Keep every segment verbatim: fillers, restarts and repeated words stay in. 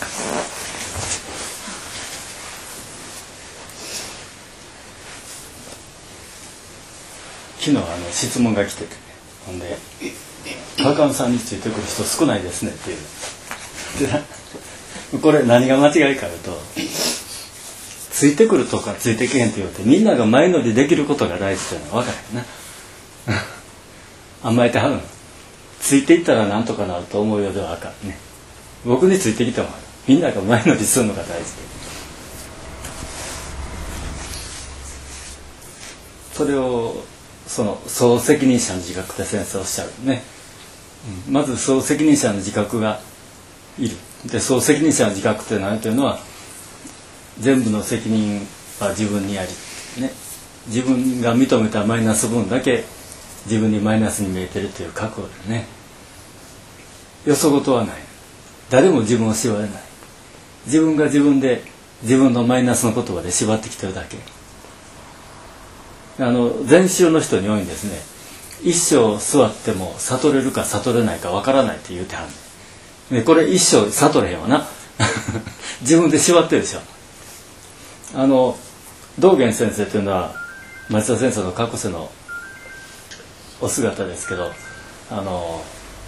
昨日あの質問が来てて、ね、ほんで川上さんについてくる人少ないですねっていうこれ何が間違いかというと、ついてくるとかついてけへんって言うてみんなが前乗りできることが大事っていうのは分からへんな甘えてはるの。ついていったらなんとかなると思うようではあかんね。僕についてきてもみんなが前乗りするのが大事で、それをその総責任者の自覚って先生おっしゃるね、うん、まず総責任者の自覚がいる。で総責任者の自覚って何というのは、全部の責任は自分にあり、ね、自分が認めたマイナス分だけ自分にマイナスに見えてるという覚悟でね。よそごとはない。誰も自分を縛れない。自分が自分で自分のマイナスの言葉で縛ってきてるだけ。あの禅宗の人に多いんですね。一生座っても悟れるか悟れないかわからないって言うてはんねん。でこれ一生悟れへんわな自分で縛ってるでしょ。あの道元先生というのは松田先生の過去のお姿ですけど、あの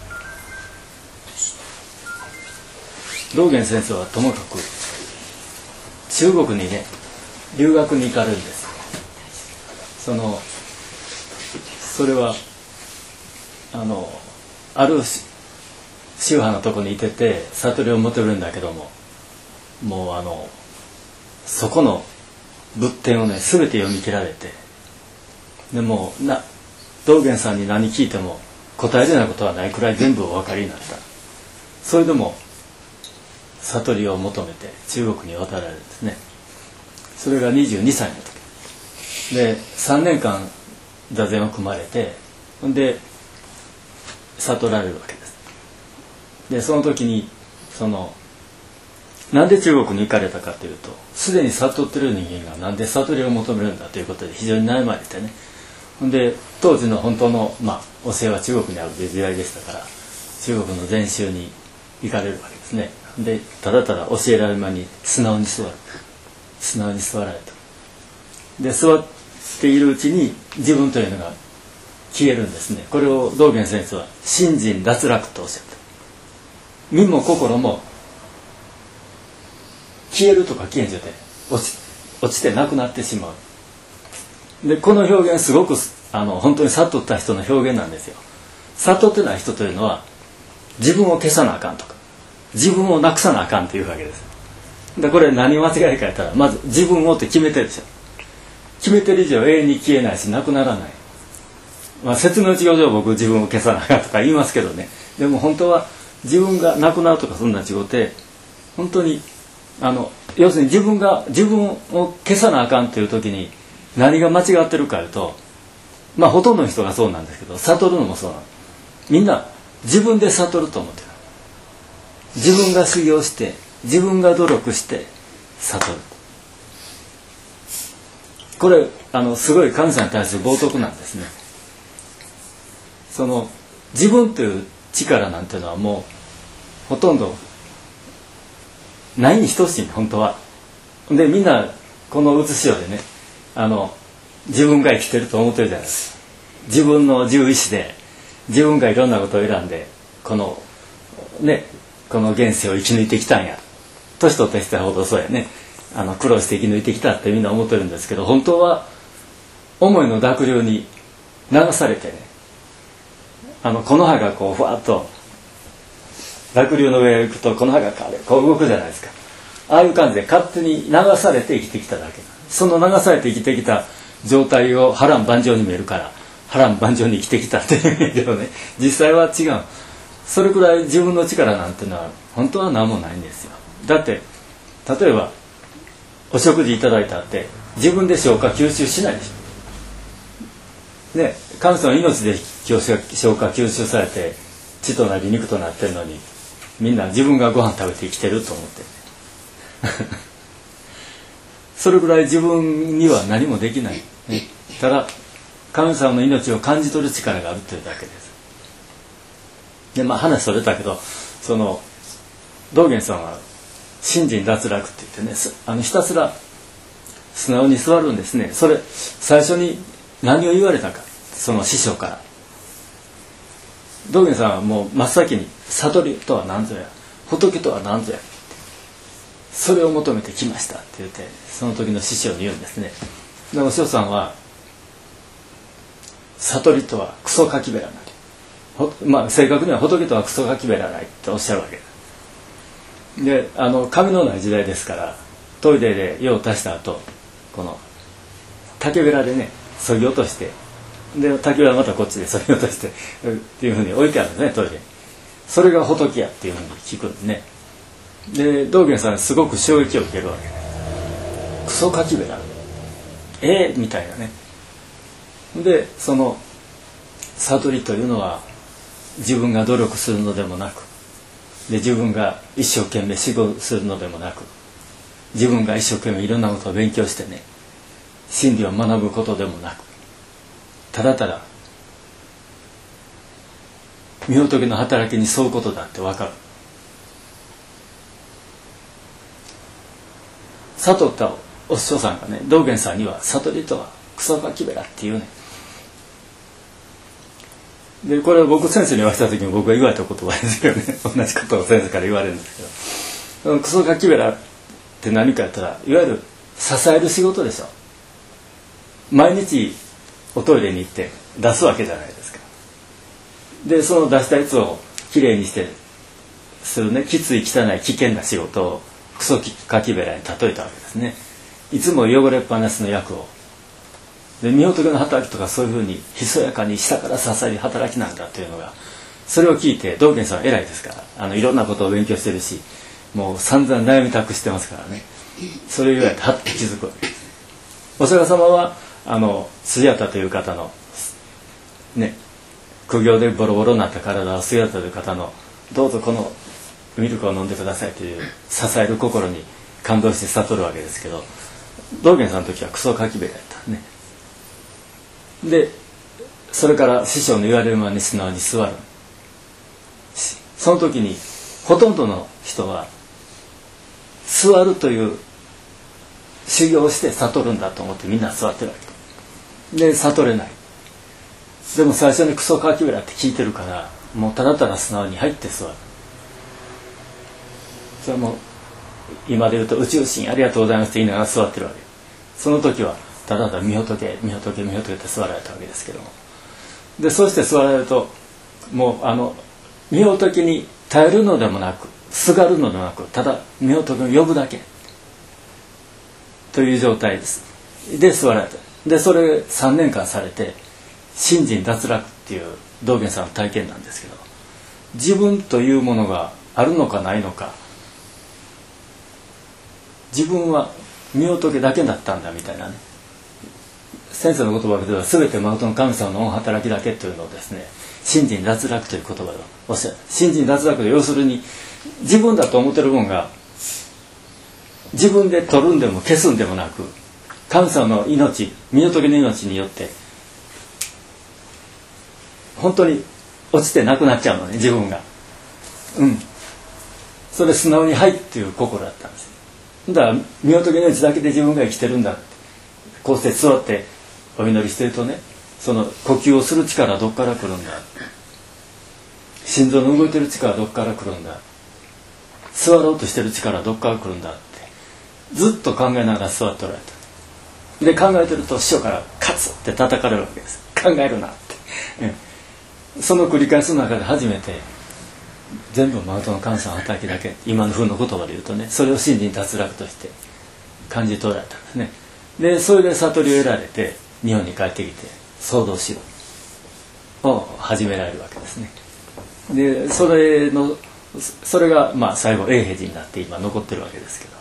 道元先生はともかく中国にね留学に行かれるんです。そのそれはあのある宗派のとこにいてて悟りを求めるんだけども、もうあのそこの仏典をね全て読み切られて、でもな道元さんに何聞いても答えれないことはないくらい全部お分かりになった。それでも悟りを求めて中国に渡られるんですね。それがにじゅうにさいの時でさんねんかん座禅を組まれて、ほんで悟られるわけです。でその時にそのなんで中国に行かれたかというと、すでに悟ってる人間がなんで悟りを求めるんだということで非常に悩まれてね。ほんで当時の本当の、まあ、教えは中国にある時代でしたから、中国の禅宗に行かれるわけですね。でただただ教えられる間に素直に座る素直に座られた。で座っているうちに自分というのが消えるんですね。これを道元先生は心人脱落とおっしゃった。身も心も消えるとか消えんじゃて落ち、落ちてなくなってしまう。でこの表現すごくあの本当に悟った人の表現なんですよ。悟ってない人というのは自分を消さなあかんとか自分をなくさなあかんというわけです。でこれ何間違いかやったら、まず自分をって決めてるでしょ。決めてる以上永遠に消えないしなくならない。まあ、説明の授業上僕自分を消さなあかんとか言いますけどね。でも本当は自分がなくなるとかそんな違って本当にあの要するに自分が自分を消さなあかんという時に何が間違ってるかいうと、まあほとんどの人がそうなんですけど、悟るのもそうなの。みんな自分で悟ると思ってる。自分が修行して自分が努力して悟る。これあのすごい神様に対する冒涜なんですね。その自分という力なんていうのはもうほとんどないに等しい、本当は。でみんなこの写しようでね、あの自分が生きてると思ってるじゃないですか。自分の自由意志で自分がいろんなことを選んでこのねこの現世を生き抜いてきたんや、年取った人ほどそうやね、あの苦労して生き抜いてきたってみんな思ってるんですけど、本当は思いの濁流に流されてね、あのこの葉がこうふわっと濁流の上へ行くとこの葉がこう動くじゃないですか。ああいう感じで勝手に流されて生きてきただけ。その流されて生きてきた状態を波乱万丈に見えるから波乱万丈に生きてきたっていう意味ではね、実際は違う。それくらい自分の力なんてのは本当は何もないんですよ。だって例えばお食事いただいたって自分で消化吸収しないでしょ。ね、神様の命で消化吸収されて血となり肉となってるのに、みんな自分がご飯食べて生きてると思ってそれぐらい自分には何もできない、ね、ただ神様の命を感じ取る力があるというだけです。でまあ話それたけど、その道元さんは信心脱落って言ってね、あのひたすら素直に座るんですね。それ最初に何を言われたか、その師匠から。道元さんはもう真っ先に悟りとは何ぞや、仏とは何ぞや、それを求めてきましたって言って、その時の師匠に言うんですね。でお師匠さんは、悟りとはクソカキベラなり、まあ正確には仏とはクソカキベラないっておっしゃるわけで、あの紙のない時代ですから、トイレで用を足した後、この竹べらでねそぎ落として、で竹べらまたこっちでそぎ落としてっていうふうに置いてあるんですね、トイレ。それが仏やっていうふうに聞くんですね。で道元さんすごく衝撃を受けるわけで、クソカキベラえー、みたいなね。でその悟りというのは自分が努力するのでもなく、で自分が一生懸命仕事するのでもなく、自分が一生懸命いろんなことを勉強してね真理を学ぶことでもなく、ただただ御仏の働きに沿うことだって分かる。悟ったお師匠さんがね、道元さんには悟りとはクソカキベラっていうね。でこれは僕先生に言われた時に僕が言われた言葉ですよね。同じことを先生から言われるんですけど、クソカキベラって何かやったら、いわゆる支える仕事でしょ。毎日おトイレに行って出すわけじゃないですか。でその出したやつをきれいにしてするね、きつい汚い危険な仕事をクソカキベラに例えたわけですね。いつも汚れっぱなしの役を、で御仏の働きとかそういうふうにひそやかに下から支える働きなんだというのが、それを聞いて道元さんは偉いですから、あのいろんなことを勉強してるし、もう散々悩みたくしてますからね、それを言われてはって気づくわけです。お釈迦様はあのスジャタという方のね、苦行でボロボロになった体をスジャタという方のどうぞこのミルクを飲んでくださいという支える心に感動して悟るわけですけど、道元さんの時はクソカキベラやったね。でそれから師匠の言われるままに素直に座る。その時にほとんどの人は座るという修行をして悟るんだと思ってみんな座ってるわけで、悟れない。でも最初にクソカキベラって聞いてるから、もうただただ素直に入って座る。それはもう今で言うと宇宙神ありがとうございますって言いながら座ってるわけ。その時はただただ御仏御仏御仏って座られたわけですけども、でそうして座られると、もうあの御仏に耐えるのでもなくすがるのでもなく、ただ御仏を呼ぶだけという状態です。で座られた。でそれさんねんかんされて信心脱落っていう道元さんの体験なんですけど、自分というものがあるのかないのか、自分は御仏だけだったんだみたいなね。先生の言葉では全て真の神様の御働きだけというのをですね、信心脱落という言葉でおっしゃる。信心脱落で要するに自分だと思ってるものが自分で取るんでも消すんでもなく、神様の命、御仏の命によって本当に落ちてなくなっちゃうのね、自分が。うん。それ素直に「はい」っていう心だったんです。だから御仏の命だけで自分が生きてるんだって、こうして座ってお祈りしてるとね、その呼吸をする力はどっから来るんだ、心臓の動いてる力はどっから来るんだ、座ろうとしてる力はどっから来るんだってずっと考えながら座っておられた。で考えてると師匠からカツって叩かれるわけです。考えるなって、うん、その繰り返す中で初めて全部真の神様の働きだけ、今の風の言葉で言うとね、それを信心脱落として感じ取られたんですね。でそれで悟りを得られて日本に帰ってきて僧道指導を始められるわけですね。でそれのそれがまあ最後永平寺になって今残ってるわけですけ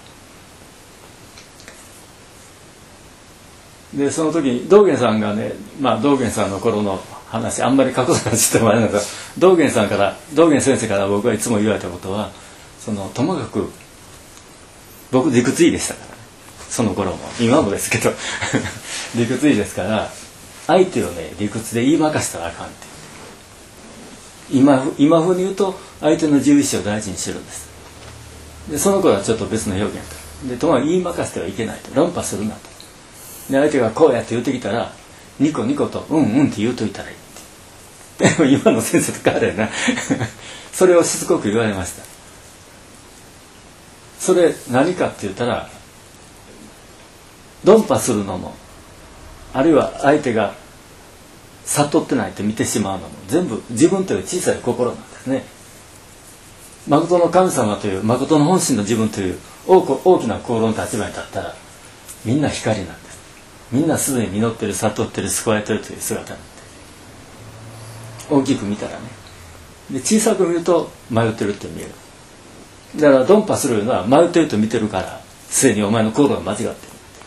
ど、でその時に道元さんがね、まあ道元さんの頃の話あんまり過去の話してもあれなんですが、道元さんから道元先生から僕はいつも言われたことは、そのともかく僕理屈いいでしたから、ね、その頃も今もですけど理屈いいですから、相手をね理屈で言いまかしたらあかんって、今今風に言うと相手の自由意志を大事にしてるんです。 でその子はちょっと別の表現とでともかく言い任せてはいけないと論破するなとで相手がこうやって言ってきたらニコニコとうんうんって言うといたらいいってでも今の先生と変わるよなそれをしつこく言われました。それ何かって言ったら論破するのもあるいは相手が悟ってないと見てしまうのも全部自分という小さい心なんですね。誠の神様という誠の本心の自分という大きな心の立場に立ったらみんな光なんです。みんなすでに実ってる悟ってる救われてるという姿なんです。大きく見たらねで小さく見ると迷ってるって見える。だから論破するのは迷ってると見てるからすでにお前の心が間違ってる。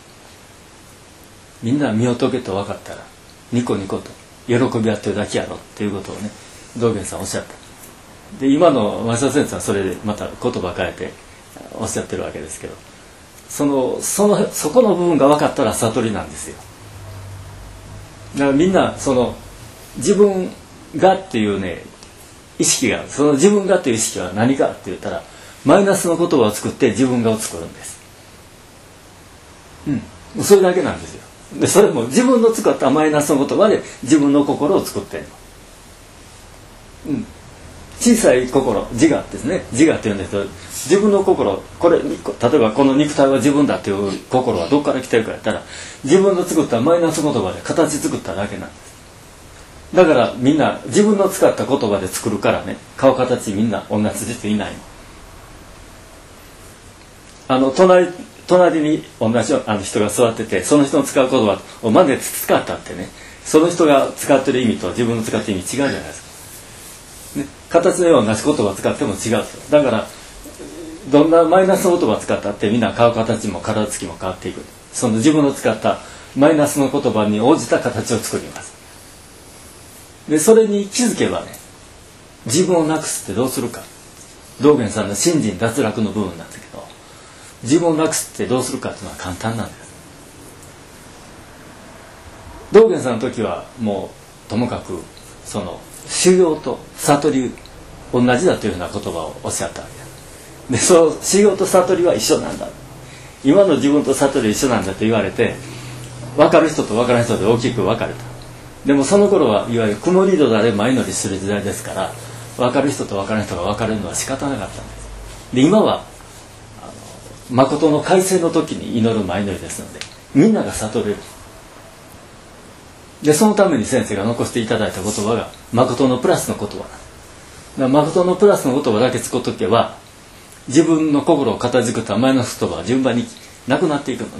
みんな身を解けと分かったらニコニコと喜び合ってるだけやろっていうことをね道元さんおっしゃった。で今の増田先生はそれでまた言葉変えておっしゃってるわけですけどそのそのそこの部分が分かったら悟りなんですよ。だからみんなその自分がっていうね意識がその自分がっていう意識は何かって言ったらマイナスの言葉を作って自分がを作るんです。うん、それだけなんですよ。でそれも自分の使ったマイナスの言葉で自分の心を作ってるの。うん、小さい心自我ですね自我って言うんですけど自分の心これ例えばこの肉体は自分だっていう心はどこから来てるかやったら自分の作ったマイナス言葉で形作っただけなんです。だからみんな自分の使った言葉で作るからね顔形みんな同じ人いないの。あの隣隣に同じあの人が座っててその人の使う言葉を真似て使ったってねその人が使ってる意味と自分の使ってる意味違うじゃないですか、ね、形のような同じ言葉を使っても違うだからどんなマイナスの言葉を使ったってみんな顔形も体つきも変わっていく。その自分の使ったマイナスの言葉に応じた形を作ります。でそれに気づけばね自分をなくすってどうするか道元さんの信心脱落の部分なんだけど自分をなくすってどうするかっていうのは簡単なんです。道元さんの時はもうともかくその修行と悟り同じだというような言葉をおっしゃったわけです。でその修行と悟りは一緒なんだ今の自分と悟りは一緒なんだと言われて分かる人と分からない人で大きく分かれた。でもその頃はいわゆる曇り戸で前乗りする時代ですから分かる人と分からない人が分かれるのは仕方なかったんです。で今は誠の開戦の時に祈る前乗りですのでみんなが悟れる。でそのために先生が残していただいた言葉が誠のプラスの言葉なんです。だから誠のプラスの言葉だけ使うときは自分の心を形作ったマイナス言葉は順番になくなっていくのね。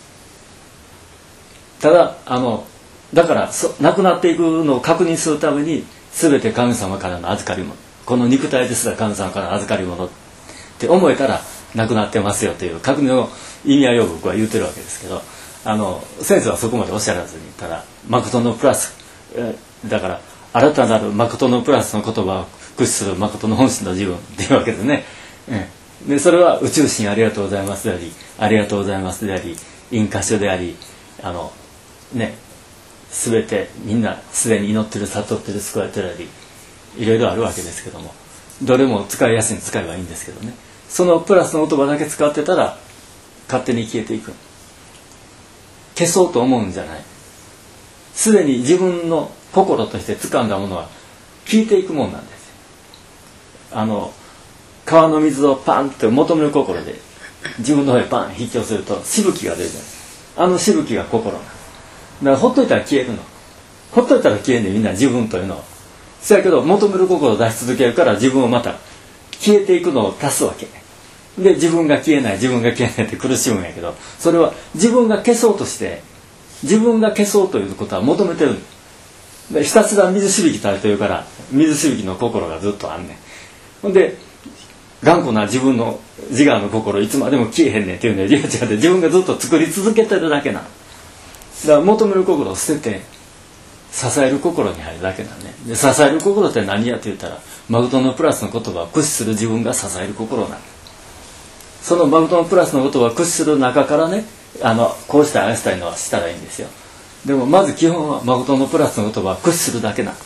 ただあのだからなくなっていくのを確認するために全て神様からの預かり物この肉体ですら神様からの預かり物って思えたらなくなってますよという確認の意味合いを僕は言ってるわけですけどあの先生はそこまでおっしゃらずにただ誠のプラスだから新たなる誠のプラスの言葉を駆使する誠の本心の自分っていうわけですね。うん、でそれは宇宙神ありがとうございますでありありがとうございますであり因果書でありあのね全てみんなすでに祈ってる悟ってる救われてるありいろいろあるわけですけどもどれも使いやすいに使えばいいんですけどねそのプラスの言葉だけ使ってたら勝手に消えていく。消そうと思うんじゃない。すでに自分の心として掴んだものは消えていくもんなんですよ。あの川の水をパンと求める心で自分の方へパン引き寄せるとしぶきが出るじゃない。あのしぶきが心なんです。だからほっといたら消えるの。ほっといたら消えんでみんな自分というのは。そやけど求める心を出し続けるから自分をまた消えていくのを足すわけ。で自分が消えない自分が消えないって苦しむんやけどそれは自分が消そうとして自分が消そうということは求めてるでひたすら水しぶきたいというから水しぶきの心がずっとあんねん。ほんで頑固な自分の自我の心いつまでも消えへんねんっていうね違う違う自分がずっと作り続けてるだけなの。だから求める心を捨てて支える心に入るだけなんね。で支える心って何やって言ったら誠のプラスの言葉を駆使する自分が支える心なんです。その誠のプラスの言葉を駆使する中からねあのこうしたいああしたいのはしたらいいんですよ。でもまず基本は誠のプラスの言葉を駆使するだけなんです。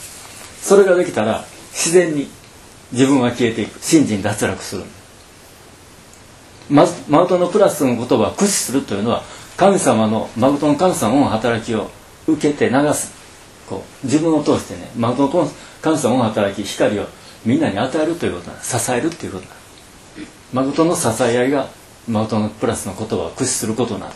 それができたら自然に自分は消えていく信心脱落する。 まず誠のプラスの言葉を駆使するというのは、神様の誠の神様の働きを受けて流す、こう自分を通してね、誠の神様の働き、光をみんなに与えるということなんです。支えるということなんです。誠の支え合いが誠のプラスの言葉を駆使することなんです。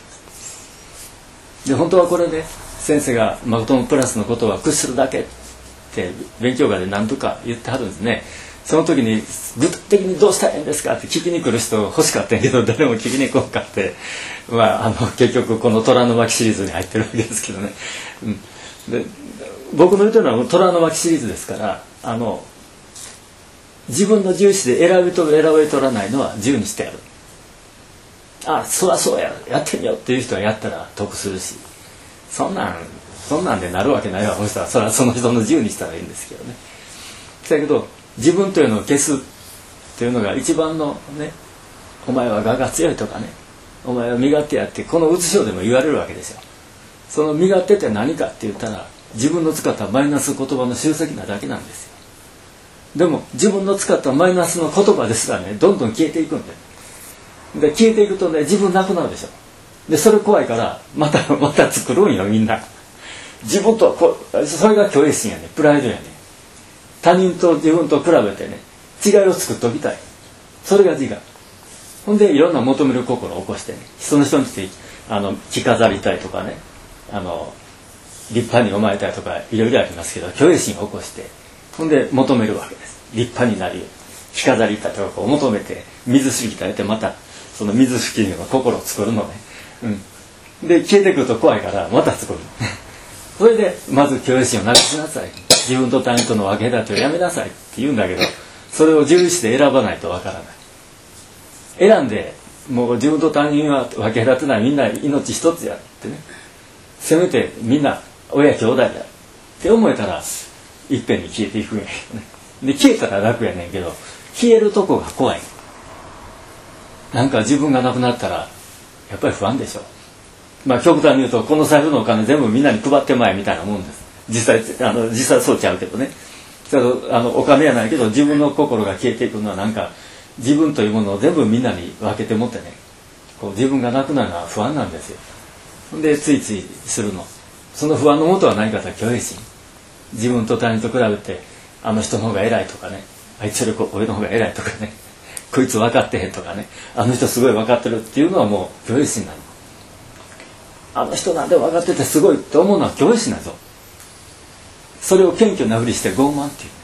で本当はこれで、ね、先生が誠のプラスの言葉を駆使するだけって勉強会で何とか言ってはるんですね。その時に具体的にどうしたらいいんですかって聞きに来る人欲しかったんやけど、誰も聞きに来んかって、まあ、あの結局この虎の巻シリーズに入ってるわけですけどね、うん、で僕の言ってるのは虎の巻シリーズですから、あの自分の重視で選びと選び取らないのは自由にしてやる。あ、そりゃそうや、やってみようっていう人はやったら得するし、そんなんそんなんでなるわけないわ、この人は。それはその人の自由にしたらいいんですけどね。だけど自分というのを消すっていうのが一番のね、お前は我が強いとかね、お前は身勝手やってこのうつ症でも言われるわけですよ。その身勝手って何かって言ったら、自分の使ったマイナス言葉の集積なだけなんですよ。でも自分の使ったマイナスの言葉ですらね、どんどん消えていくんで、で消えていくとね、自分なくなるでしょ。でそれ怖いからまたまた作るんよ、みんな。自分とこう、それが虚栄心やね、プライドやね。他人と自分と比べてね、違いを作っておきたい。それが自我。ほんでいろんな求める心を起こしてね、その人についてあの着飾りたいとかね、あの立派に思われたいとかいろいろありますけど、虚栄心を起こして、ほんで求めるわけです。立派になるように着飾りたいとかこう求めて、水しぶきたいってまたその水しぶきの心を作るのね、うん、で消えてくると怖いからまた作るそれでまず虚栄心をなくしなさい、自分と他人との分け隔てをやめなさいって言うんだけど、それを重視で選ばないとわからない。選んでもう自分と他人は分け隔てない、みんな命一つやってね、せめてみんな親兄弟だって思えたらいっぺんに消えていくんやけどね。で消えたら楽やねんけど、消えるとこが怖い。なんか自分がなくなったらやっぱり不安でしょ。まあ極端に言うと、この財布のお金全部みんなに配ってまえみたいなもんです。実際あの実際そうちゃうけどね。だからあのお金やないけど、自分の心が消えていくのはなんか自分というものを全部みんなに分けて持ってね、こう自分がなくなるのは不安なんですよ。でついついするの。その不安のもとは何かというと虚栄心。自分と他人と比べて、あの人の方が偉いとかね、あいつより俺の方が偉いとかね、こいつ分かってへんとかね、あの人すごい分かってるっていうのはもう虚栄心なの。あの人なんで分かっててすごいって思うのは虚栄心なんですよ。それを謙虚なふりして傲慢っていう。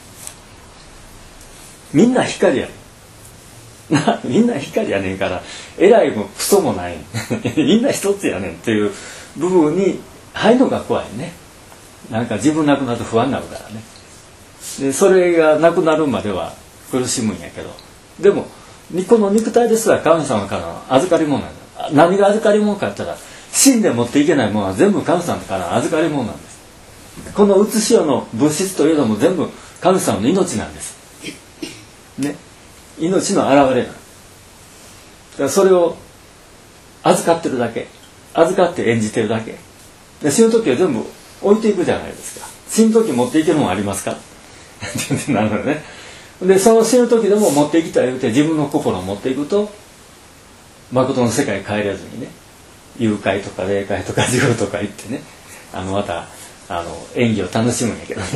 みんな光やねんな、みんな光やねんから、偉いもクソもないみんな一つやねんっていう部分に入るのが怖いね。なんか自分なくなると不安になるからね。でそれがなくなるまでは苦しむんやけど、でもこの肉体ですら神様からの預かり物なんだ。何が預かり物かって言ったら、死んで持っていけないものは全部神様からの預かり物なんです。このうつしおの物質というのも全部神様の命なんですね。命の表れなんだ。だからそれを預かってるだけ、預かって演じてるだけで、死ぬ時は全部置いていくじゃないですか。死ぬ時持っていけるものありますかなるほどね。でその死ぬ時でも持っていきたい言うて自分の心を持っていくと、誠の世界に帰れずにね、誘拐とか霊界とか地獄とか行ってね、あのまたあの演技を楽しむんやけどね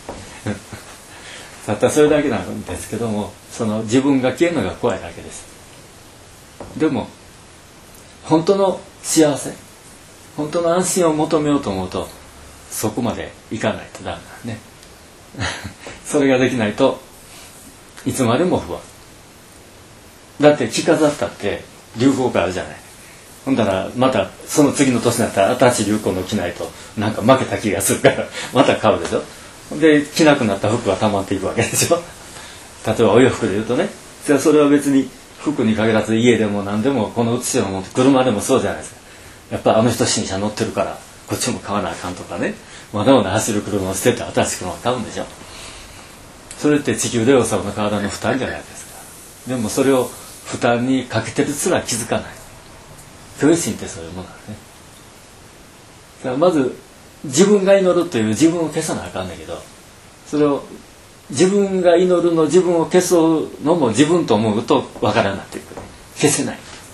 たったそれだけなんですけども、その自分が消えるのが怖いだけです。でも本当の幸せ、本当の安心を求めようと思うと、そこまでいかないとダメだねそれができないといつまでも不安だって。着飾ったって流行があるじゃない。ほんだらまたその次の年になったら新しい流行の着ないとなんか負けた気がするからまた買うでしょ。で着なくなった服が溜まっていくわけでしょ。例えばお洋服で言うとね、それは別に服に限らず家でも何でも、このうつしのもの車でもそうじゃないですか。やっぱあの人新車乗ってるからこっちも買わなあかんとかね、まだまだ走る車を捨てて新しい車を買うんでしょ。それって地球でおさの体の負担じゃないですか。でもそれを負担にかけてるすら気づかない。虚栄心ってそういうものなんですね。だからまず自分が祈るという自分を消さなあかんだけど、それを自分が祈るの自分を消すのも自分と思うと分からなっていく。消せない。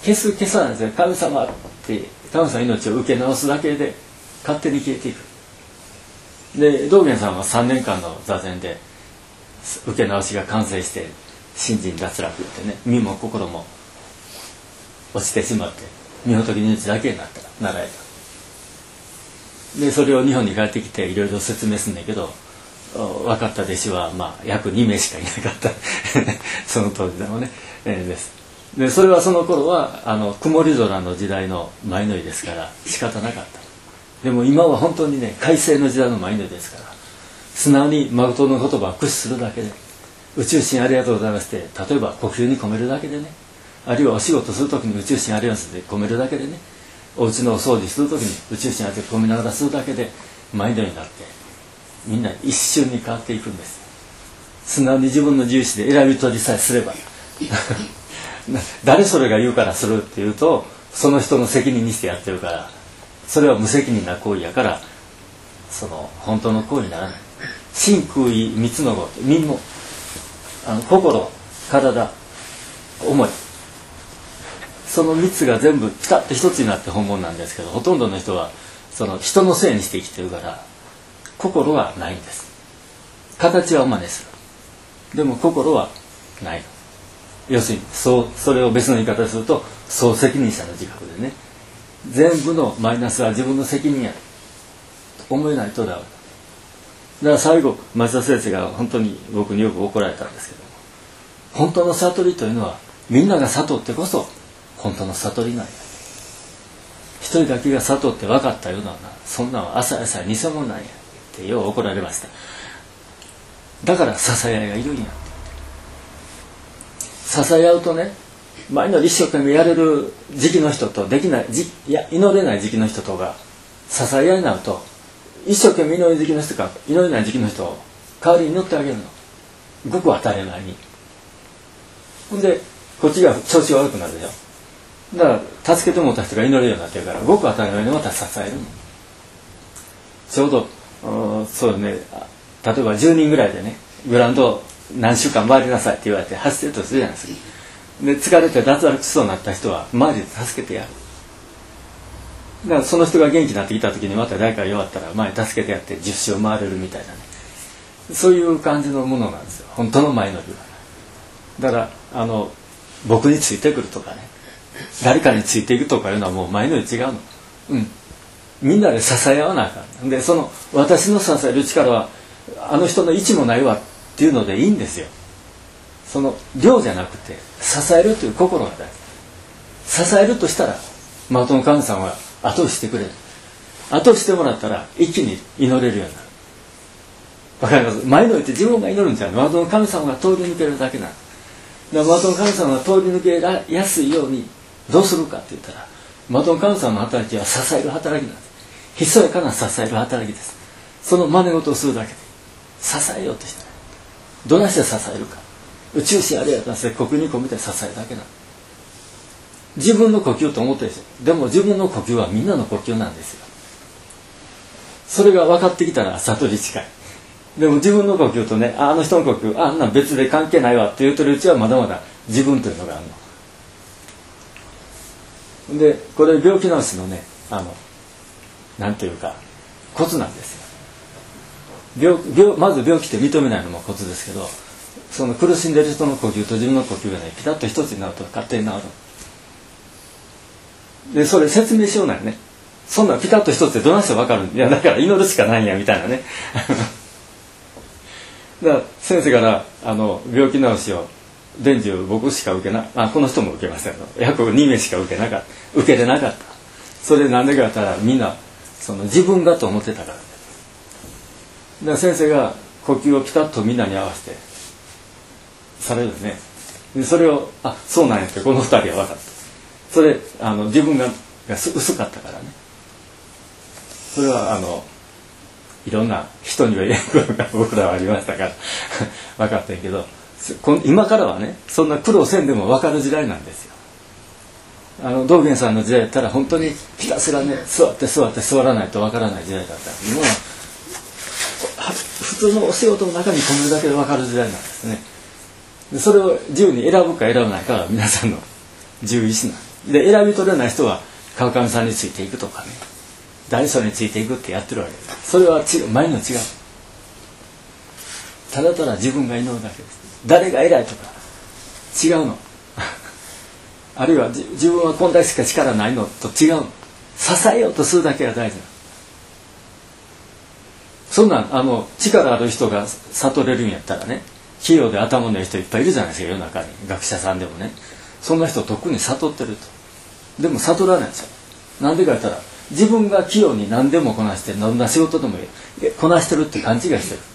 消す消さないんですよ。神様って神様の命を受け直すだけで勝手に消えていく。で道元さんはさんねんかんの座禅で受け直しが完成して信心脱落ってね、身も心も落ちてしまって身仏の命だけになった習えた。でそれを日本に帰ってきていろいろ説明するんだけど、分かった弟子はまあ約にめいしかいなかったその当時でもね、えー、ですでそれはその頃はあの曇り空の時代の前乗りですから仕方なかった。でも今は本当にね快晴の時代の前乗りですから、素直に誠の言葉を駆使するだけで、宇宙心ありがとうございますって例えば呼吸に込めるだけでね、あるいはお仕事する時に宇宙心ありがとうございますって込めるだけでね、お家のお掃除する時に宇宙心ありがとう込めながらするだけで前乗りになってみんな一瞬に変わっていくんです。素直に自分の自由意志で選び取りさえすれば誰それが言うからするっていうとその人の責任にしてやってるから、それは無責任な行為やからその本当の行為にならない。真空意三つの語、身もあの心、体、思い、その三つが全部ピタッと一つになって本物なんですけど、ほとんどの人はその人のせいにして生きてるから心はないんです。形は真似する。でも心はないの。要するにそうそれを別の言い方ですると総責任者の自覚でね、全部のマイナスは自分の責任やと思えないとダメだ。だから最後松田先生が本当に僕によく怒られたんですけども、本当の悟りというのはみんなが悟ってこそ本当の悟りなんや。一人だけが悟って分かったようなそんなのは朝朝偽物なんやってよう怒られました。だから支え合いがいるんや。支え合うとね、前の一生懸命やれる時期の人とできないじいや祈れない時期の人とが支え合いになると、一生懸命祈る時期の人か祈れない時期の人を代わりに祈ってあげるの、ごく当たり前に。ほんでこっちが調子が悪くなるでしょ。だから助けてもらった人が祈れるようになってるから、ごく当たり前にまた支えるの。ちょうどそうね、例えばじゅうにんぐらいでねグラウンド何週間回りなさいって言われて走ってるとするじゃないですか。で疲れて脱落しそうになった人は周りで助けてやる。だからその人が元気になってきた時にまた誰か弱ったら前助けてやってじゅっ周回れるみたいなね、そういう感じのものなんですよ本当の前乗りは。だからあの僕についてくるとかね、誰かについていくとかいうのはもう前乗り違うの。うんみんなで支え合わなあかん。でその私の支える力はあの人の位置もないわっていうのでいいんですよ。その量じゃなくて支えるという心が大事。支えるとしたら誠の神様は後押ししてくれる。後押ししてもらったら一気に祈れるようになる。わかります？前の言って自分が祈るんじゃない、誠の神様が通り抜けるだけなんです。だから誠の神様が通り抜けやすいようにどうするかって言ったら、誠の神様の働きは支える働きなんです。ひそやかな支える働きです。その真似事をするだけで支えようとしてない。どないして支えるか、宇宙心ありがとうございます呼吸に込めて支えるだけなんです。自分の呼吸と思ってるんですよ。でも自分の呼吸はみんなの呼吸なんですよ。それが分かってきたら悟り近い。でも自分の呼吸とね、あの人の呼吸あんな別で関係ないわって言うとるうちはまだまだ自分というのがあるので、これ病気治しのね、あのなんていうかコツなんですよ。 病, 病まず病気って認めないのもコツですけど、その苦しんでる人の呼吸と自分の呼吸がねピタッと一つになると勝手に治る。でそれ説明しようないね。そんなピタッと一つでどないして分かるんいやだから祈るしかないんやみたいなねだから先生からあの病気治しを伝授僕しか受けなあこの人も受けましたけど約にめいしか受けなかった受けれなかった。それなんでかって言ったらみんなその自分がと思ってたから。だから先生が呼吸をピタッとみんなに合わせてされるんですね。でそれをあそうなんやってこのふたりは分かった。それあの自分がが薄かったからね。それはあのいろんな人には言えんことが僕らはありましたから分かったけど、今からはねそんな苦労せんでも分かる時代なんですよ。あの道元さんの時代だったら本当にひたすらね座って座って座らないと分からない時代だった。もう普通のお仕事の中に込めるだけで分かる時代なんですね。でそれを自由に選ぶか選ばないかは皆さんの自由意志なんです。 で選び取れない人は川上さんについていくとかね、大将についていくってやってるわけです。それは違う、前の違う。ただただ自分が祈るだけです。誰が偉いとか違うのあるいは自分はこんだけしか力ないのと違うの。支えようとするだけが大事なの。そんなんあの力ある人が悟れるんやったらね、器用で頭のいい人いっぱいいるじゃないですか、世の中に。学者さんでもね、そんな人特に悟ってると。でも悟らないんですよ。なんでか言ったら、自分が器用に何でもこなして、どんな仕事でもこなしてるって勘違いしてる。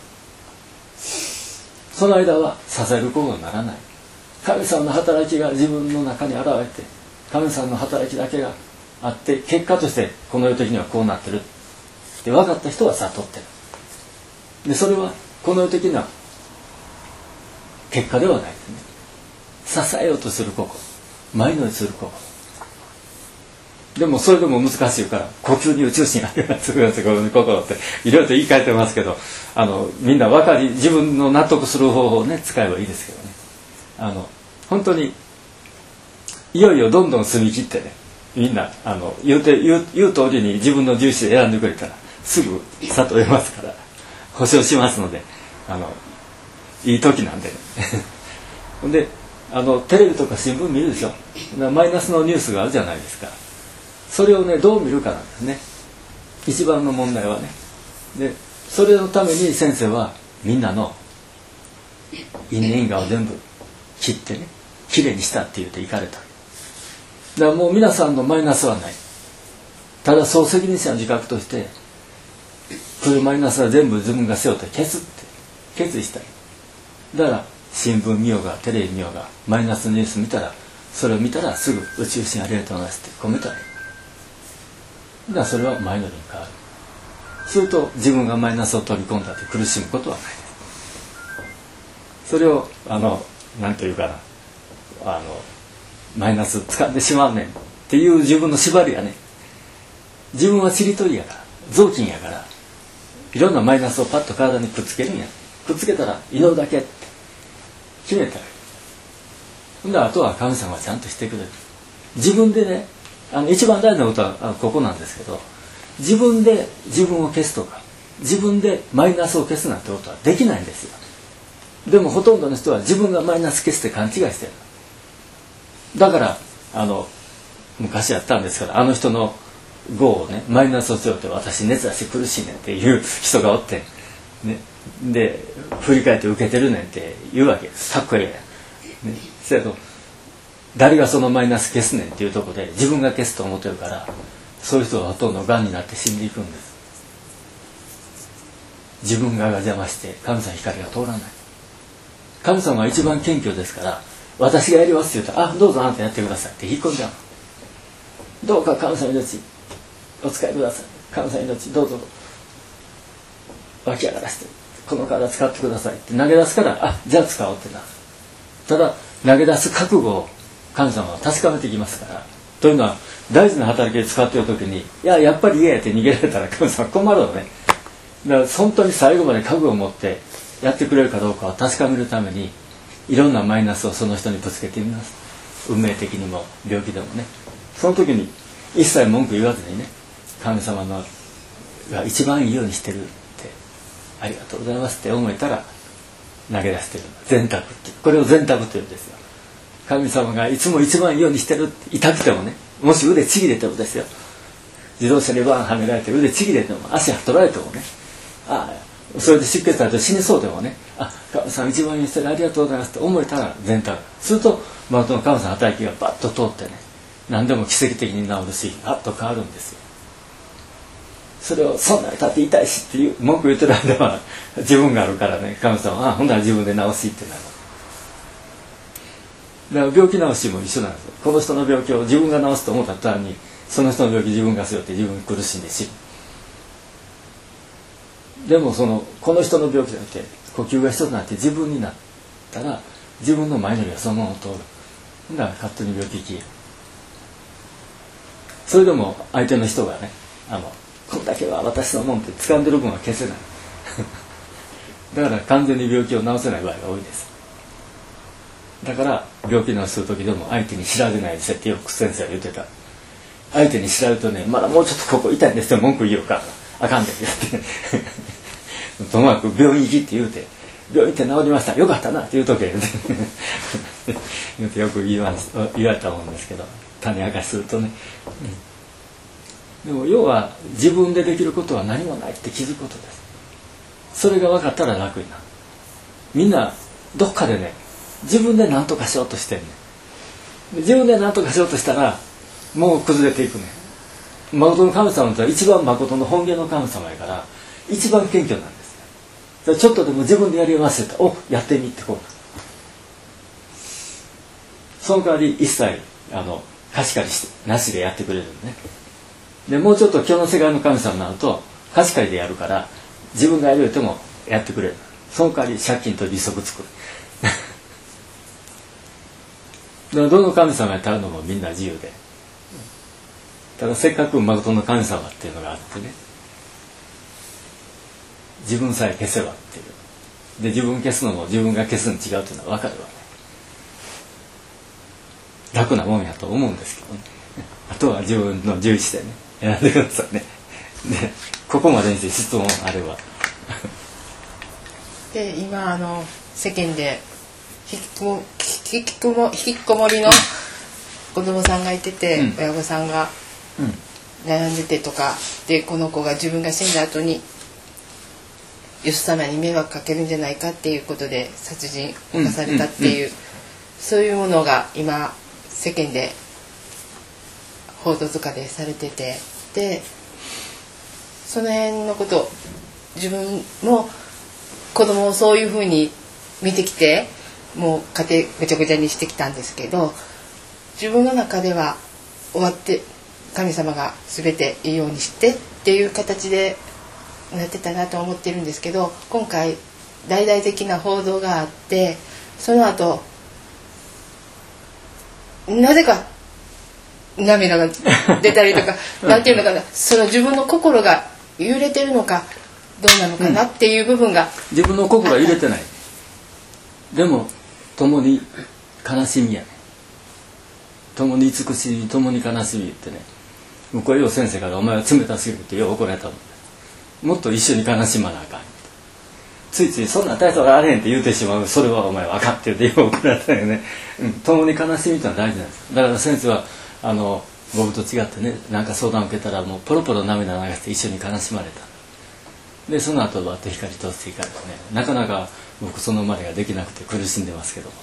その間は支えることにならない。神様の働きが自分の中に現れて、神様の働きだけがあって、結果としてこの世的にはこうなってるって分かった人は悟ってる。でそれはこの世的な結果ではないですね。支えようとする心、前乗りする心。でもそれでも難しいから、呼吸に宇宙心あります心っていろいろと言い換えてますけど、あのみんな分かり、自分の納得する方法をね使えばいいですけどね。あの本当にいよいよどんどん澄み切ってね、みんなあの言うて言う、言う通りに自分の重視で選んでくれたらすぐ悟れますから、保証しますので、あのいい時なんでねであのテレビとか新聞見るでしょ。マイナスのニュースがあるじゃないですか。それをねどう見るかなんですね、一番の問題はね。でそれのために先生はみんなの因縁因果を全部切ってね、きれいにしたって言って行かれた。だからもう皆さんのマイナスはない。ただ総責任者の自覚として来るマイナスは全部自分が背負って消すって決意したい。だから新聞見ようがテレビ見ようがマイナスニュース見たら、それを見たらすぐ宇宙心ありがとうございますって込めたらいい。だからそれは前乗りに変わる。すると自分がマイナスを取り込んだって苦しむことはないです。それをあの何というかな、あのマイナス掴んでしまうねんっていう自分の縛りがね、自分はちりとりやから雑巾やから、いろんなマイナスをパッと体にくっつけるんや。くっつけたら祈るだけって決めたらいい。ほんであとは神様はちゃんとしてくれる。自分でね、あの一番大事なことはあのここなんですけど、自分で自分を消すとか自分でマイナスを消すなんてことはできないんですよ。でもほとんどの人は自分がマイナス消すって勘違いしてる。だからあの昔やったんですから、あの人の業をねマイナスを背負って私熱出して苦しいねんっていう人がおって、ね、で振り返って受けてるねんって言うわけです。かっこいいや、ね、せやと誰がそのマイナス消すねんっていうところで自分が消すと思ってるから、そういう人はほとんどがんになって死んでいくんです。自分側が邪魔して神様光が通らない。神様は一番謙虚ですから、私がやりますって言ったら、あどうぞあなたやってくださいって引っ込んじゃう。どうか神様の命お使いください、神様の命どうぞ湧き上がらせてこの体使ってくださいって投げ出すから、あじゃあ使おうってなる。ただ投げ出す覚悟を神様は確かめてきますから。というのは大事な働きで使っている時に、いややっぱり嫌やって逃げられたら神様困るのね。だから本当に最後まで覚悟を持ってやってくれるかどうかを確かめるために、いろんなマイナスをその人にぶつけてみます。運命的にも病気でもね。その時に一切文句言わずにね、神様のが一番いいようにしてるって、ありがとうございますって思えたら投げ出してる。善託って、これを善託というんですよ。神様がいつも一番いいようにしてるって、痛くてもね、もし腕ちぎれてもですよ、自動車にバーンはめられて腕ちぎれても足は取られてもね、あそれで出血されて死にそうでもね、あ神様一番いいようにしてるありがとうございますって思えたら善託すると、まあ、その神様の働きがバッと通ってね、何でも奇跡的に治るし、あっと変わるんですよ。それをそんなに立って痛いしっていう文句言ってる間は自分があるからね、神様はあほんなら自分で治しってなる。だから病気治しも一緒なんですよ。この人の病気を自分が治すと思った途端に、その人の病気自分が背負って自分苦しんで死ぬ。でもそのこの人の病気だって呼吸が一つになって自分になったら、自分の前のりがそのまま通る。だから勝手に病気消える。それでも相手の人がね、あのこんだけは私のもんって掴んでる分は消せないだから完全に病気を治せない場合が多いです。 だから病気のする時でも相手に知られないでせってよく先生は言ってた。相手に知られるとね、まだもうちょっとここ痛いんですって文句言うからあかんでってともかく病院行きって言うて、病院行って治りました、よかったなって言うとけ言うてよく言わ言われたもんですけど、種明かしするとね、うん、でも要は自分でできることは何もないって気づくことです。それが分かったら楽になる。みんなどっかでね、自分で何とかしようとしてんねん。自分で何とかしようとしたらもう崩れていくね。誠の神様って一番誠の本源の神様やから一番謙虚なんですよ。ちょっとでも自分でやりますっておやってみってこう。その代わり一切あの貸し借りしてなしでやってくれるのね。でもうちょっと今日の世界の神様になると貸し借りでやるから自分がやるよりもやってくれる。その代わり借金と利息作る。どの神様やったのもみんな自由で。ただせっかく誠の神様っていうのがあってね、自分さえ消せばっていう。で自分消すのも自分が消すの違うっていうのは分かるわね。楽なもんやと思うんですけどね。あとは自分の重視でね選んでくださいね。でここまでにして質問あれば。 で今あの世間で引きこも引きこも引きこもりの子供さんがいてて、うん、親御さんが悩んでてとかで、この子が自分が死んだ後によそ様に迷惑かけるんじゃないかっていうことで殺人を犯されたっていう、うんうんうん、そういうものが今世間で報道とかでされてて、でその辺のこと自分も子供をそういうふうに見てきてもう家庭ぐちゃぐちゃにしてきたんですけど、自分の中では終わって神様が全ていいようにしてっていう形でなってたなと思ってるんですけど、今回大々的な報道があってその後なぜか涙が出たりとかなんていうのかな、その自分の心が揺れてるのかどうなのかなっていう部分が、うん、 自分の心は揺れてない。でも共に悲しみやね。共に慈しみ共に悲しみってね、僕はよう先生からお前は冷たすぎるってよう怒られたの。もっと一緒に悲しまなあかん。ついついそんな態度があれへんって言うてしまう。それはお前はあかんって言ってよう怒られたよね、うん、共に悲しみってのは大事なんです。だから先生はあの僕と違ってね、なんか相談を受けたらもうポロポロ涙流して一緒に悲しまれた。でその後バッと光通していかれてね、なかなか僕そのまでができなくて苦しんでますけど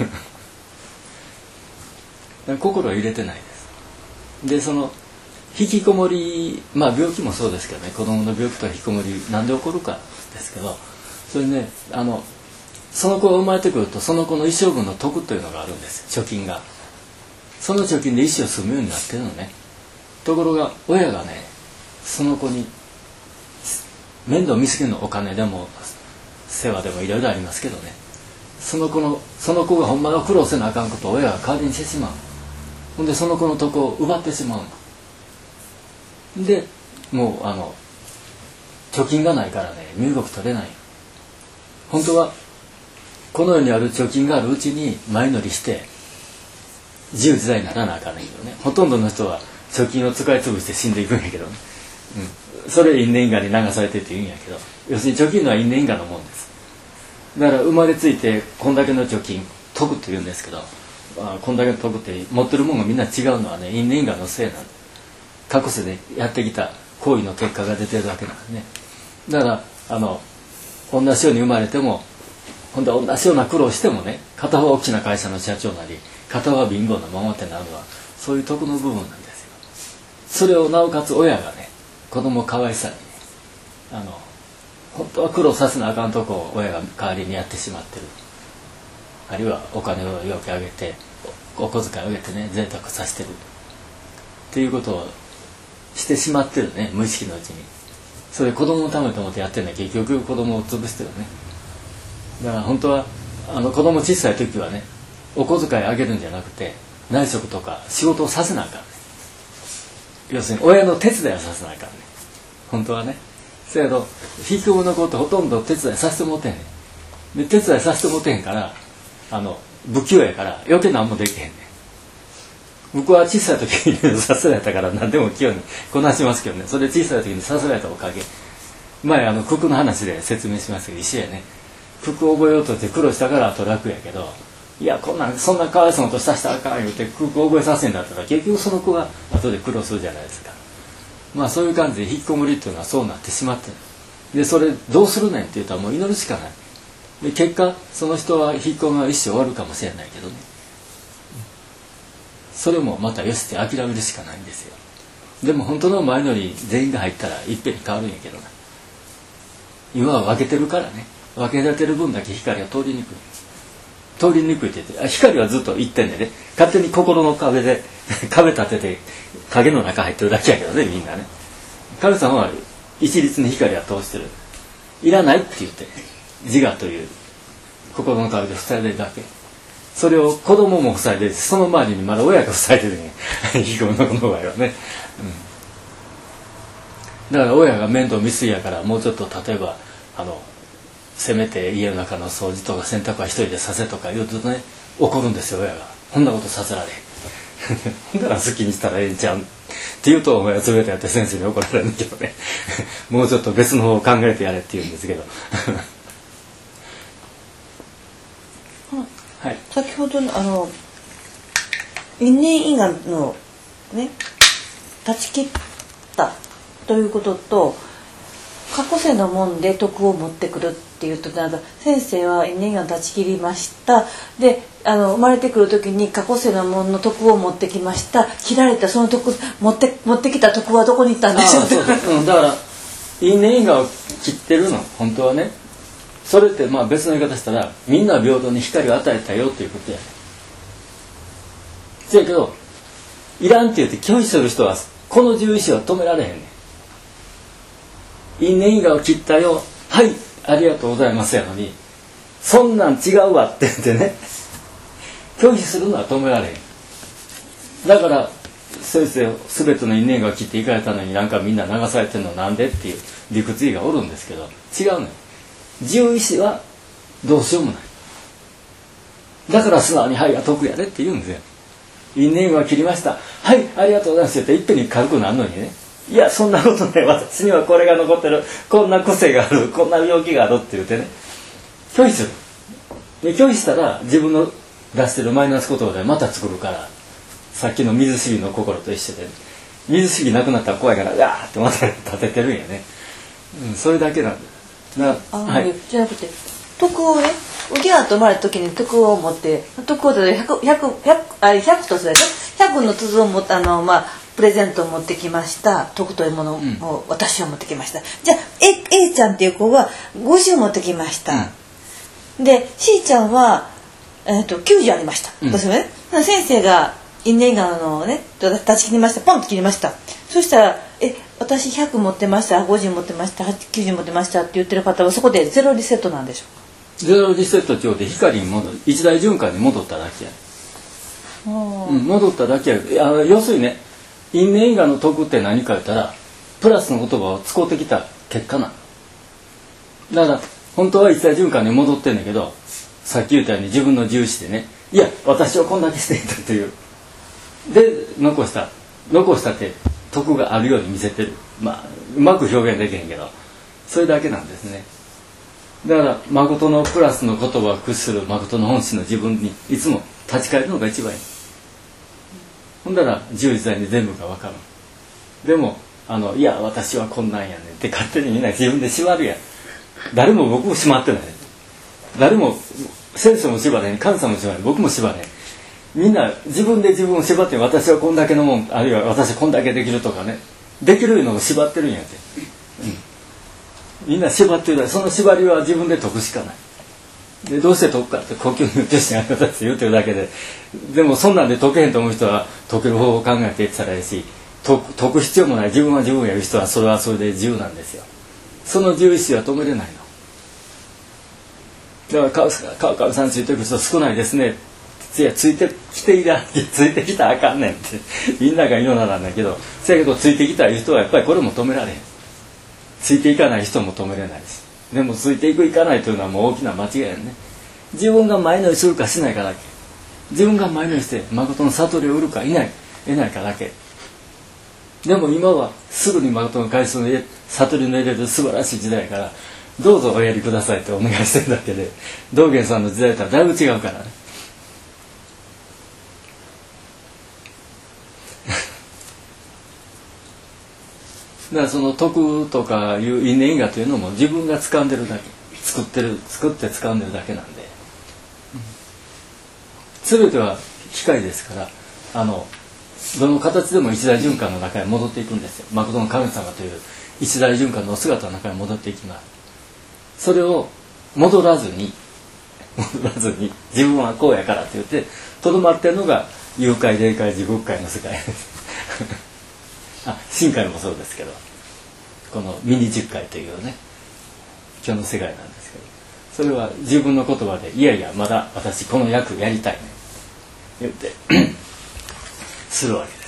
心は入れてないです。でその引きこもり、まあ病気もそうですけどね、子供の病気と引きこもりなんで起こるかですけど、それね、あのその子が生まれてくるとその子の一生分の徳というのがあるんです、貯金が。その貯金で一生住むようになってるのね。ところが親がね、その子に面倒見つけるのお金でも世話でもいろいろありますけどね、その子のその子がほんまの苦労せなあかんことを親が代わりにしてしまう。ほんでその子のとこを奪ってしまうので、もうあの貯金がないからね、身動き取れない。本当はこの世にある貯金があるうちに前乗りして自由自在にならなあかんねんけどね、ほとんどの人は貯金を使い潰して死んでいくんやけどね、うん、それ因縁因果に流されてって言うんやけど、要するに貯金のは因縁因果のもんです。だから生まれついてこんだけの貯金徳って言うんですけど、あこんだけの徳って持ってるもんがみんな違うのはね、因縁因果のせいなんで、過去世でやってきた行為の結果が出てるだけなんですね。だからあの同じように生まれても、ほんで同じような苦労してもね、片方は大きな会社の社長なり片方は貧乏なままってなるのはそういう徳の部分なんですよ。それをなおかつ親がね、子供を可愛さにね、あの本当は苦労させなあかんとこを親が代わりにやってしまってる。あるいはお金をよくあげてお小遣いをあげてね、贅沢させてるっていうことをしてしまってるね、無意識のうちに。それ子供のためと思ってやってるのは結局子供を潰してるね。だから本当はあの子供小さい時はね、お小遣いあげるんじゃなくて内職とか仕事をさせなあかんね。要するに親の手伝いをさせなあかんね、本当はね。せやけど引きこもりの子ってほとんど手伝いさせてもらってんねん。で手伝いさせてもらってへんから、 あの不器用やから余計何もできへんねん。僕は小さい時にさせられたから何でも器用にこなしますけどね、それ小さい時にさせられたおかげ。前あの九九の話で説明しましたけど一緒やね。九九覚えようとして苦労したからあと楽やけど、いやこんなんそんなかわいそうなことさせたらあかん言うて九九覚えさせんだったら結局その子が後で苦労するじゃないですか。まあそういう感じで引きこもりっていうのはそうなってしまってる。でそれどうするねんって言ったらもう祈るしかない。で結果その人は引きこもりは一生終わるかもしれないけどね、それもまたよしって諦めるしかないんですよ。でも本当の前のに全員が入ったらいっぺんに変わるんやけどな。今は分けてるからね、分けられてる分だけ光が通りにくい通りにくいって言って、光はずっと一点でね、勝手に心の壁で壁立てて影の中入ってるだけやけどね、みんなね。神様は一律に光は通してる。いらないって言って自我という心の壁で塞いでるだけ。それを子供も塞いでるし、その周りにまだ親が塞いでるね引きこもりの子の場合はね、うん、だから親が面倒見すぎやから、もうちょっと例えばあのせめて家の中の掃除とか洗濯は一人でさせとか言うとね、怒るんですよ親が。こんなことさせられへんほんなら好きにしたらええんちゃうって言うと、お前は全てやって先生に怒られるんだけどねもうちょっと別の方を考えてやれって言うんですけどはい、 先ほどのあの因縁因果のね断ち切ったということと、過去世のもんで徳を持ってくるっていうと、なんか先生は因縁因果を断ち切りました。であの生まれてくる時に過去世のもんの徳を持ってきました。切られたその徳持って持ってきた徳はどこに行ったんでしょうって。 そうそう、うん、だから因縁因果を切ってるの本当はね。それってまあ別の言い方したら、みんな平等に光を与えたよっていうことや。せやけどいらんって言って拒否する人はこの十意志は止められへんねん。因縁因果を切ったよ、はいありがとうございますやのに、そんなん違うわって言ってね拒否するのは止められへん。だから先生全ての因縁因果を切っていかれたのに、なんかみんな流されてるのなんでっていう理屈意がおるんですけど、違うのよ。十意志はどうしようもない。だから素直に「はいが得やで」って言うんですよ。因縁は切りました、はいありがとうございますって言っていっぺんに軽くなるのにね、いやそんなことない、私にはこれが残ってる、こんな癖がある、こんな病気があるって言ってね拒否する。で拒否したら自分の出してるマイナス言葉でまた作るから、さっきの水主義の心と一緒で、ね、水主義なくなったら怖いからガーってまた立ててるんやね、うん、それだけなんです。なあ、はい、じゃなくて徳をね、ウギャーと生まれた時に徳を持って、徳をひゃく、ひゃく、ひゃく、あれひゃくとするでしょ、ひゃくの鈴を持ってあのまあプレゼントを持ってきました。徳というものを私は持ってきました。じゃあ A, A ちゃんっていう子はごじゅう持ってきました。うん、で C ちゃんはえっ、ー、ときゅうじゅうありました。うん、ですね。先生が因縁因果のね断ち切りました。ポンと切りました。そしたらえ私ひゃく持ってました、ごじゅう持ってました、きゅうじゅう持ってましたって言ってる方はそこでゼロリセットなんでしょうか。 ゼロリセット上で光に戻る、一大循環に戻っただけや。うん、戻っただけや。いや要するにね、因縁因果の徳って何か言ったらプラスの言葉を使ってきた結果なの。だから本当は一大循環に戻ってんだけど、さっき言ったように自分の重視でね、いや私はこんだけしていたというで残した残したって徳があるように見せてる。まあうまく表現できへんけどそれだけなんですね。だから誠のプラスの言葉を駆使する誠の本心の自分にいつも立ち返るのが一番いい。ほんだら自由自在に全部が分かる。でもあのいや私はこんなんやねんって勝手にみんな自分で縛るやん。誰も僕も縛ってない。誰も先生も縛れへん、神様も縛れへん、僕も縛れへん。みんな自分で自分を縛って、私はこんだけのもん、あるいは私はこんだけできるとかね、できるのを縛ってるんやって、うん、みんな縛ってる。その縛りは自分で解くしかない。でどうして解くかって呼吸によってしない形で言うてるだけで、でもそんなんで解けへんと思う人は解ける方法を考えていったらいいし、解く、解く必要もない。自分は自分をやる人はそれはそれで自由なんですよ。その自由意志は止めれないの。だから川上さんついてくる人少ないですね。いやついてきていらん、ついてきたらあかんねんってみんなが言うのなんだけど、せやけどついてきた人はやっぱりこれも止められへん。ついていかない人も止めれないし、でもついていくいかないというのはもう大きな間違いやね。 自分が前乗りするかしないかだけ、自分が前乗りして誠の悟りを得るかいない得ないかだけ。でも今はすぐに誠の回数の悟りの得れる素晴らしい時代やから、どうぞおやりくださいってお願いしてるだけで、道元さんの時代とはだいぶ違うからね。だからその徳とかいう因縁果というのも自分が掴んでるだけ、作ってる作って掴んでるだけなんで、全ては機械ですから、あのどの形でも一大循環の中へ戻っていくんですよ。誠の神様という一大循環のお姿の中に戻っていきます。それを戻らずに戻らずに自分はこうやからって言ってとどまってるのが幽界霊界地獄界の世界ですあ、深海もそうですけど、このミニ十界というね今日の世界なんですけど、それは自分の言葉でいやいやまだ私この役やりたいね言ってするわけです。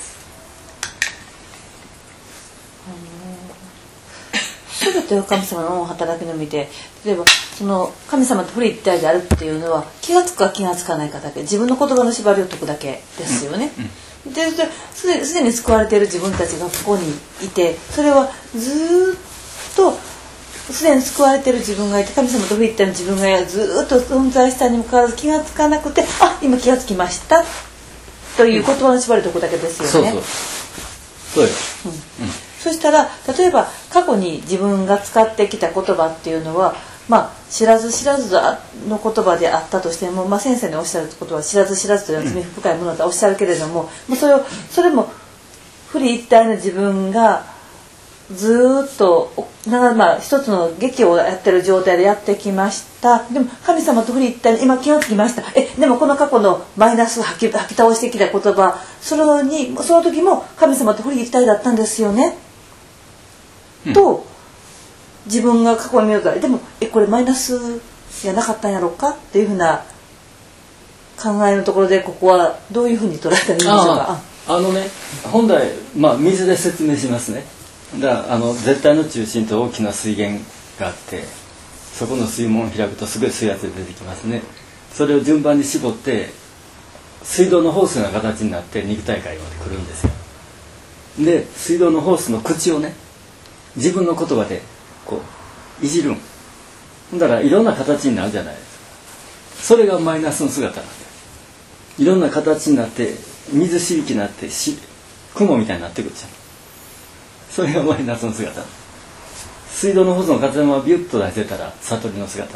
すべてを神様の働きの見て、例えばその神様とフリ一体であるっていうのは気がつくか気がつかないかだけ、自分の言葉の縛りを解くだけですよね。うんうん、ですでにすでに救われている自分たちがここにいて、それはずっとすでに救われている自分がいて、神様とフリ一体の自分がずっと存在したにもかかわらず気がつかなくて、あ、今気がつきましたという言葉の縛りを解くだけですよね。 そうそうそうよ、うんうん、 そしたら例えば過去に自分が使ってきた言葉っていうのは、まあ、知らず知らずの言葉であったとしても、まあ、先生のおっしゃることは知らず知らずというのは罪深いものだとおっしゃるけれども、うん、それをそれもフリ一体の自分がずっとなまあ一つの劇をやってる状態でやってきました。でも神様とフリ一体に今気がつきました。えでもこの過去のマイナスを吐き、吐き倒してきた言葉、それにその時も神様とフリ一体だったんですよね、うん、と自分が過去に見るから、でもえこれマイナスじゃなかったんやろうかっていうふうな考えのところで、ここはどういうふうに捉えたらいいんでしょうか。 あ, あのね本来、まあ、水で説明しますね。だからあの絶対の中心と大きな水源があって、そこの水門を開くとすごい水圧で出てきますね。それを順番に絞って水道のホースのような形になって肉体界まで来るんですよ。で水道のホースの口をね自分の言葉でこういじるん。だからいろんな形になるじゃないですか。それがマイナスの姿なんです。いろんな形になって水しぶきになってし雲みたいになってくるじゃん。それがマイナスの姿。水道のホースの風間をビュッと出せたら悟りの姿。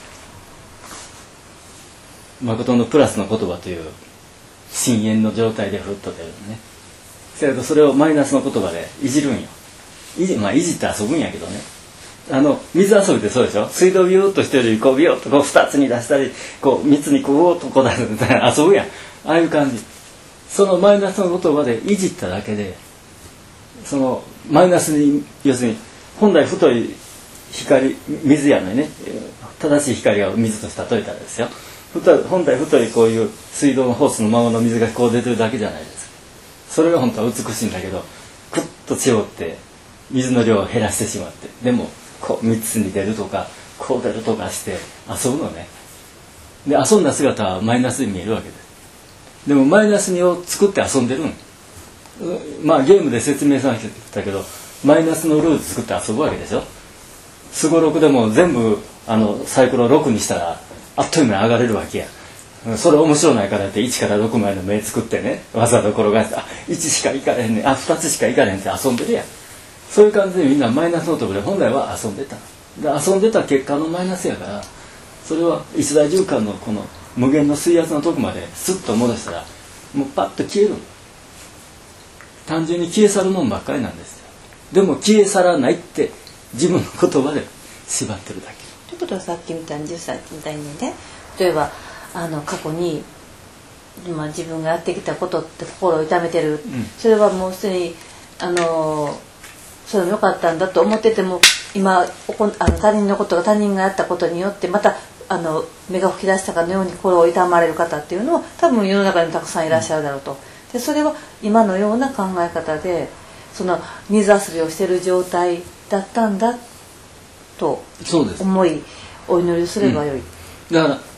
誠のプラスの言葉という深淵の状態でふっと出るのね。それとそれをマイナスの言葉でいじるんよ。いじ、まあ、いじって遊ぶんやけどね。あの水遊びってそうでしょ。水道ビューっとしてるよりこうビューっとこう二つに出したりこう三つにこうとこう出すみたいな遊ぶやん。ああいう感じ。そのマイナスの言葉でいじっただけで、そのマイナスに要するに本来太い光水やのにね、正しい光を水として例えたらですよ。太い本来太いこういう水道のホースのままの水がこう出てるだけじゃないですか。それが本当は美しいんだけど、クッと絞って水の量を減らしてしまって、でもこうみっつに出るとかこう出るとかして遊ぶのね。で遊んだ姿はマイナスに見えるわけです。でもマイナスにを作って遊んでるん。まあゲームで説明されてたけど、マイナスのルール作って遊ぶわけでしょ。すごろくでも全部あのサイコロろくにしたらあっという間に上がれるわけや。それ面白ないからっていちからろくまでの目作ってね、わざと転がして、あいちしかいかれへんねん、あふたつしかいかれへんって遊んでるやん。そういう感じでみんなマイナスのところで本来は遊んでた。で遊んでた結果のマイナスやから、それは一大循環のこの無限の水圧のとこまでスッと戻したらもうパッと消える。単純に消え去るもんばっかりなんですよ。でも消え去らないって自分の言葉で縛ってるだけ。 ということはさっきみたいにじゅっさいみたいにね、例えばあの過去に、まあ、自分がやってきたことって心を痛めてる、うん、それはもうすでにあのそれも良かったんだと思ってても、今おこあの他人のことが他人がやったことによってまたあの目が吹き出したかのように心を痛まれる方っていうのは多分世の中にたくさんいらっしゃるだろうと。でそれは今のような考え方でその水遊びをしている状態だったんだと思いお祈りすればよい。 うん、だから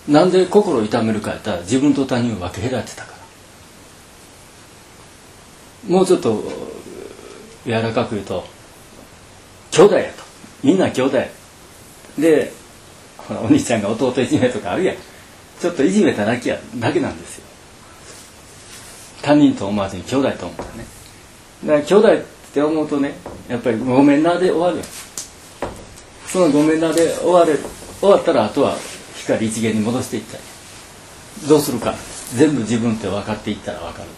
なんで心を痛めるかやったら自分と他人を分け隔てたから。もうちょっと柔らかく言うと兄弟やと、みんな兄弟で、ほらお兄ちゃんが弟いじめとかあるやん。ちょっといじめただけやだけなんですよ。他人と思わずに兄弟と思ったね。だから兄弟って思うとね、やっぱりごめんなで終わるよ。そのごめんなで終われ終わったらあとは光一元に戻していったり、どうするか全部自分って分かっていったら分かる。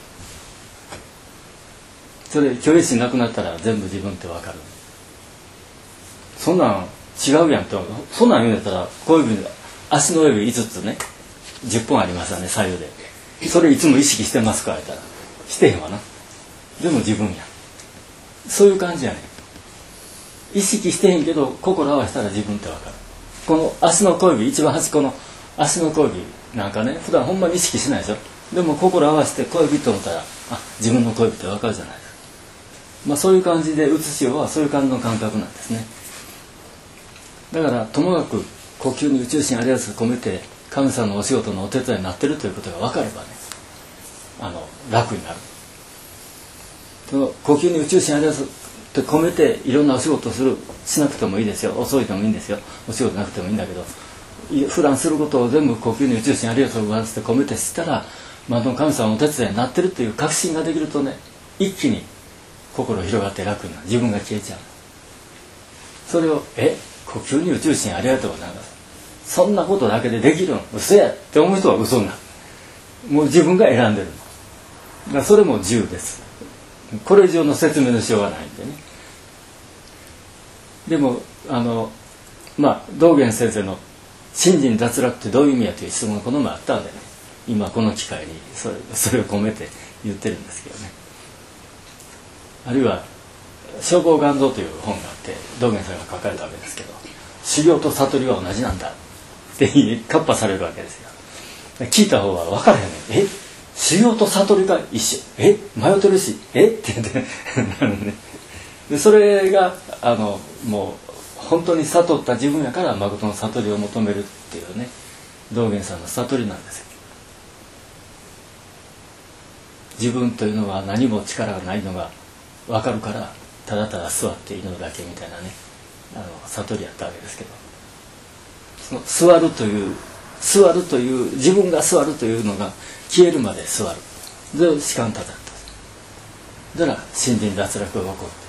それ距離心なくなったら全部自分って分かる。そんなん違うやんって、そんなん言うんだったら小指足の指いつつねじゅっぽんありますよね、左右で。それいつも意識してますか言ったらしてへんわな。でも自分や、そういう感じやねん。意識してへんけど心合わせたら自分って分かる。この足の小指、一番端っこの足の小指なんかね、普段ほんまに意識しないでしょ。でも心合わせて小指と思ったら、あ、自分の小指って分かるじゃないですか。まあそういう感じでうつしようはそういう感じの感覚なんですね。だからともかく呼吸に宇宙心ありがとう込めて神様のお仕事のお手伝いになっているということが分かればね、あの楽になる。その呼吸に宇宙心ありがとうって込めていろんなお仕事をするしなくてもいいですよ、遅いでもいいんですよ、お仕事なくてもいいんだけど、普段することを全部呼吸に宇宙心ありがとうございますって込めてしたら、まあ、神様のお手伝いになってるという確信ができるとね、一気に心広がって楽になる。自分が消えちゃう。それをえ呼吸に宇宙心ありがとうございます、そんなことだけでできるの嘘やって思う人は嘘になる。もう自分が選んでるのだから、それも自由です。これ以上の説明のしようがないんでね。でもあのまあ道元先生の信心脱落ってどういう意味やという質問がこの前あったんでね、今この機会にそれ、それを込めて言ってるんですけどね。あるいは消防願像という本があって道元さんが書かれたわけですけど、修行と悟りは同じなんだってカッパされるわけですよ。聞いた方は分からへんねん。え修行と悟りが一緒、え迷ってるし、えって言ってなるね。でそれがあのもう本当に悟った自分やから誠の悟りを求めるっていうね、道元さんの悟りなんですよ。自分というのは何も力がないのが分かるから、ただただ座って祈るだけみたいなね、あの悟りやったわけですけど、その座るという座るという自分が座るというのが消えるまで座る。で時間たたっただから信心脱落が起こって、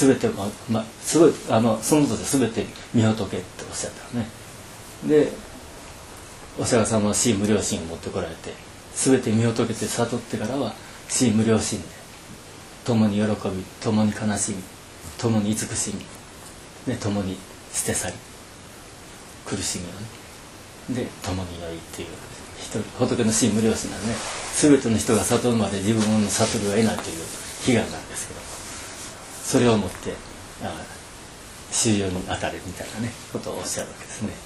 全てまま、すごいあのそのことで全て見仏けっておっしゃったのね。でお釈迦様は死無量心を持ってこられて、全て見仏けて悟ってからは死無量心で共に喜び、共に悲しみ、共に慈しみで共に捨て去り、苦しみをねで共に祈りっていう一人仏の死無量心なんでね、全ての人が悟るまで自分の悟りは得ないという悲願なんですけど、それをもってあ修行に当たれみたいなねことをおっしゃるわけですね。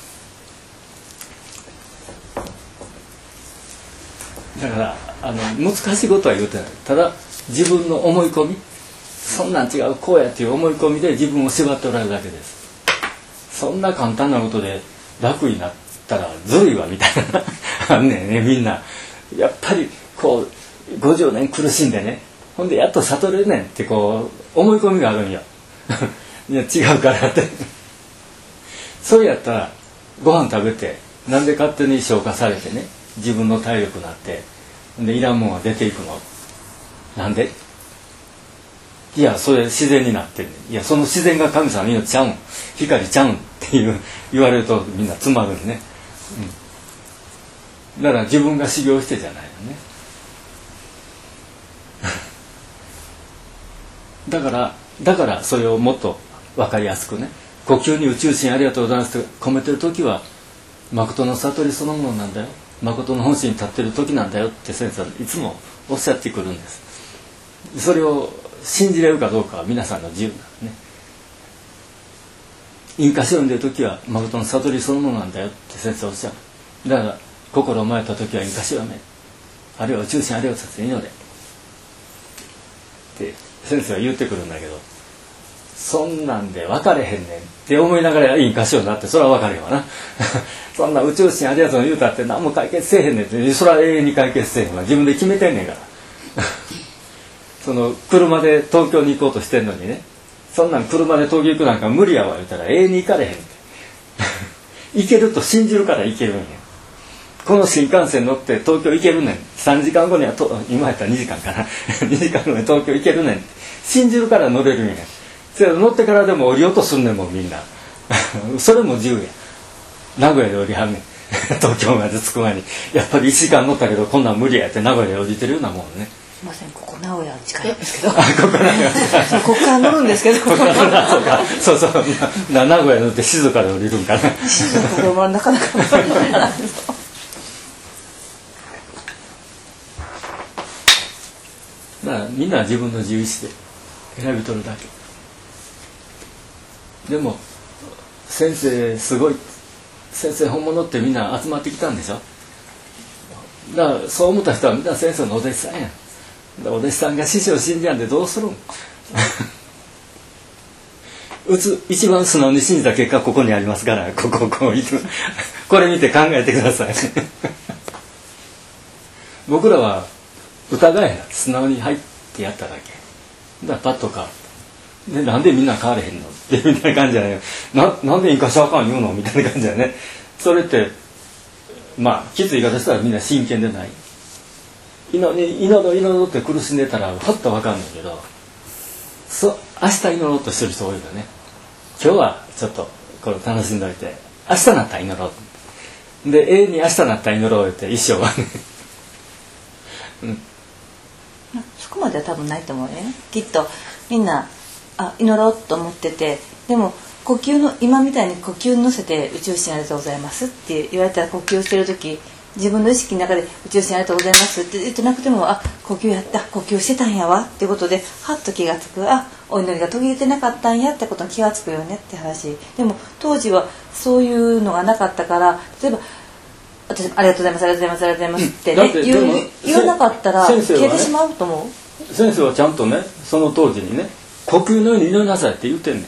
だからあの難しいことは言うてない。ただ自分の思い込み、そんなん違うこうやっていう思い込みで自分を縛っておられるだけです。そんな簡単なことで楽になったらずるいわみたいなあんねんね。みんなやっぱりこうごじゅうねん苦しんでね、ほんでやっと悟れるねんってこう思い込みがあるんよいや違うからってそれやったらご飯食べてなんで勝手に消化されてね、自分の体力になってでいらんもんが出ていくのなんで、いやそれ自然になってる、ね、いやその自然が神様の命ちゃうん、光ちゃうんっていう言われるとみんなつまるんね、うん、だから自分が修行してじゃないのねだからだからそれをもっと分かりやすくね、呼吸に宇宙心ありがとうございますと込めてる時は誠の悟りそのものなんだよ、誠の本心に立ってる時なんだよって先生はいつもおっしゃってくるんです。それを信じれるかどうかは皆さんの自由なんですね。印歌書を読んでる時は誠の悟りそのものなんだよって先生おっしゃる。だから心を迷った時は印歌書を読め、あるいは宇宙心ありがとうさせて祈れって先生は言ってくるんだけど、そんなんで分かれへんねんって思いながら印歌書になって、それは分かれへんわなそんな宇宙人ありやつの言うたって何も解決せえへんねんって、それは永遠に解決せえへんわ、自分で決めてんねんからその車で東京に行こうとしてんのにね、そんなん車で東京行くなんか無理やわ言うたら永遠に行かれへんって行けると信じるから行けるんや。この新幹線乗って東京行けるねん、さんじかんごにはと今やったらにじかんかなにじかんごに東京行けるねん信じるから乗れるんや。それ乗ってからでも降りようとすんねんもんみんなそれも自由や。名古屋で降りはんねん東京まで着く前にやっぱりいちじかん乗ったけどこんなん無理やって名古屋で降りてるようなもんね。 すいません、ここ名古屋近いんですけどあ、ここ名古屋そうここから乗るんですけどここそうそうな名古屋乗って静岡で降りるんかな静岡でもなかなか乗れないだからみんな自分の自由意志で選び取るだけ。でも先生すごい、先生本物ってみんな集まってきたんでしょ。だからそう思った人はみんな先生のお弟子さんや。お弟子さんが師匠信じやんでどうするんうつ一番素直に信じた結果ここにありますから、こここうこれ見て考えてください僕らは疑えな素直に入ってやっただけだからパッと変わる。でなんでみんな変われへんのってみたいな感じじゃないな。なんでいいかしゃあかん言うのみたいな感じだよね。それってまあきつい言い方したらみんな真剣でない。祈り祈ろう祈ろうって苦しんでたらパッと分かんないけど、そ明日祈ろうとしてる人多いよね。今日はちょっとこれ楽しんどいて明日なったら祈ろうで永遠に明日なったら祈ろうって一生はねうん、 そこまでは多分ないと思うね。きっとみんなあ祈ろうと思ってて、でも呼吸の今みたいに呼吸に乗せて宇宙人ありがとうございますって言われたら呼吸してる時自分の意識の中で宇宙人ありがとうございますって言ってなくてもあ呼吸やった呼吸してたんやわってことではっと気がつく、あお祈りが途切れてなかったんやってことに気がつくよねって話。でも当時はそういうのがなかったから、例えば私ありがとうございますありがとうございますありがとうございますってね、うん、言, う言わなかったら消えてしまうと思う。 先生はちゃんとねその当時にね呼吸のように祈りなさいって言ってんねん。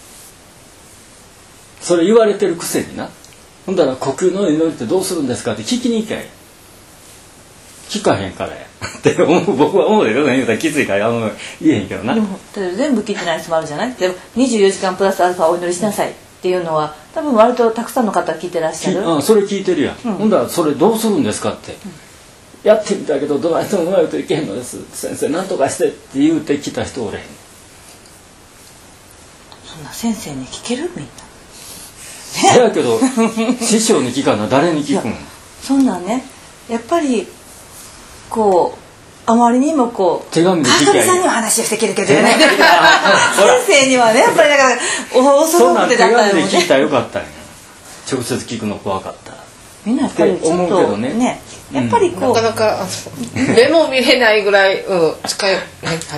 それ言われてるくせにな。ほんだら呼吸のように祈りってどうするんですかって聞きに行きゃいい。聞かへんからやって思う僕は思うけどね。言うたらきついからあの言えへんけどな。 でも全部聞いてない人もあるじゃない。でもにじゅうよじかんプラスアルファお祈りしなさいっていうのは多分割とたくさんの方聞いてらっしゃる。 ああそれ聞いてるやん、うん、ほんだらそれどうするんですかって、うん、やってみたけどどないしてもうまいといけへんのです先生なんとかしてって言うてきた人おれへん。 そんな先生に聞けるみんなそやけど師匠に聞かな誰に聞くん。 そんなんねやっぱりこうあまりにもこう手紙で聞きゃいい。 川上さんには話をしてきるけどね先生にはねやっぱりだから恐ろくてだったよね。 そんなん手紙で聞いたらよかったんや。直接聞くの怖かった。 みんなやっぱりちょっとね、ねやっぱりこう、 うん、なかなか目も見れないぐらい、うん、近いね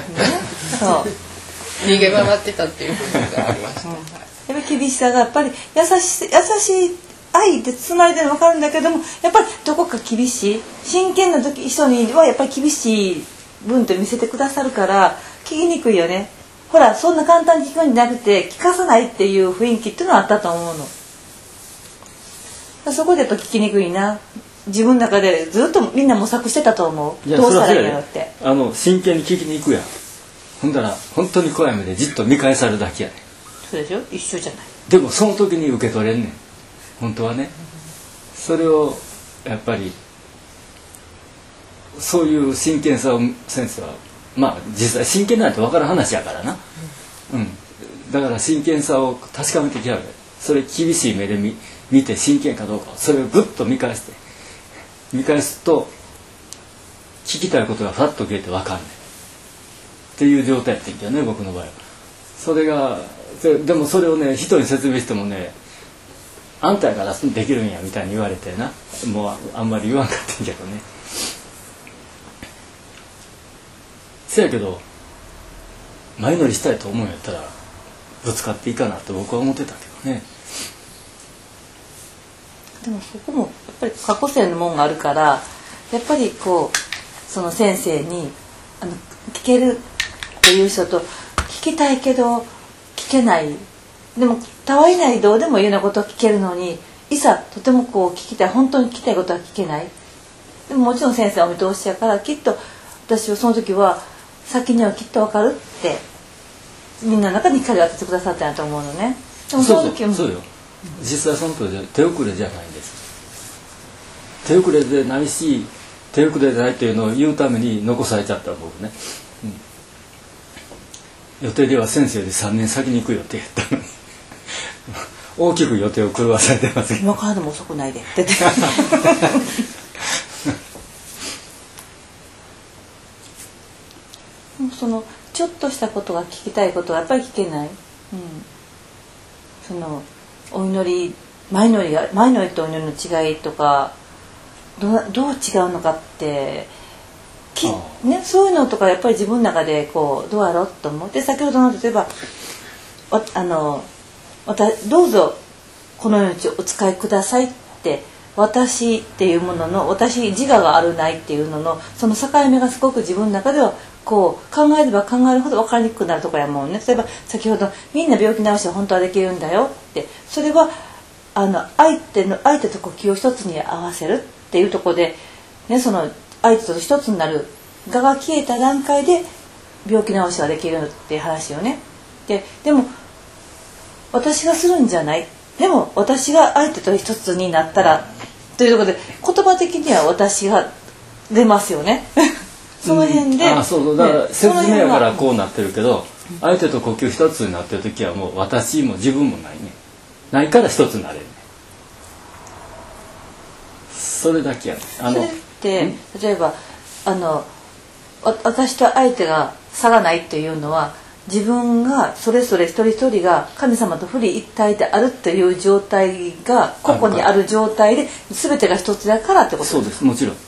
そう逃げ回ってたっていう部分がありました、うん、やっぱり厳しさがやっぱり優しい優しい愛で包まれてるの分かるんだけどもやっぱりどこか厳しい真剣な時人にはやっぱり厳しい文と見せてくださるから聞きにくいよね。ほらそんな簡単に聞くんじゃなくて聞かさないっていう雰囲気っていうのはあったと思うの。そこでやっぱ聞きにくいな。自分の中でずっとみんな模索してたと思う。どうしたらいいのって。 あの真剣に聞きに行くやん。ほんだら本当に怖い目でじっと見返されるだけやねん。 そうでしょ一緒じゃない。 でもその時に受け取れんねん本当はね。それをやっぱりそういう真剣さを先生はまあ実際真剣なんて分かる話やからな、うんうん、だから真剣さを確かめてきゃう。それ厳しい目で 見, 見て真剣かどうかそれをグッと見返して見返すと聞きたいことがファッと消えて分かんねんっていう状態やってんけどね僕の場合は。それがでもそれをね人に説明してもねあんたやからできるんやみたいに言われてなもうあんまり言わんかったんけどね。せやけど前乗りしたいと思うんやったらぶつかっていいかなって僕は思ってたけどね。 でもそこもやっぱり過去性のもんがあるからやっぱりこうその先生にあの聞けるっていう人と聞きたいけど聞けないでもたわいないどうでもいいようなことを聞けるのにいざとてもこう聞きたい本当に聞きたいことは聞けない。でももちろん先生はお見通しやからきっと私はその時は先にはきっと分かるってみんなの中に光を当ててくださったんやと思うのね。でもその時そうそうそうよ、実際その時で手遅れじゃないんです。手遅れでないし手遅れでないっていうのを言うために残されちゃった僕ね、うん、予定では先生よりさんねん先に行く予定やったのに大きく予定を狂わされてますけど今からでも遅くないでってそのちょっとしたことが聞きたいことはやっぱり聞けない、うん、そのお祈り前のりが前のりとお祈りの違いとかどう、どう違うのかってき、ね、そういうのとかやっぱり自分の中でこうどうやろうと思って先ほどの例えばあのどうぞこの命をお使いくださいって私っていうものの私自我があるないっていうののその境目がすごく自分の中ではこう考えれば考えるほど分かりにくくなるところやもんね。例えば先ほどみんな病気治しは本当はできるんだよってそれはあの相手の相手と呼吸を一つに合わせるっていうところで、ね、その相手と一つになる我が消えた段階で病気治しはできるっていう話よね。で、でも私がするんじゃない。でも私が相手と一つになったらというところで言葉的には私が出ますよね。その辺で、 うん、あそうそうだから説明やからこうなってるけど、相手と呼吸一つになってる時はもう私も自分もないね。ないから一つになれるね。それだけやね。あのそれって例えばあの私と相手が差がないっていうのは自分がそれぞれ一人一人が神様と不離一体であるっていう状態が個々にある状態で全てが一つだからってことですか。 そうです、もちろん。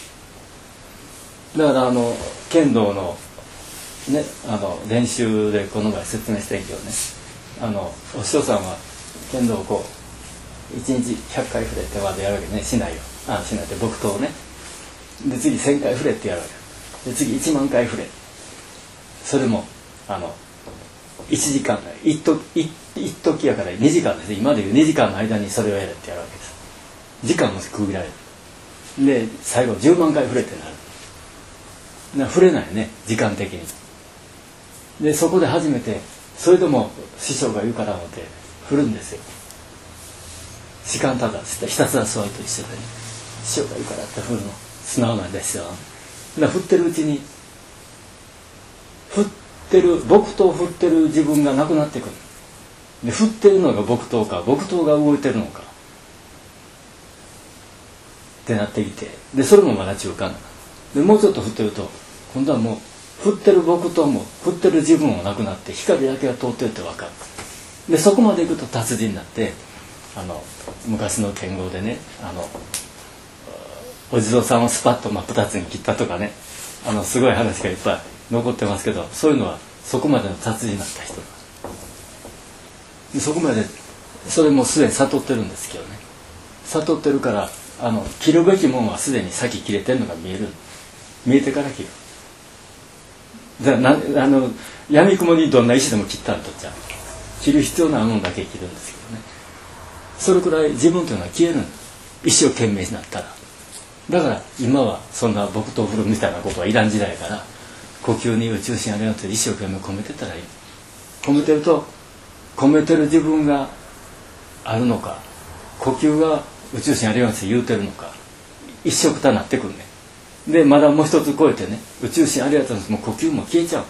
だからあの剣道のねあの練習でこの前説明したけどね、あのお師匠さんは剣道をこういちにちひゃっかい振れってまでやるわけね、しないよあしないって木刀をねで次せんかい振れってやるわけで次いちまんかい振れ、それもあのいちじかん一時一時やからにじかんです。今でいうにじかんの間にそれをやれってやるわけです。時間も区切られるで最後じゅうまんかい振れってなるな、振れないね時間的に。でそこで初めてそれでも師匠が言うから思って振るんですよ。時間ただひたすら座りと一緒でね、師匠が言うからって振るの素直なんですよ。だ振ってるうちに振ってる木刀を振ってる自分がなくなってくる。で振ってるのが木刀か木刀が動いてるのかってなってきて、でそれもまだ中間でもうちょっと振ってると今度はもう振ってる木刀も振ってる自分もなくなって光だけが通ってるって分かる。でそこまでいくと達人になって、あの昔の剣豪でね、あのお地蔵さんをスパッと真っ二つに切ったとかね、あのすごい話がいっぱい残ってますけど、そういうのはそこまでの達人になった人でそこまでそれもすでに悟ってるんですけどね、悟ってるからあの切るべきもんはすでに先切れてるのが見える。見えてから切る。だなあの闇雲にどんな石でも切ったらとっちゃう。切る必要なものだけ切るんですけどね。それくらい自分というのは消えるの。一生懸命になったら。だから今はそんな木刀振るみたいなことはいらん時代やから、呼吸に宇宙心あるよって一生懸命込めてたらいい。込めてると込めてる自分があるのか、呼吸が宇宙心あるよって言うてるのか、一緒くたなってくるね。でまだもう一つ超えてね、宇宙心ありがとうです。もう呼吸も消えちゃう。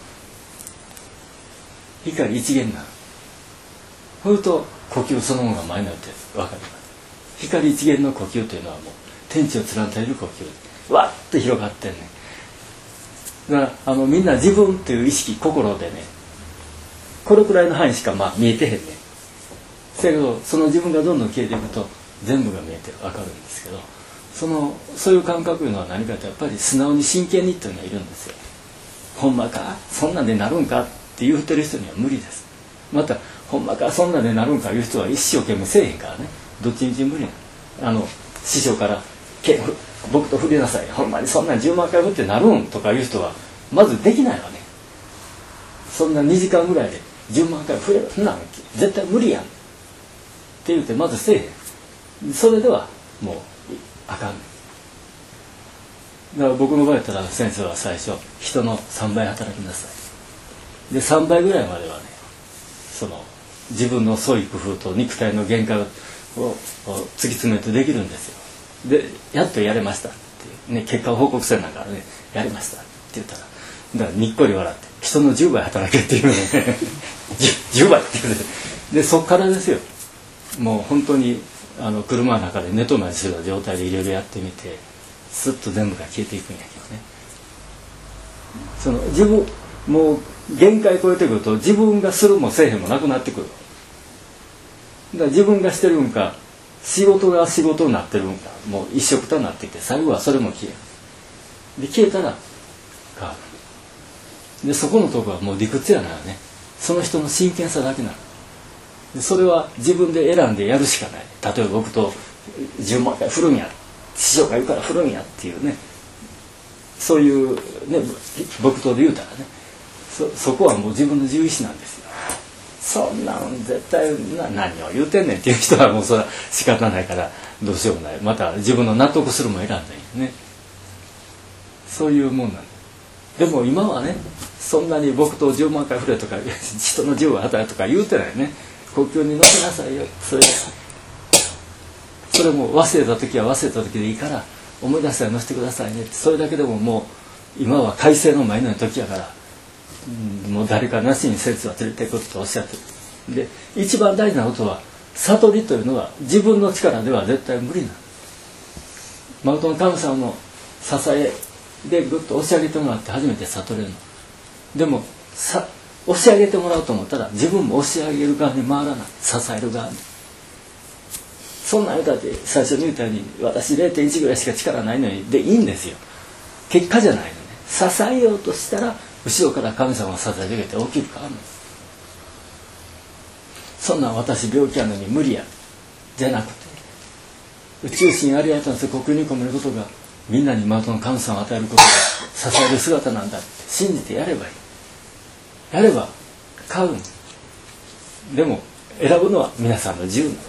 光一元になる。そうすると呼吸そのものが前になって分かります。光一元の呼吸というのはもう天地を貫いている呼吸、わっと広がってんね。だからあのみんな自分という意識心でね、これくらいの範囲しかまあ見えてへんね。だけどその自分がどんどん消えていくと全部が見えて分かるんですけど、そのそういう感覚というのは何かとやっぱり素直に真剣にというのがいるんですよ。ほんまかそんなんでなるんかって言ってる人には無理です。またほんまかそんなんでなるんかいう人は一生懸命せえへんからね、どっちみち無理な。あの師匠から剣僕と振りなさい、ほんまにそんなんじゅうまんかい振ってなるんとかいう人はまずできないわね。そんなにじかんぐらいでじゅうまんかい振れる、そんなん絶対無理やんって言うてまずせえへん。 それではもうあかんねん。だから僕の場合やったら先生は最初人のさんばい働きなさいでさんばいぐらいまではねその自分の創意工夫と肉体の限界を突き詰めてできるんですよ。でやっとやれましたっていう、ね、結果を報告せながらねやりましたって言ったらだからにっこり笑って人のじゅうばい働けっていうのねじゅうばいって言うでそっからですよ。もう本当にあの車の中で寝泊まりする状態でいろいろやってみてスッと全部が消えていくんやけどね。その自分もう限界超えてくると自分がするもせえへんもなくなってくる。だから自分がしてるんか仕事が仕事になってるんかもう一緒くたになってきて最後はそれも消える。で消えたら変わる。でそこのとこはもう理屈やならねその人の真剣さだけなの。でそれは自分で選んでやるしかない。例えば僕とじゅうまんかい振るんや師匠が言うから振るんやっていうねそういうね僕とで言うたらね そ, そこはもう自分の自由意志なんですよ。そんなん絶対な何を言うてんねんっていう人はもうそれは仕方ないからどうしようもない。また自分の納得するも選んだんよね。そういうもんなんでも今はねそんなに僕とじゅうまんかい振れとか人のじゅうばい働くとか言うてないね。呼吸に乗せなさいよ。それそれも忘れた時は忘れた時でいいから思い出したら乗せてくださいねって。それだけでももう今は快晴の前の時やから、うん、もう誰かなしに先生は連れていくとおっしゃってる。で一番大事なことは悟りというのは自分の力では絶対無理なの。誠の神様の支えでぐっと押し上げてもらって初めて悟れるの。でもさ押し上げてもらおうと思ったら自分も押し上げる側に回らない。支える側に。そんなん言うたって最初に言ったように私 れいてんいち ぐらいしか力ないのにでいいんですよ。結果じゃないのね。支えようとしたら後ろから神様が支えてくれて起きるから。そんなん私病気やのに無理やじゃなくて宇宙神ありがとうの呼吸に込めることがみんなに誠の神様を与えることが支える姿なんだって信じてやればいい。やれば買う。でも選ぶのは皆さんの自由。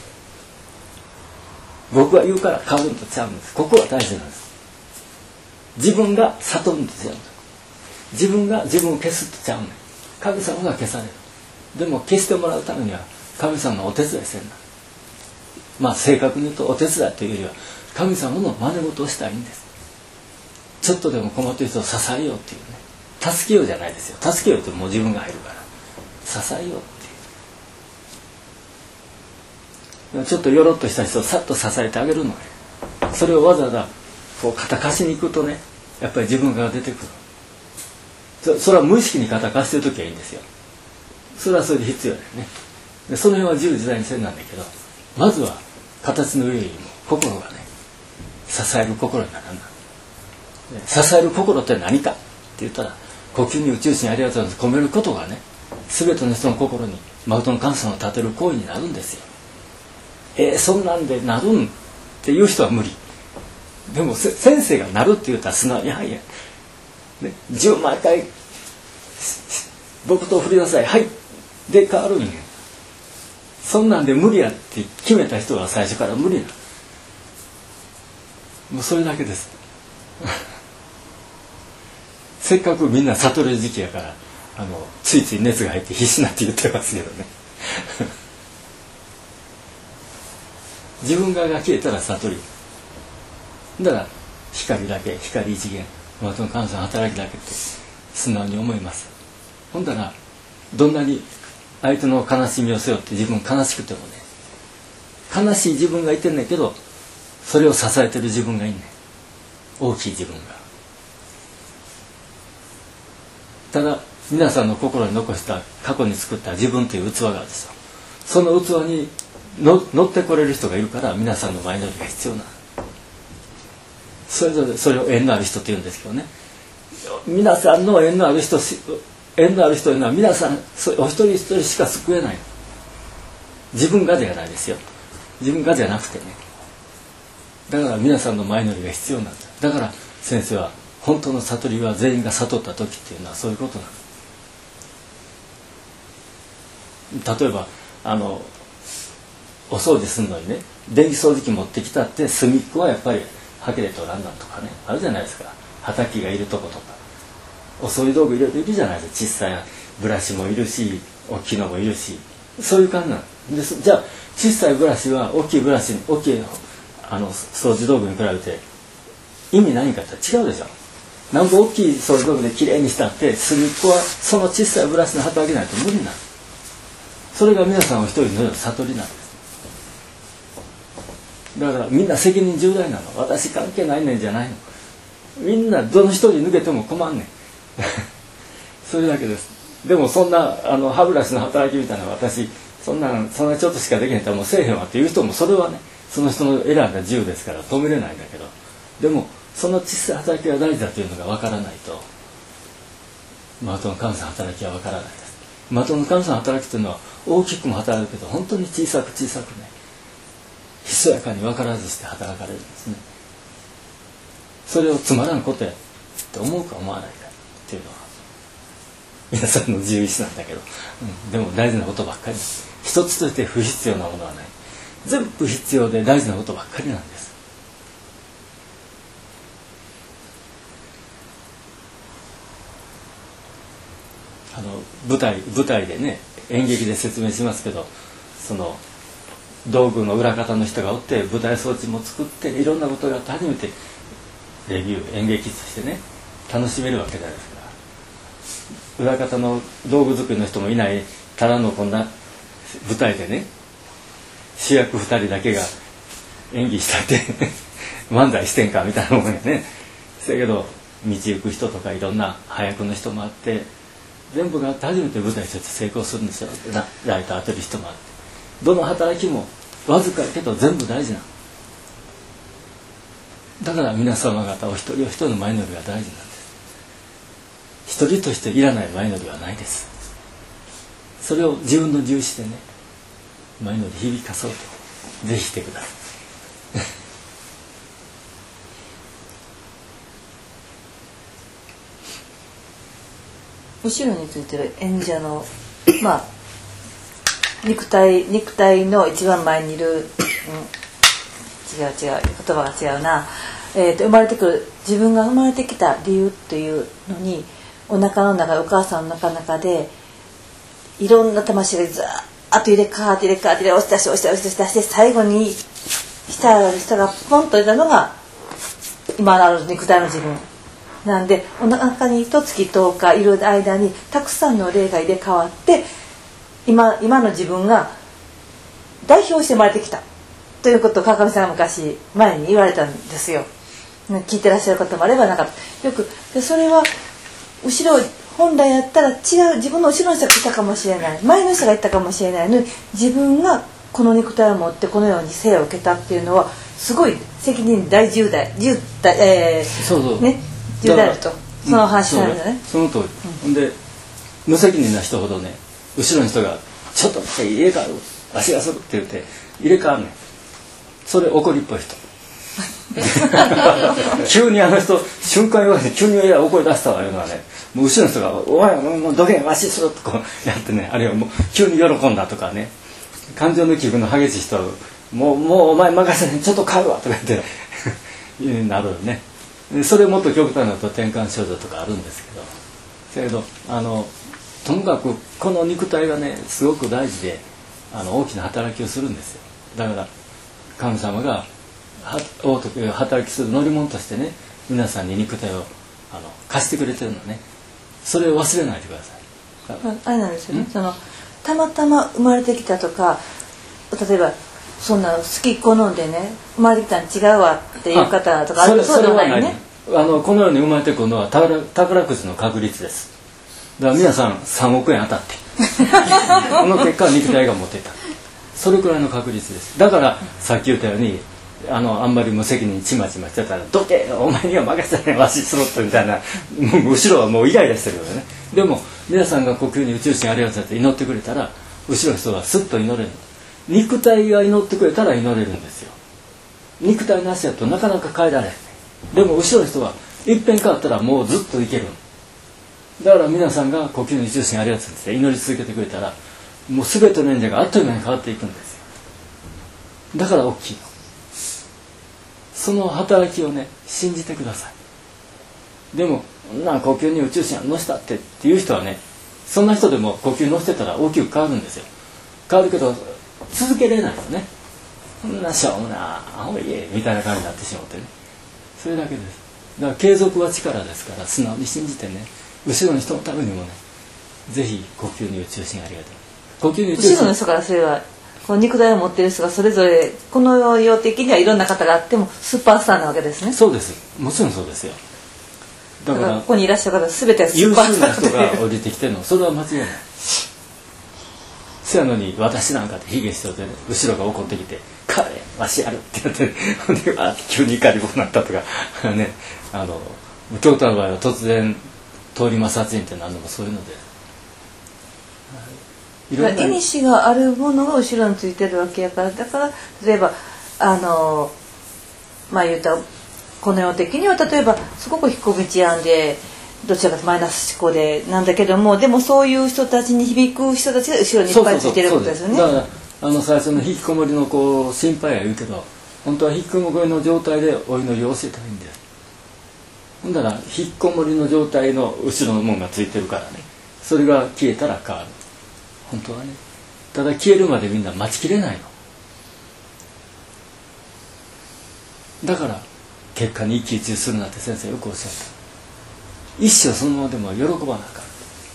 僕が言うから買うんとちゃうんです。ここは大事なんです。自分が悟るんとちゃうんです。自分が自分を消すとちゃうねん。神様が消される。でも消してもらうためには神様のお手伝いせんな。まあ正確に言うとお手伝いというよりは神様の真似事をしたらいいんです。ちょっとでも困っている人を支えようっていうね。助けようじゃないですよ。助けようってもう自分が入るから支えようっていう。ちょっとよろっとした人をさっと支えてあげるのね。それをわざわざこう肩貸しに行くとねやっぱり自分が出てくる。 そ, それは無意識に肩貸してる時はいいんですよ。それはそれで必要だよね。でその辺は自由自在にせんなんだけどまずは形の上よりも心がね支える心にならんな。支える心って何かって言ったら呼吸に宇宙神ありがとうございます込めることがね全ての人の心に誠の神様を立てる行為になるんですよ。えー、そんなんでなるんっていう人は無理。でも先生がなるって言ったら素直に「はいや、ね、じゅうまんかい僕と振りなさいはい」で変わるんや。そんなんで無理やって決めた人は最初から無理な。もうそれだけですせっかくみんな悟れる時期やからあのついつい熱が入って必死になって言ってますけどね自分側が消えたら悟りだから光だけ光一元誠の神様の働きだけって素直に思います。ほんだらどんなに相手の悲しみを背負って自分悲しくてもね悲しい自分がいてんねんけどそれを支えてる自分がいんねん。大きい自分が。ただ皆さんの心に残した過去に作った自分という器があるんですよ。その器にの乗ってこれる人がいるから皆さんの前乗りが必要なの。それぞれそれを縁のある人というんですけどね皆さんの縁のある人縁のある人というのは皆さんお一人一人しか救えない。自分がではないですよ。自分がじゃなくてねだから皆さんの前乗りが必要なんだ。だから先生は本当の悟りは全員が悟った時っていうのはそういうことなの。例えばあのお掃除するのにね電気掃除機持ってきたって隅っこはやっぱりハケで取らんなんとかねあるじゃないですか。はたきがいるとことかお掃除道具いろいろいるじゃないですか。小さいブラシもいるし大きいのもいるしそういう感じなんです。じゃあ小さいブラシは大きいブラシに大きいあの掃除道具に比べて意味何かって違うでしょ。なんぼ大きい掃除道具できれいにしたって隅っこはその小さいブラシの働きないと無理なんです。それが皆さんお一人の悟りなんです。だからみんな責任重大なの。私関係ないねんじゃないの。みんなどの一人抜けても困んねんそれだけです。でもそんなあの歯ブラシの働きみたいな私そんなそんなちょっとしかできへんったらもうせえへんわっていう人もそれはねその人の選んだ自由ですから止めれないんだけど、でもその小さい働きが大事だというのが分からないと的の神様の働きは分からないです。的の神様の働きというのは大きくも働くけど本当に小さく小さくねひそやかに分からずして働かれるんですね。それをつまらんことやって思うか思わないかっていうのは皆さんの自由意志なんだけど、うん、でも大事なことばっかりです。一つとして不必要なものはない。全部必要で大事なことばっかりなんです。あの舞台舞台でね演劇で説明しますけど、その道具の裏方の人がおって舞台装置も作っていろんなことがあって初めてレビュー演劇としてね楽しめるわけじゃないですか。裏方の道具作りの人もいないただのこんな舞台でね主役ふたりだけが演技したって漫才してんかみたいなもんやね。だけど道行く人とかいろんな早くの人もあって全部があって初めて舞台として成功するんですよ。ライト当てる人もあってどの働きもわずかやけど全部大事な。だから皆様方お一人お一人の前乗りが大事なんです。一人としていらない前乗りはないです。それを自分の重視でね前乗り響かそうとぜひしてください後ろについてる演者のまあ肉体肉体の一番前にいる、うん、違う違う言葉が違うな、えー、と生まれてくる自分が生まれてきた理由というのにお腹の中お母さんの中の中でいろんな魂がずーっと入れ替わって入れ替わって押し出し押し出し押し出して最後に下下がポンと出たのが今の肉体の自分なんで、お腹に一月とおかいる間にたくさんの霊が入れ替わって今今の自分が代表して生まれてきたということを川上さんが昔前に言われたんですよ。聞いてらっしゃる方もあればなかったよくでそれは後ろ本来やったら違う自分の後ろの人が来たかもしれない前の人がいたかもしれないのに自分がこの肉体を持ってこのように生を受けたっていうのはすごい責任大重大重大、えー、 そうそうね重大だとその話になるんだね。 その通り、うん、で無責任な人ほどね後ろの人がちょっと待って入れ替わる足がするって言って入れ替わるねん。それ怒りっぽい人急にあの人瞬間言われて急に怒り出したわいうのはねもう後ろの人が「お前もうどけん足する」とこうやってねあるいはもう急に喜んだとかね感情の起伏の激しい人はもうもうお前任せてちょっと帰るわとか言ってなるよね。それもっと極端なと転換症状とかあるんですけどだけどあのともかくこの肉体がねすごく大事であの大きな働きをするんですよ。だから神様が王徳が働きする乗り物としてね皆さんに肉体をあの貸してくれてるのね。それを忘れないでください。 あれなんですよねそのたまたま生まれてきたとか例えばそんな好き好んでね生まれてきたの違うわっていう方とかあるそうではないね。 あのこのように生まれてくるのは宝宝くじの確率です。だから皆さんさんおくえん当たってこの結果は肉体が持ってたそれくらいの確率です。だからさっき言ったようにあのあんまり無責任にちまちましてたら「どけお前には任せてねわしスロット」みたいな後ろはもうイライラしてるよね。でも皆さんが呼吸に宇宙心ありがとうって祈ってくれたら後ろの人はスッと祈れる。肉体が祈ってくれたら祈れるんですよ。肉体なしだとなかなか変えられない。でも後ろの人はいっぺん変わったらもうずっといける。だから皆さんが呼吸の宇宙心ありがとうって祈り続けてくれたらもう全ての演者があっという間に変わっていくんですよ。 だから大きいの。その働きをね信じてください。でもなんか呼吸に宇宙心乗せたってっていう人はね、そんな人でも呼吸乗せてたら大きく変わるんですよ。変わるけど続けれないよね。そんなしょうもなアホいえみたいな感じになってしまってね、それだけです。だから継続は力ですから、素直に信じてね、後ろの人のためにもね、ぜひ呼吸に宇宙心ありがとう。呼吸に宇宙心、 後ろの人からすればこの肉体を持っている人がそれぞれこの世的にはいろんな方があってもスーパースターなわけですね。 そうです、もちろんそうですよ。だからここにいらっしゃる方全てス優ーパースタ秀な人ーでが降りてきてるの、それは間違いない。そやのに私なんかって卑下してて、ね、後ろが怒ってきて「彼わしやる」って言ってほんであ急に怒りっぽくなったとかね、あの京都の場合は突然通り魔殺人って何度もそういうので、 いろんな意味があるものが後ろについてるわけやから、だから例えばあのまあ言うたらこの世的には例えばすごく引っ込み思案でどちらかとマイナス思考でなんだけども、でもそういう人たちに響く人たちが後ろにいっぱいついてることですよね。 だからあの最初の引きこもりのこう心配は言うけど、本当は引きこもりの状態でお祈りを教えたらいいんです。ほんだら引きこもりの状態の後ろのもんがついてるからね、それが消えたら変わる。本当はね、ただ消えるまでみんな待ちきれないの。だから結果に一喜一憂するなって先生よくおっしゃった。一生そのままでも喜ばなあかん。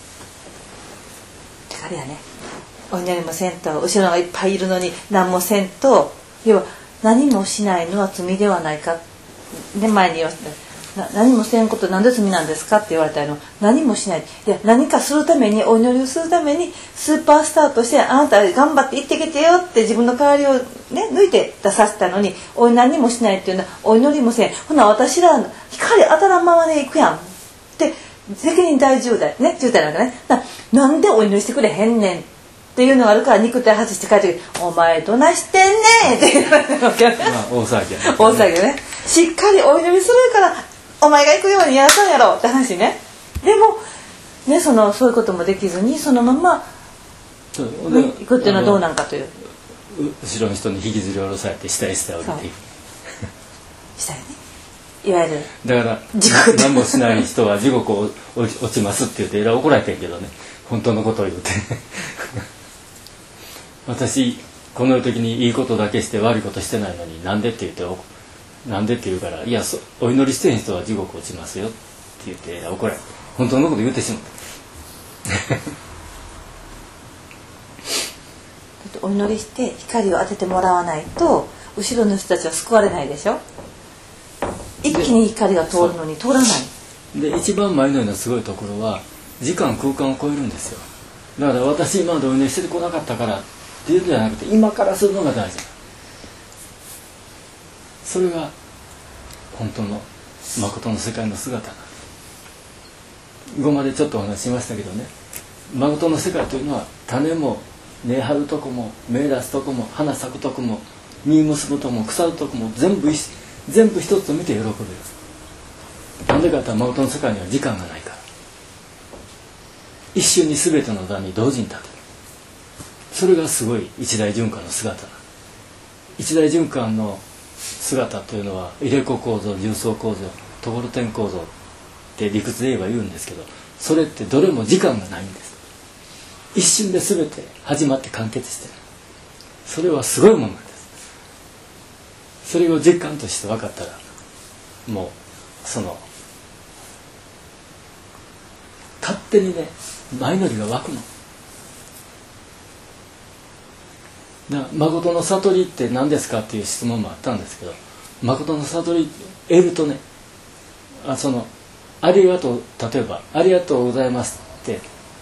だからやね、お祈りもせんと後ろがいっぱいいるのに何もせんと、要は何もしないのは罪ではないか。で前に言わせて何もせんことなんで罪なんですかって言われたの。何もしない、いや何かするために、お祈りをするためにスーパースターとしてあなた頑張って行ってきてよって自分の代わりをね抜いて出させたのに、お何もしないっていうのはお祈りもせん、ほな私ら光当たらんままで行くやんって責任大重大ね、重大なんだね。だからなんでお祈りしてくれへんねんっていうのがあるから、肉体外して帰ってきて「お前どないしてんねん」って言われるわけよね。 まあ大騒ぎやね。 大騒ぎね。しっかりお祈りするからお前が行くようにやったんやろって話ね。でもね、そのそういうこともできずにそのままそう行くっていうのはどうなんかという。 後ろの人に引きずり下ろされて下へ下へ降りていく。 したよね。いわゆるだから何もしない人は地獄を落ちますって言ってえらい怒られてんけどね、本当のことを言うて私この時にいいことだけして悪いことしてないのになんでって言ってなんでって言うから、いやお祈りしてへん人は地獄落ちますよって言ってえらい怒られて、本当のこと言うてしまったお祈りして光を当ててもらわないと後ろの人たちは救われないでしょ。一気に光が通るのに通らない。 で一番前のようなすごいところは時間空間を超えるんですよ。だから私今までお祈りしてこなかったからっていうんじゃなくて、今からするのが大事。それが本当の誠の世界の姿だ。ごまでちょっとお話ししましたけどね、誠の世界というのは種も根張るとこも芽出すとこも花咲くとこも実結ぶとこも腐るとこも全部一全部一つと見て喜べる。なんでかというと誠の世界には時間がないから、一瞬に全ての段に同時に立てる。それがすごい一大循環の姿だ。一大循環の姿というのは入れ子構造、重層構造、ところてん構造って理屈で言えば言うんですけど、それってどれも時間がないんです。一瞬で全て始まって完結してる。それはすごいものなんです。それを実感として分かったら、もうその勝手にね前乗りが湧くの。だ誠の悟りって何ですかっていう質問もあったんですけど、誠の悟り得るとね、あそのありがとう、例えばありがとうございますって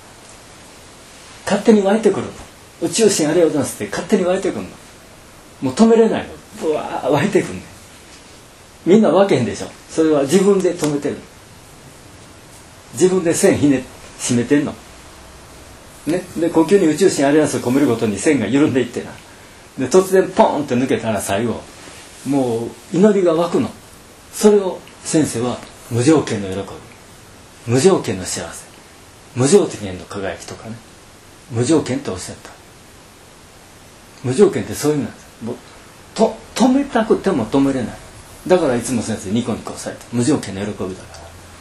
勝手に湧いてくるの。宇宙心ありがとうございますって勝手に湧いてくるの。もう止めれないの。ぶわー湧いてくるね。みんな湧けへんでしょ。それは自分で止めてる。自分で線ひね締めてんの。ね、で呼吸に宇宙心ありますを込めるごとに線が緩んでいってな。で突然ポーンって抜けたら最後もう祈りが湧くの。それを先生は無条件の喜び、無条件の幸せ、無条件の輝きとかね、無条件とおっしゃった。無条件ってそういう意味なんです。 止めたくても止めれない。だからいつも先生ニコニコされて無条件の喜びだ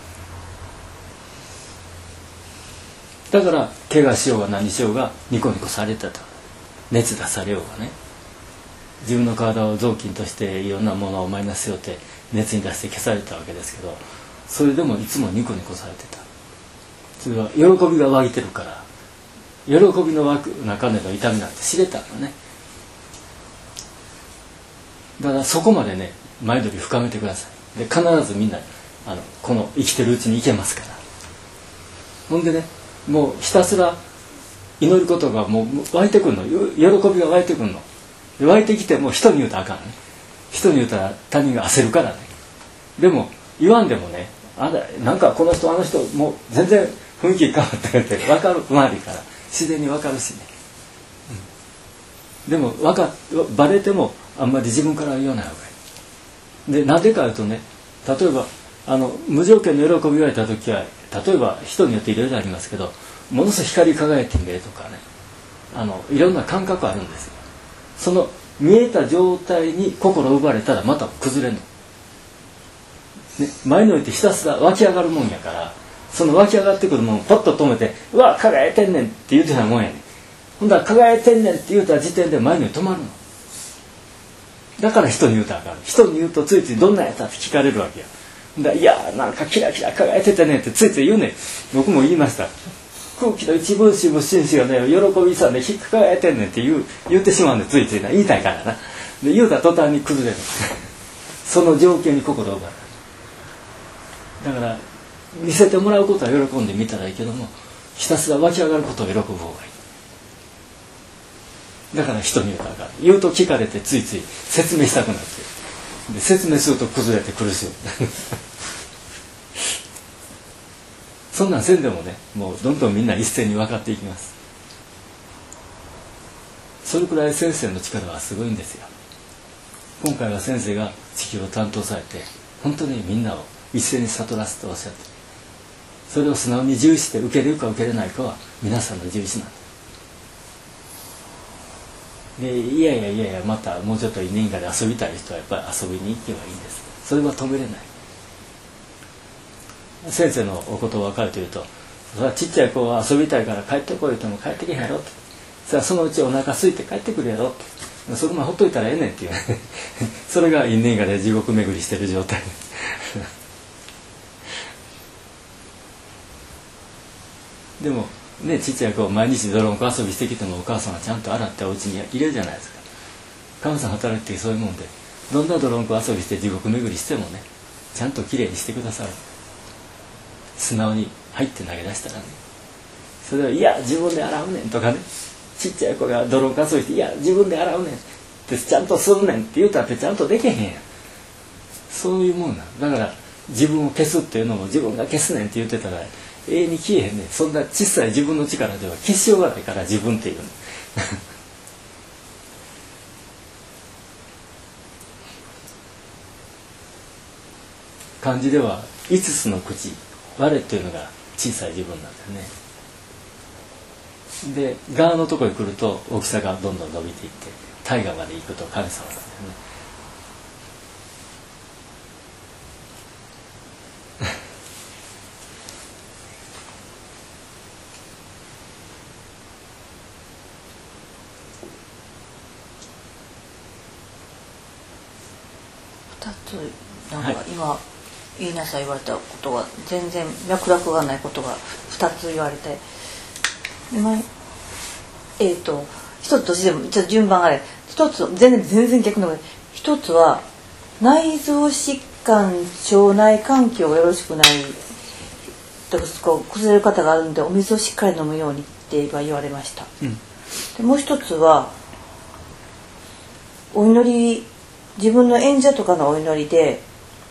からだから怪我しようが何しようがニコニコされてた。熱出されようがね、自分の体を雑巾としていろんなものをマイナスよって熱に出して消されたわけですけど、それでもいつもニコニコされてた。それは喜びが湧いてるから、喜びの湧く中での痛みなんて知れたのね。だからそこまでね前取り深めてください。で必ずみんなあのこの生きてるうちにいけますから。ほんでね、もうひたすら祈ることがもう湧いてくるの、喜びが湧いてくるの。湧いてきても人に言うたらあかんね。人に言うたら他人が焦るからね。でも言わんでもね、あなんかこの人あの人もう全然雰囲気変わってるって分かる、周りから自然に分かるしね、うん、でも分かバレてもあんまり自分からは言わない方がいい。でなんでかというとね、例えばあの無条件の喜び言われた時は、例えば人によっていろいろありますけど、ものすごい光り輝いて見えるとかね、あのいろんな感覚あるんですよ。その見えた状態に心奪われたらまた崩れるの、ね、前に置いてひたすら湧き上がるもんやから、その湧き上がってくるもんをポッと止めて「うわ輝いてんねん」って言うてたもんやねん。ほんだら輝いてんねんって言うた時点で前に止まるの。だから人に言うたらあかん。人に言うとついついどんなんやったって聞かれるわけや。だいやなんかキラキラ輝いててねってついつい言うねん。僕も言いました。空気の一分子分子がね喜びさねひっ輝いてんねんって言う言ってしまうんで、ついついな言いたいからな。で言うたら途端に崩れるその条件に心を奪う。だから見せてもらうことは喜んで見たらいいけども、ひたすら湧き上がることを喜ぶ方がいい。だから人に言うたらあかん。言うと聞かれてついつい説明したくなって、で説明すると崩れて苦しいそんなんせんでもね、もうどんどんみんな一斉に分かっていきます。それくらい先生の力はすごいんですよ。今回は先生が地球を担当されて本当にみんなを一斉に悟らせておっしゃって、それを素直に重視して受けれるか受けれないかは皆さんの重視なんで、いやいやいやいやまたもうちょっと因果で遊びたい人はやっぱり遊びに行けばいいんです。それは止めれない。先生のお言葉を分かるというと、それはちっちゃい子は遊びたいから帰ってこいとも帰ってけへんやろって、それはそのうちお腹空いて帰ってくるやろって、そこまでほっといたらええねんっていうそれが因縁がで地獄巡りしてる状態でもね、ちっちゃい子毎日泥んこ遊びしてきてもお母さんはちゃんと洗ってお家に入れるじゃないですか。神さん働いてそういうもんで、どんな泥んこ遊びして地獄巡りしてもね、ちゃんときれいにしてくださる。素直に入って投げ出したらね、それは「いや自分で洗うねん」とかね、ちっちゃい子が泥んこ遊びして「いや自分で洗うねん」ってちゃんとするねんって言うたってちゃんとできへんやん。そういうもんなんだから、自分を消すっていうのも自分が消すねんって言ってたら永遠に消えへんねん。そんな小さい自分の力では消しようがないから自分っていうの漢字ではいつつの口、我っていうのが小さい自分なんですね。で側のところに来ると大きさがどんどん伸びていって大河まで行くと神様なんですねふたつなんか今、はい、言いなさい言われたことが全然脈絡がないことがふたつ言われて、今えっ、ー、と一つ年でもちょっと順番があれ、一つ全然全然逆の一つは内臓疾患腸内環境がよろしくないとこう崩れる方があるんで、お水をしっかり飲むようにって言われました、うん、でもう一つはお祈り、自分の演者とかのお祈りで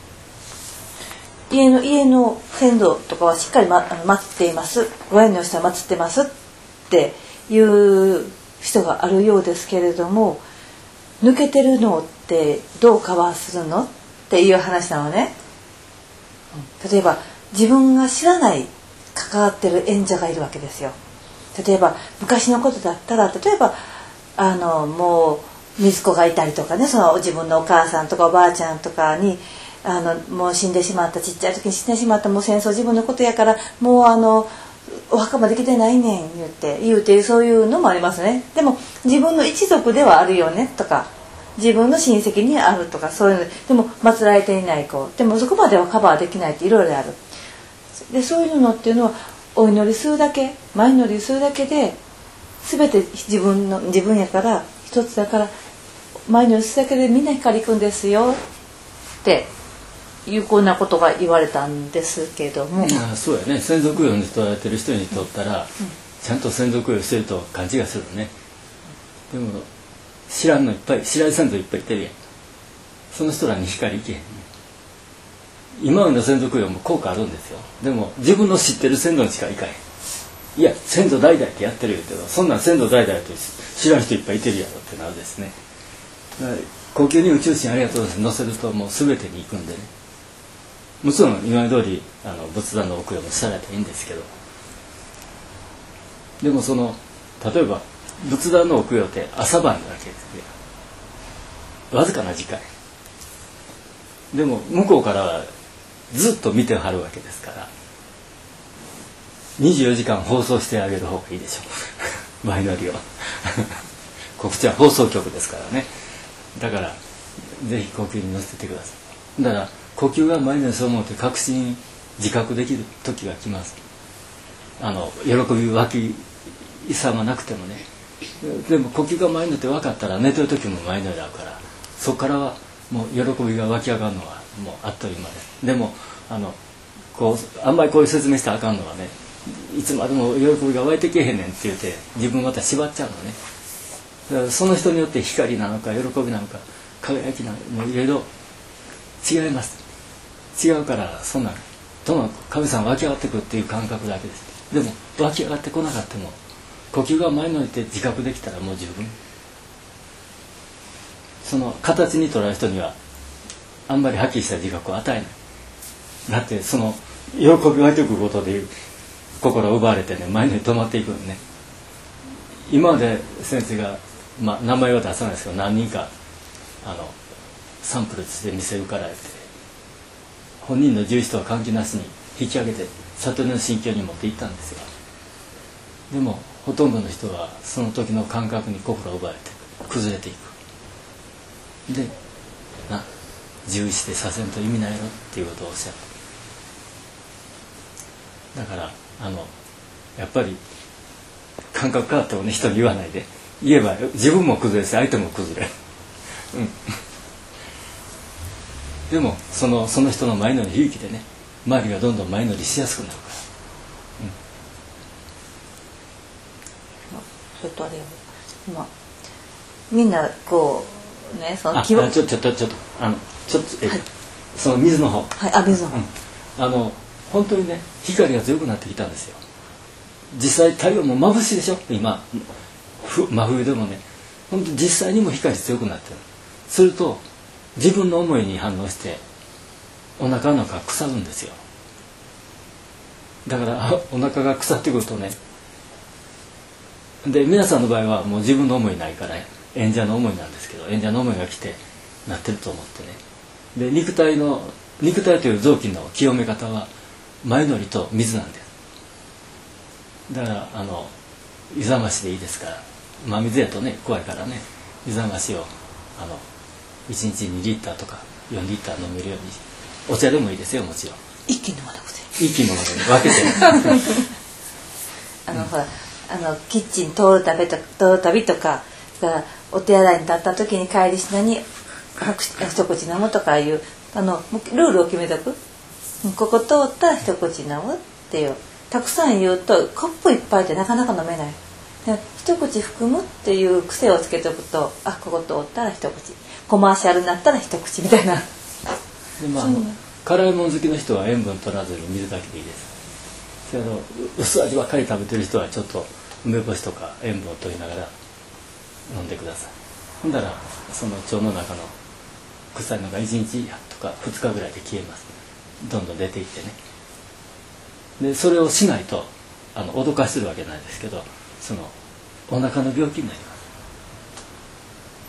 家の家の先祖とかはしっかり、ま、祀っています、ご縁の下祀ってますっていう人があるようですけれども、抜けてるのってどうカバーするのっていう話なのね。例えば自分が知らない関わってる演者がいるわけですよ。例えば昔のことだったら、例えばあのもう息子がいたりとかね、その自分のお母さんとかおばあちゃんとかにあのもう死んでしまった、ちっちゃい時に死んでしまった、もう戦争自分のことやからもうあのお墓まで来てないねん言って言うてそういうのもありますね。でも自分の一族ではあるよねとか、自分の親戚にあるとか、そういうのでも祀られていない子でもそこまではカバーできないっていろいろある。でそういうのっていうのはお祈りするだけ、前祈りするだけで全て自分の自分やから一つだから、前祈りするだけでみんな光くんですよって有効なことが言われたんですけども、 ああそうやね、先祖供養に取られてる人にとったら、うん、ちゃんと先祖供養してると勘違いするね。でも知らんのいっぱい、知らない先祖いっぱいいてるやん。その人らに光いけへんね。今までの先祖供養も効果あるんですよ。でも自分の知ってる先祖にしかいかへん。いや先祖代々ってやってるけど、そんなん先祖代々って知らん人いっぱいいてるやろってなるですね。呼吸に宇宙心ありがとうございます載せるともう全てに行くんでね。もちろん今まで通りあの仏壇のお供養もされたらいいんですけど、でもその例えば仏壇のお供養って朝晩だけですね、わずかな時間でも向こうからはずっと見てはるわけですから、にじゅうよじかん放送してあげる方がいいでしょう前乗りを告知は放送局ですからね。だからぜひ呼吸に乗せてください。だから呼吸が前にそう思って確信自覚できる時が来ます。あの喜び湧き勇まなくてもね。でも呼吸が前にって分かったら寝てる時も前になるから、そこからはもう喜びが湧き上がるのはもうあっという間です。でもあのこうあんまりこういう説明したらあかんのはね、いつまでも喜びが湧いてけへんねんって言って自分また縛っちゃうのね。だからその人によって光なのか喜びなのか輝きなのかもういろいろ違います。違うからそんなどの神様湧き上がってくるっていう感覚だけです。でも湧き上がってこなかったも呼吸が前において自覚できたらもう十分。その形に捉える人にはあんまりはっきりした自覚を与えない。だってその喜び湧いてくることで心を奪われてね、前に止まっていくのね。今まで先生が、まあ、名前は出さないですけど何人かあのサンプルとして見せるからって本人の重視とは関係なしに引き上げて悟りの心境に持っていったんですよ。でもほとんどの人はその時の感覚に心を奪われて崩れていく。でな重視してさせんと意味ないよっていうことをおっしゃる。だからあのやっぱり感覚変わってもね人に言わないで言えば自分も崩れて相手も崩れる、うん、でもそのその人の前乗り勇気でね周りがどんどん前乗りしやすくなるから、 うん、それとあれ今みんなこうねその気をちょっとちょっとちょっとあのちょっとえ、はい、その水の方はいあ水の方、うん、 あの本当にね光が強くなってきたんですよ。実際太陽も眩しいでしょ今真冬でもね本当実際にも光強くなってる。すると自分の思いに反応してお腹の中が腐るんですよ。だからお腹が腐ってくるとねで皆さんの場合はもう自分の思いないから演者の思いなんですけど、演者の思いが来てなってると思ってね。で肉体の肉体という臓器の清め方は前乗りと水なんです。だからあの湯冷ましでいいですから、まあ水やとね怖いからね湯冷ましをあのいちにちにリッターとかよんリッター飲めるように、お茶でもいいですよもちろん。 一気に飲まなくて一気に飲まなくて分けてあの、うん、ほらあのキッチン通るたびと通るたびとかからお手洗いに立った時に帰りしなに一口飲むとかいうあのルールを決めとく。ここ通ったら一口飲むっていう。たくさん言うとコップいっぱいってなかなか飲めない。一口含むっていう癖をつけておくと、あここ通ったら一口、コマーシャルになったら一口みたいな。 で、まあ、辛いもの好きの人は塩分取らずに水だけでいいです。けど薄味ばっかり食べてる人はちょっと梅干しとか塩分を取りながら飲んでください。ほんだらその腸の中の臭いのがいちにちとかふつかぐらいで消えます。どんどん出ていってね。でそれをしないとあの脅かしてるわけないですけど、そのお腹の病気になります。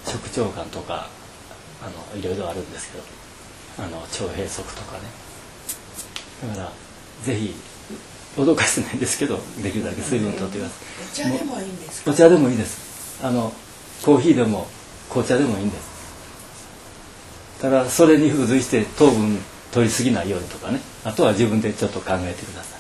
直腸がんとかあのいろいろあるんですけど、あの腸閉塞とかね。だからぜひ脅かしてないんですけど、できるだけ水分取ってください。 お茶でもいいんですか？ お茶でもいいです。あのコーヒーでも紅茶でもいいんです。ただそれに付随して糖分取りすぎないようにとかね、あとは自分でちょっと考えてくださ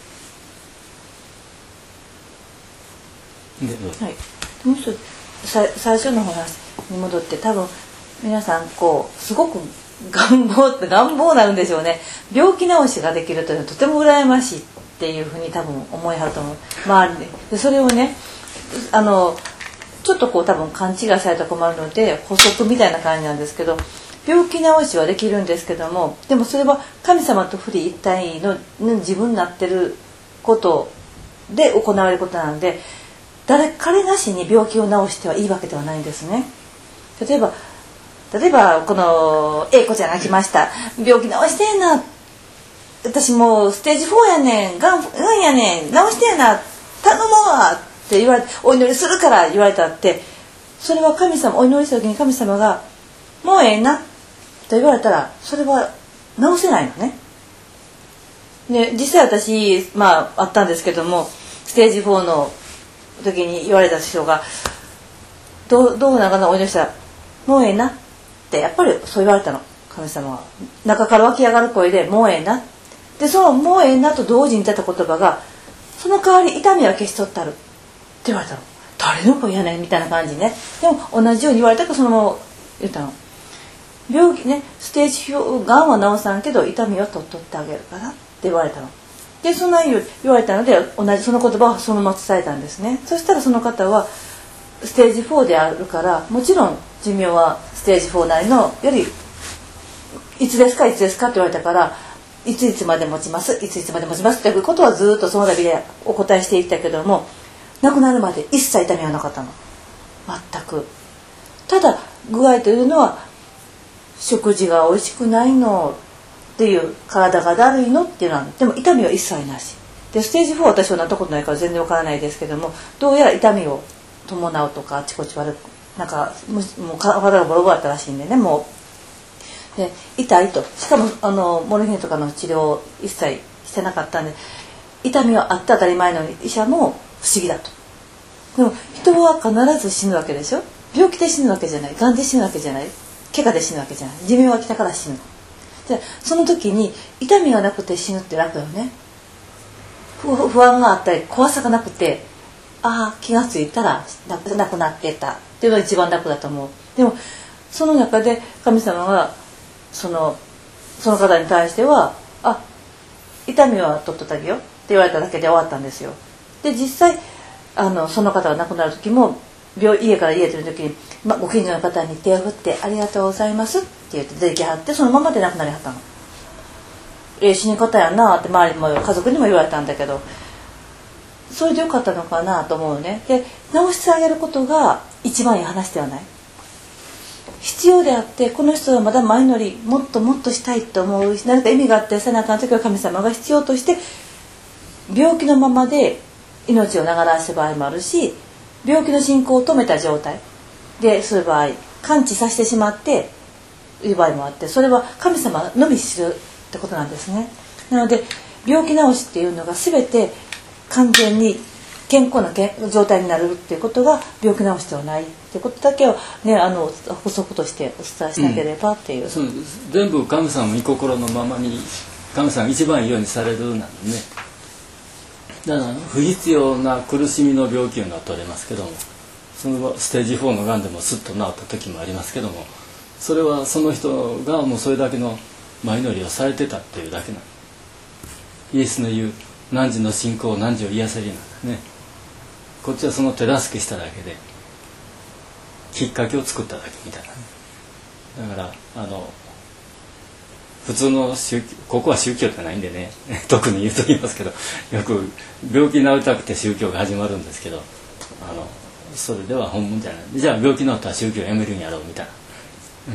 い。でどうぞ。 はい、もう一つさ最初の話に戻って、多分皆さんこうすごく願望って願望になるんでしょうね。病気治しができるというのはとても羨ましいっていうふうに多分思いはると思う、周りで。でそれをね、あのちょっとこう多分勘違いされたら困るので補足みたいな感じなんですけど、病気治しはできるんですけども、でもそれは神様と不離一体の自分になってることで行われることなので、誰彼なしに病気を治してはいいわけではないんですね。例えば例えばこの A 子ちゃんが来ました、病気治してえな、私もうステージフォーやねん、がんがんやねん、治してえな、頼もうわって言われて、お祈りするから言われたって、それは神様、お祈りした時に神様がもうええなと言われたら、それは治せないのね。で実際私、まああったんですけども、ステージフォーの時に言われた人がどう、どうなんかな、お祈りしたらもうええなってやっぱりそう言われたの。神様は中から湧き上がる声でもうええな。でそのもうええなと同時に出た言葉が、その代わり痛みは消し取ったるって言われたの。誰の声やねんみたいな感じね。でも同じように言われたからそのまま言ったの。病気ね、ステージがんは治さんけど痛みを取っとってあげるからって言われたの。でそんな言われたので、同じその言葉をそのまま伝えたんですね。そしたらその方はステージフォーであるから、もちろん寿命はステージフォーなりのより、いつですかいつですかって言われたから、いついつまで持ちます、いついつまで持ちますっていうことはずっとその度でお答えしていったけども、亡くなるまで一切痛みはなかったの、全く。ただ具合というのは、食事が美味しくないのっていう、体がだるいのっていうのは、でも痛みは一切なしで、ステージフォーは私はなったことないから全然わからないですけども、どうやら痛みを伴うとか、あちこち悪くなんかもう体がボロボロだったらしいんでね、もうで痛いと、しかもあのモルヒネとかの治療を一切してなかったんで、痛みはあって当たり前なのに医者も不思議だと。でも人は必ず死ぬわけでしょ。病気で死ぬわけじゃない、がんで死ぬわけじゃない、怪我で死ぬわけじゃない、寿命が来たから死ぬ。じゃあその時に痛みがなくて死ぬって楽よね。不安があったり怖さがなくて、ああ気がついたらなくなってたっていうのが一番楽だと思う。でもその中で神様がそのその方に対しては、あ痛みは取っとってあげよって言われただけで終わったんですよ。で実際あのその方が亡くなる時も、病家から家出る時に、ま、ご近所の方に手を振ってありがとうございますって言って出てきはって、そのままで亡くなりはったの。えー、死に方やなって周りも家族にも言われたんだけど、それでよかったのかなと思うね。で治してあげることが一番いい話ではない、必要であって、この人はまだ前乗りもっともっとしたいと思うし、何か意味があってせなあかん時は神様が必要として病気のままで命を長らせる場合もあるし、病気の進行を止めた状態でする場合、完治させてしまっている場合もあって、それは神様のみ知るってことなんですね。なので病気治しっていうのが全て完全に健康な状態になるっていうことが病気治しではないっていうことだけをね、あの補足としてお伝えしなければっていう、うん、 そう全部神様の御心のままに神様が一番いいようにされるなんでね。だから不必要な苦しみの病気いうのは取れますけども、そのステージフォーのがんでもスッと治った時もありますけども、それはその人がもうそれだけの前乗りをされてたっていうだけなの。イエスの言う何時の信仰何時を癒せりなんだね。こっちはその手助けしただけできっかけを作っただけみたいな。だからあの普通の宗教、ここは宗教じゃないんでね特に言うときますけど、よく病気治りたくて宗教が始まるんですけど、あのそれでは本物じゃない。じゃあ病気治ったら宗教やめるんやろうみたいな、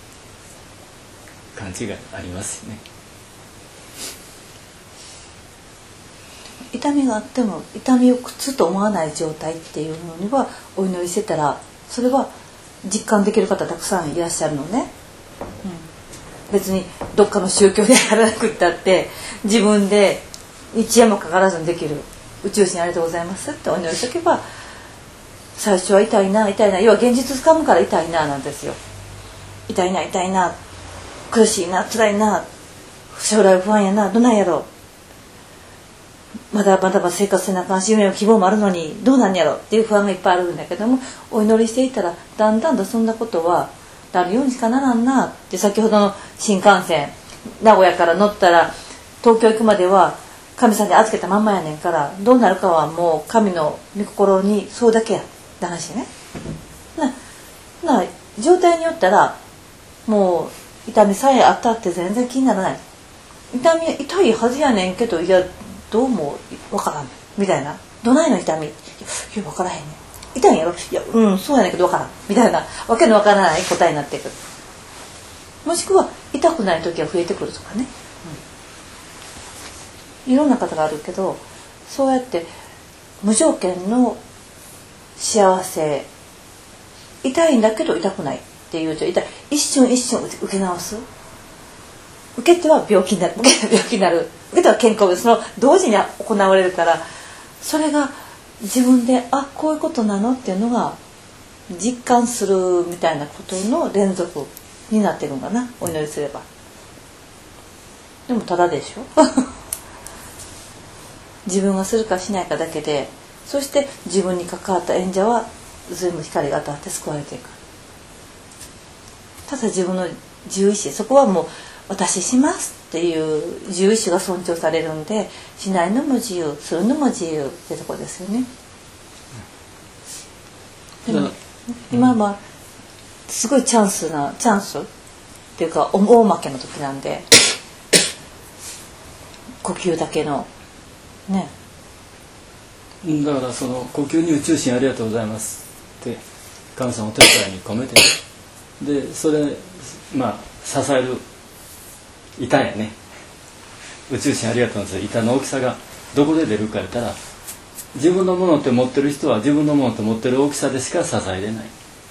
うん、勘違いありますしね。 痛みがあっても痛みを苦痛と思わない状態っていうのにはお祈りしてたら、それは実感できる方たくさんいらっしゃるのね、うん、別にどっかの宗教でやらなくったって自分で一夜もかからずにできる宇宙人ありがとうございますってお祈りしとけば、最初は痛いな痛いな、要は現実つかむから痛いななんですよ。痛いな痛いな、苦しいな辛いな、将来不安やな、どないやろ、まだまだまだ生活せなあかんし夢も希望もあるのにどうなんやろっていう不安がいっぱいあるんだけども、お祈りしていたらだんだんとそんなことはなるようにしかならんなって。先ほどの新幹線名古屋から乗ったら東京行くまでは神さんに預けたまんまやねんから、どうなるかはもう神の御心にそうだけやって話ね。なな状態によったらもう痛みさえあったって全然気にならない。痛み痛いはずやねんけど、いやどうもわからんみたいな、どないの痛み、いや分からへんねん、痛いんやろ、いやうんそうやねんけど分からんみたいなわけのわからない答えになってくる。もしくは痛くない時は増えてくるとかね、うん、いろんな方があるけど、そうやって無条件の幸せ、痛いんだけど痛くないっていうと、痛い一瞬一瞬受け直す、受けては病気になる、受けては病気になる、受けては健康で、その同時に行われるから、それが自分であこういうことなのっていうのが実感するみたいなことの連続になってるんだな、お祈りすれば。でもただでしょ自分がするかしないかだけで、そして自分に関わった演者は全部光が当たって救われていく。ただ自分の自由意志、そこはもう私しますっていう自由意志が尊重されるんで、しないのも自由、するのも自由ってとこですよね。でも今はすごいチャンスなチャンスっていうか大負けの時なんで、呼吸だけのね。 だからその呼吸に宇宙心ありがとうございますって神様お手伝いに込めて、でそれまあ支える板やね、宇宙心ありがとうございます、板の大きさがどこで出るか言ったら、自分のものって持ってる人は自分のものって持ってる大きさでしか支えれない。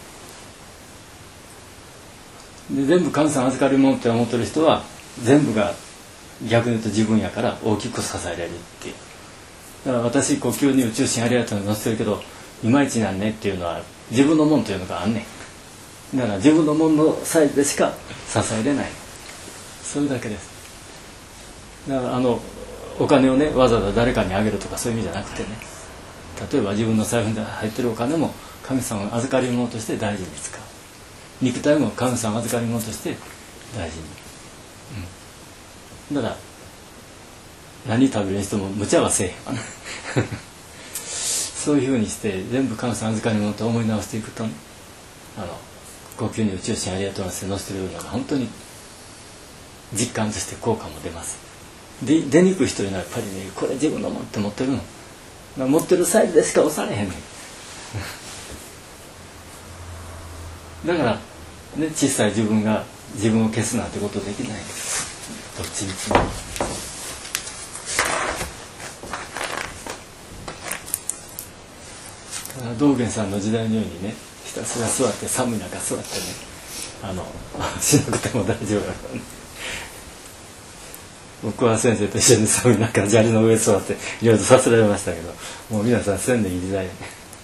で全部神様預かり物って思ってる人は全部が逆に言うと自分やから大きく支えられるっていう。だから私呼吸に宇宙心ありがとうに載せてるけどいまいちなんねっていうのは自分のもんというのがあんねん。だから自分のもんのサイズでしか支えれない、それだけです。だからあのお金をねわざわざ誰かにあげるとかそういう意味じゃなくてね、例えば自分の財布に入ってるお金も神様の預かり物として大事に使う、肉体も神様の預かり物として大事に、うん、だから何食べる人も無茶はせえへんわなそういうふうにして全部神様預かり物と思い直していくと、ね、あの呼吸に宇宙心ありがとうって載せてるのが本当に実感として効果も出ます。で出にくい人にはやっぱりね、これ自分のもんって持ってるの、まあ、持ってるサイズでしか押されへんねんだから、ね、小さい自分が自分を消すなんてことできない。どっちみちも道元さんの時代のようにね、ひたすら座って寒い中座ってね、あのしなくても大丈夫だからね。僕は先生と一緒に寒い中砂利の上座っていろいろさせられましたけど、もう皆さんせんでいい時代ね。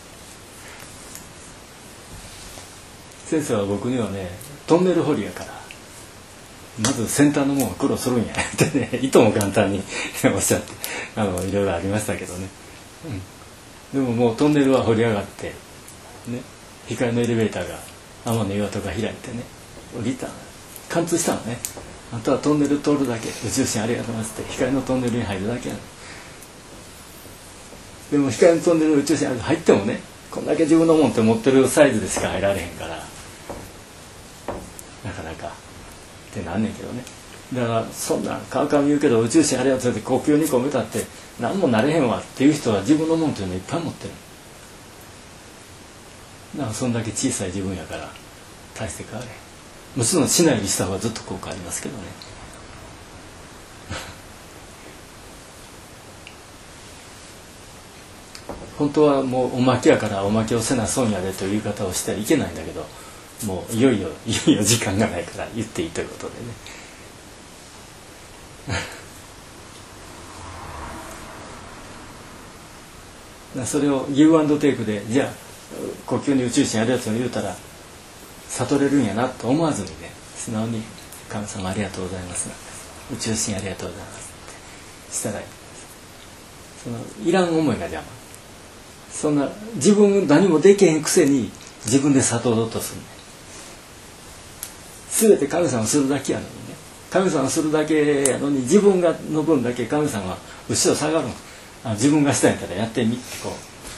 先生は僕にはね、トンネル掘りやからまず先端のもんは苦労するんやってね、いとも簡単におっしゃって、あのいろいろありましたけどね、うん、でももうトンネルは掘り上がってね、光のエレベーターが天の岩戸が開いてね、降りた貫通したのね。あとはトンネル通るだけ、宇宙心ありがとうございますって光のトンネルに入るだけやね。でも光のトンネル宇宙心入ってもね、こんだけ自分のもんって持ってるサイズでしか入られへんから、なかなかってなんねんけどね。だからそんなカウカウ言うけど宇宙心ありがとうって呼吸に込めたって何もなれへんわっていう人は自分のもんっていうのいっぱい持ってる。だからそんだけ小さい自分やから大して変われへん。もちろんしないよりした方がずっと効果ありますけどね本当はもうおまけやからおまけをせな損やでという言い方をしてはいけないんだけど、 もういよいよいよいよ時間がないから言っていいということでねそれをギブアンドテイクでじゃあ呼吸に宇宙心あるやつを言うたら悟れるんやなと思わずにね素直に「神様ありがとうございます」宇宙心ありがとうございますってしたらいい。そのいらん思いが邪魔。そんな自分何もできへんくせに自分で悟ろうとするね。全て神様するだけやのにね。神様するだけやのに自分がの分だけ神様は後ろ下がるの。あ自分がしたんやったらやってみってこ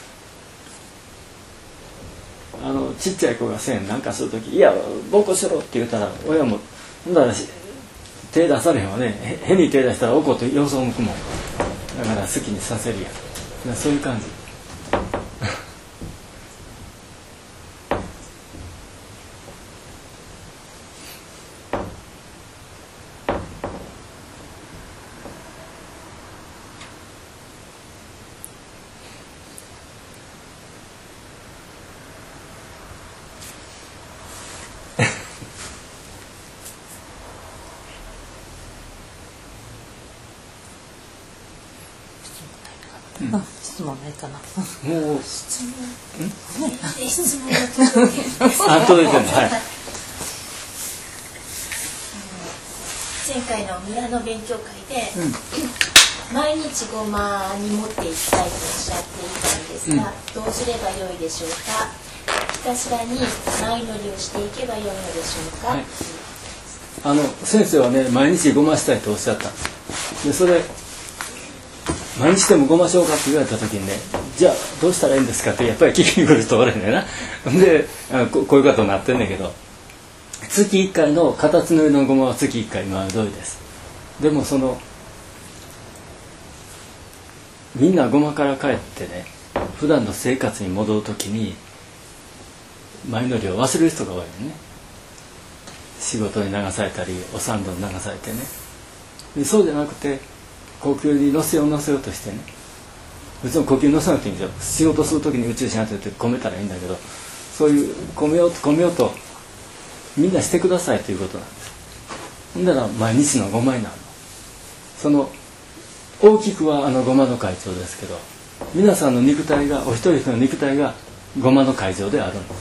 う。あのちっちゃい子がせんなんかする時いや暴行しろって言ったら親もほんだら手出されへんわね。へに手出したら怒って様子を向くもん。だから好きにさせるやん。そういう感じ。 うん、質問ないかな。 もう質問。ん？質問あ、届いてるの。はい。 前回の村の勉強会で、 うん、 毎日ごまに持っていきたいとおっしゃっていたんですが、うん、どうすればよいでしょうか。ひたすらに前乗りをしていけばよいのでしょうか。はい、 あの先生はね毎日ごましたいとおっしゃった。でそれ毎日でもごましょうかって言われた時にねじゃあどうしたらいいんですかってやっぱり聞きに来る人おるんだよな。でこ, こういうことになってんだけど月いっかいのカタツムリのごまは月いっかい今通りです。でもそのみんなごまから帰ってね普段の生活に戻る時に前乗りを忘れる人が多いよね。仕事に流されたりお産道に流されてね。でそうじゃなくて呼吸に乗せよう乗せようとしてね別に呼吸に乗せなくていいんですよ。仕事する時に宇宙心当てて込めたらいいんだけどそういう込めようと込めようとみんなしてくださいということなんです。ほんなら毎日のごまになるの。その大きくはあのごまの会長ですけど皆さんの肉体がお一人一人の肉体がごまの会場であるんです、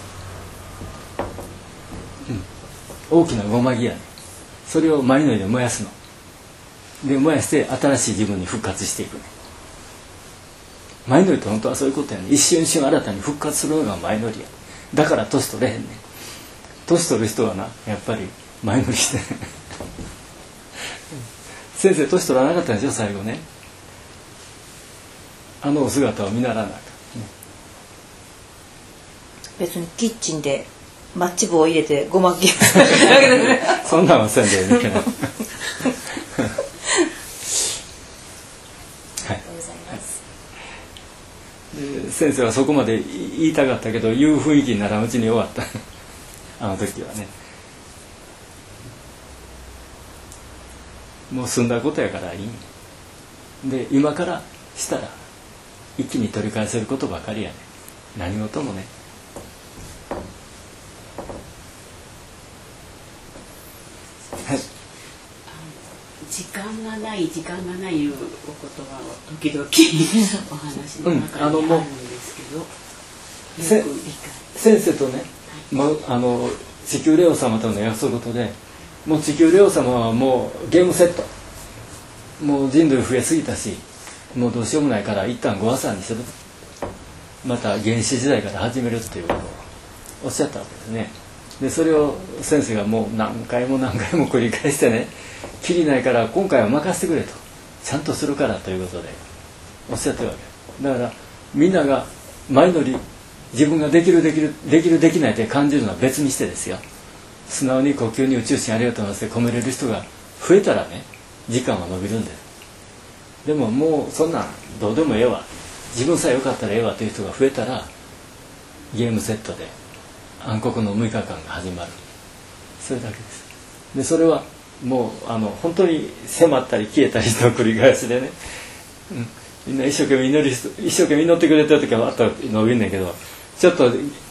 うん、大きなごま木やねそれを前のりで燃やすので燃やして新しい自分に復活していくね。前乗りって本当はそういうことやね。一瞬一瞬新たに復活するのが前乗りや。だから年取れへんね。年取る人はなやっぱり前乗りして先生年取らなかったでしょ最後ね。あのお姿を見習わなかった、ね、 別にキッチンでマッチ棒を入れてごまきそんなんはせんでいいね先生はそこまで言いたかったけど言う雰囲気にならんうちに終わったあの時はね。もう済んだことやからいいで今からしたら一気に取り返せることばかりやね。何事もね。はい。 時間がない時間がないいうお言葉を時々お話の中にあるんですけど、 うん、先生とね、はい、あの地球レオ様との約束事でもう地球レオ様はもうゲームセットもう人類増えすぎたしもうどうしようもないから一旦ご破産にするまた原始時代から始めるっていうことをおっしゃったわけですね。でそれを先生がもう何回も何回も繰り返してねきりないから今回は任せてくれとちゃんとするからということでおっしゃってるわけだからみんなが前乗り自分ができるできるできるできないって感じるのは別にしてですよ素直に呼吸に宇宙心ありがとうございますって込めれる人が増えたらね時間は伸びるんです。でももうそんなんどうでもええわ自分さえよかったらええわという人が増えたらゲームセットで暗黒のむいかかんが始まるそれだけです。でそれはもうあの本当に迫ったり消えたりの繰り返しでね、うん、みんな一生懸命祈り一生懸命祈ってくれてる時はあったのを言うんだけどちょっと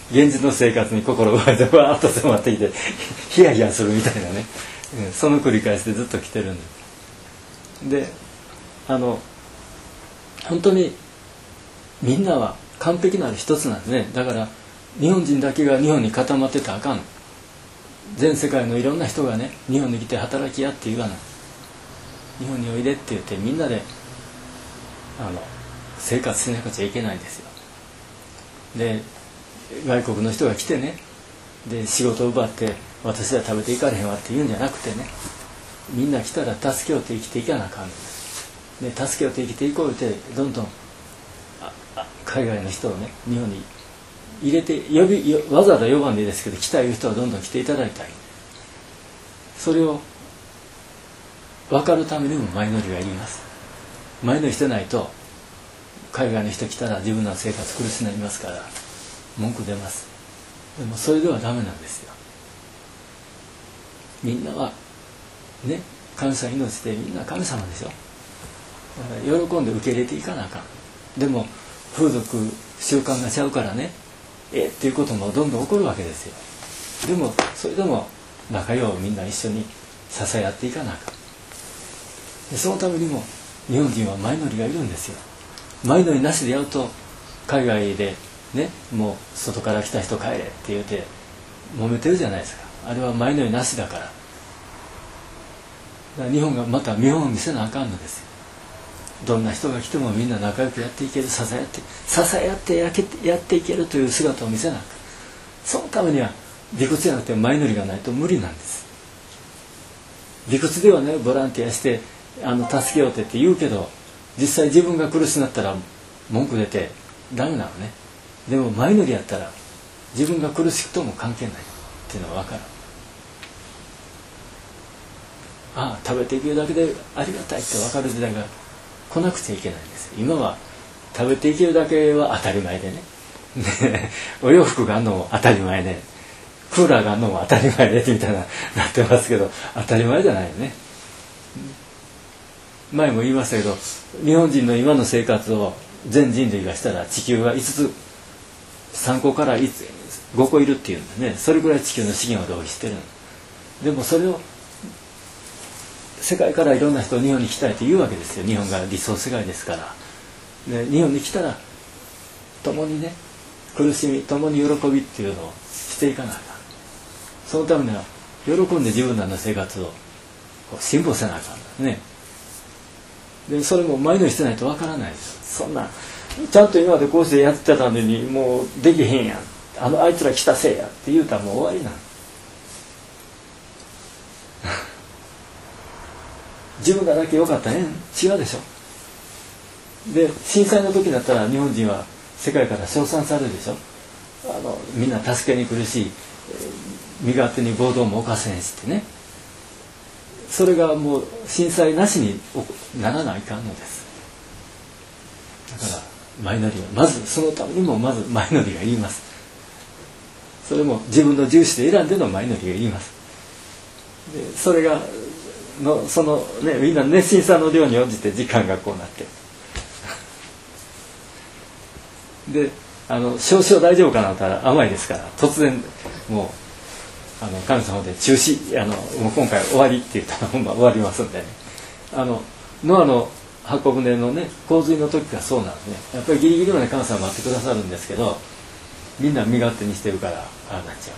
現実の生活に心が奪われてわーっと迫ってきてヒヤヒヤするみたいなね、うん、その繰り返しでずっと来てるんです。であの本当にみんなは完璧なる一つなんですね。だから日本人だけが日本に固まってたらあかん。全世界のいろんな人がね日本に来て働きやって言わない。日本においでって言ってみんなであの生活しなくちゃいけないんですよ。で外国の人が来てねで仕事を奪って私は食べていかれへんわって言うんじゃなくてね、みんな来たら助けようって生きていかなあかんのです。で助けようって生きていこうってどんどんああ海外の人をね日本に入れて呼びわざわざ呼ばんでいいですけど来たい人はどんどん来ていただいたり、それを分かるためにも前乗りがいります。前乗りしてないと海外の人来たら自分の生活苦しくなりますから文句出ます。でもそれではダメなんですよ。みんなはね神様命でみんな神様でしょ。だから喜んで受け入れていかなあかん。でも風俗習慣がちゃうからねえっていうこともどんどん起こるわけですよ。でもそれでも仲良うみんな一緒に支え合っていかなあかん。でそのためにも日本人は前乗りがいるんですよ。前乗りなしでやると海外でねもう外から来た人帰れって言うて揉めてるじゃないですか。あれは前乗りなしだから。だから日本がまた見本を見せなあかんのですよ。どんな人が来てもみんな仲良くやっていける、支え合って支え合ってやけやっていけるという姿を見せなあかん。そのためには理屈じゃなくて前乗りがないと無理なんです。理屈ではねボランティアしてあの助けようってって言うけど実際自分が苦しくなったら文句出てダメなのね。でも前乗りやったら自分が苦しくとも関係ないっていうのは分かる。ああ食べていけるだけでありがたいって分かる時代が来なくちゃいけないんです。今は食べていけるだけは当たり前でねお洋服があるのも当たり前でクーラーがあるのも当たり前でみたいななってますけど当たり前じゃないよね。前も言いましたけど日本人の今の生活を全人類がしたら地球がいつつさんこからごこいるっていうんですね。それぐらい地球の資源を浪費してる。でもそれを世界からいろんな人を日本に来たいと言うわけですよ。日本が理想世界ですから。で日本に来たら共にね苦しみ共に喜びっていうのをしていかなあかん。そのためには喜んで自分らの生活を進歩せなあかんですね。でそれも前乗りしてないとわからないです。そんなちゃんと今までこうしてやってたのにもうできへんやん、あのあいつら来たせいやって言うたらもう終わりなん自分らだけ良かったね違うでしょ。で震災の時だったら日本人は世界から称賛されるでしょ。あのみんな助けに苦しい、えー、身勝手に暴動も犯せんしってね。それがもう震災なしにならないかんのです。だから前乗りはまずそのためにもまず前乗りがいります。それも自分の重視で選んでの前乗りがいります。でそれがのそのねみんな熱心さの量に応じて時間がこうなってであの少々大丈夫かなと思ったら甘いですから突然もうあの神様で中止あのもう今回終わりって言ったら本番終わりますんでね。あのノアの箱舟のね洪水の時がそうなんですね。やっぱりギリギリまで神様待ってくださるんですけどみんな身勝手にしてるからああなっちゃ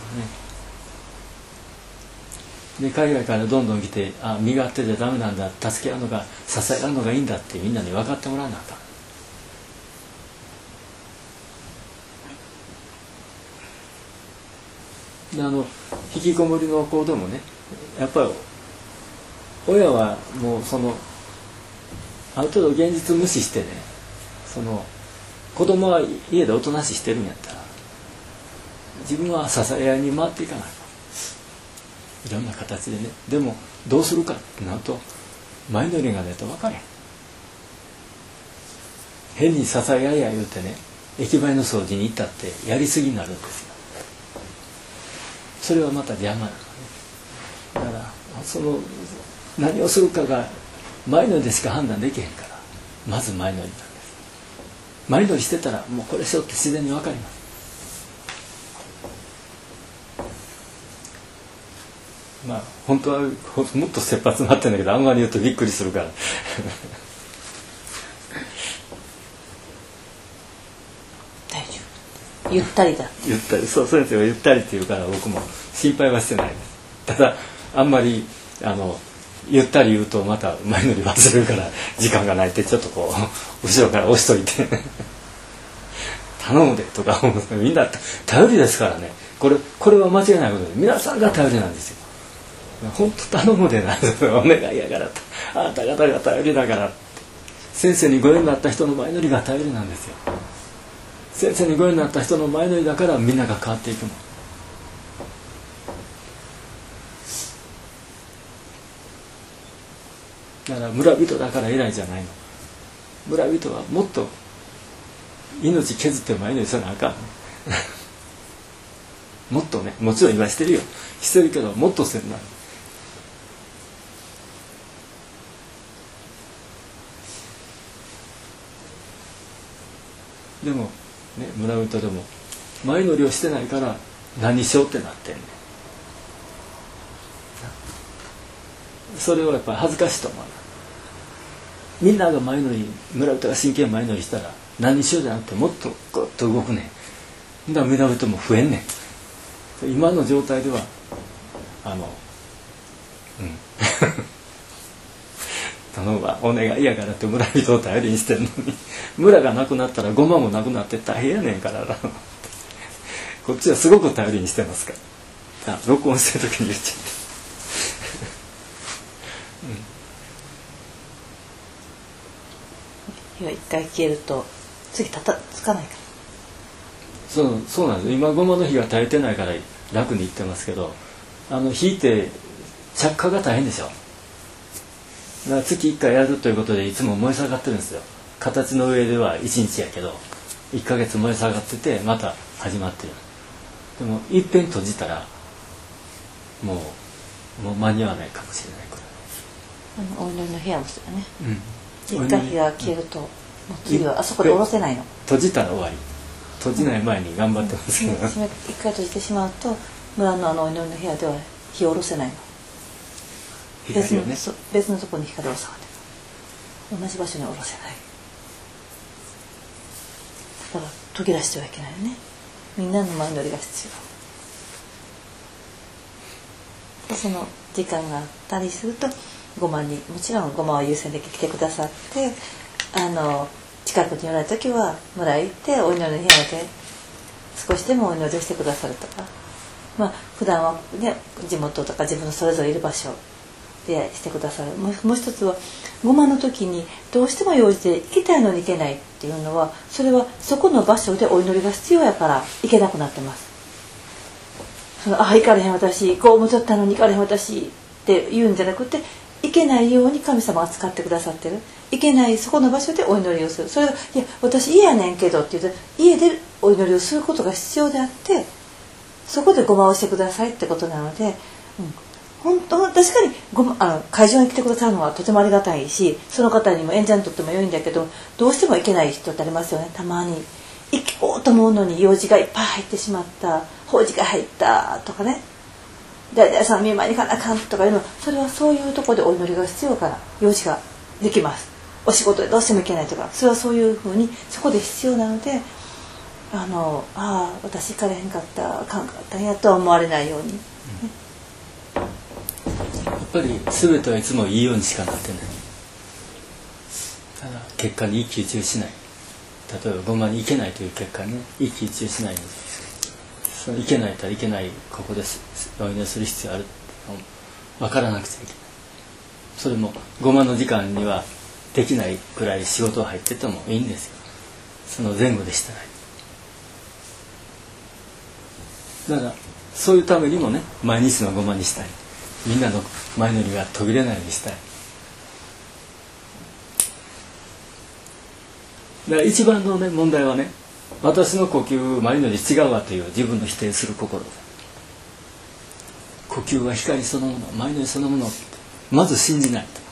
うね。で海外からどんどん来てあ身勝手じゃダメなんだ助け合うのが支え合うのがいいんだってみんなに分かってもらわなあかん。であの引きこもりの子でもねやっぱり親はもうそのある程度現実無視してねその子供は家でおとなししてるんやったら自分は支え合いに回っていかないいろんな形でね。でもどうするかってなると前乗りがないと分かれへん。変に支え合いや言うてね駅前の掃除に行ったってやりすぎになるんですよ。それはまた邪魔なのね。だからその何をするかが前乗りでしか判断できへんからまず前乗りなんです。前乗りしてたらもうこれしようって自然に分かります。 まあ本当はもっと切羽詰まってるんだけど、あんまり言うとびっくりするから大丈夫、ゆったりだ。 ゆったり、そう、先生はゆったりって言うから僕も心配はしてないです。ただあんまりあのゆったり言うとまた前乗り忘れるから時間がないってちょっとこう後ろから押しといて頼むでとか思う。みんな頼りですからね。これこれは間違いないことで、皆さんが頼りなんですよ。本当頼むでなんですよ。お願いやからと、あなた方が頼りだからって。先生にご縁になった人の前乗りが頼りなんですよ。先生にご縁になった人の前乗りだからみんなが変わっていくの。だから村人だから偉いじゃないの。村人はもっと命削って前乗りせなあかんもっとね、もちろん今してるよ、してるけどもっとせんな。でもね、村人でも前乗りをしてないから何しようってなってんね。それはやっぱり恥ずかしいと思う。みんなが前乗り、村人が真剣に前乗りしたら何しようじゃなくてもっとグッと動くね。だから村人も増えんねん。今の状態ではあのうん頼むわ、お願いやからって村人を頼りにしてんのに、村がなくなったらごまもなくなって大変やねんからなこっちはすごく頼りにしてますから。あ、録音してる時に言っちゃって火が一回消えると次たたつかないから。 そうそうなんです。今ごまの火が耐えてないから楽にいってますけど、あの火って着火が大変でしょ。だから月いっかいやるということでいつも燃え下がってるんですよ。形の上ではいちにちやけどいっかげつ燃え下がっててまた始まってる。でもいっぺん閉じたらもうもう間に合わないかもしれないくらい。 あのお祈りの部屋もそうだね、 うん、 一回火が消えるともう次はあそこで下ろせないの。 閉じたら終わり。閉じない前に頑張ってますけど、うん、 一回閉じてしまうと村のあのお祈りの部屋では火を下ろせないの。別の、ね、別のところに光を下がって同じ場所に下ろせない。だから途切らしてはいけないよね。みんなの前乗りが必要で、その時間があったりするとごまにもちろんごまは優先的に来てくださって、あの近くに寄られた時は村へ行ってお祈りの部屋で少しでもお祈りをしてくださるとか、まあ普段はね地元とか自分のそれぞれいる場所でしてくださる。もう、もう一つはごまの時にどうしても用事で行きたいのに行けないっていうのは、それはそこの場所でお祈りが必要やから行けなくなってます。そのあ行かれへん私、公務取ったのに行かれへん私って言うんじゃなくて、行けないように神様が使ってくださってる。行けないそこの場所でお祈りをする。それがいや私家やねんけどって言うと、家でお祈りをすることが必要であって、そこでごまをしてくださいってことなので、うん、本当確かにごまあの会場に来てくださるのはとてもありがたいし、その方にも演者にとっても良いんだけど、どうしても行けない人ってありますよね。たまに行こうと思うのに用事がいっぱい入ってしまった、法事が入ったとかね、誰々さん見舞いに行かなあかんとかいうの、それはそういうところでお祈りが必要から用事ができます。お仕事でどうしても行けないとか、それはそういうふうにそこで必要なので、あのああ私行かれへんかったあかんかったんやとは思われないように、ね、 やっぱり全てはいつもいいようにしかなってない。ただ結果に一喜一憂しない。例えばごまに行けないという結果に、ね、一喜一憂しないので、その行けないとはいけない、ここですお祈りする必要ある分からなくちゃいけない。それもごまの時間にはできないくらい仕事が入っててもいいんですよ。その前後でしたら。だからそういうためにもね、毎日のごまにしたい。みんなの前乗りが途切れないようにしたい。だから一番のね問題はね、私の呼吸前乗り違うわという自分の否定する心だ。呼吸は光そのもの、前乗りそのもの、まず信じないと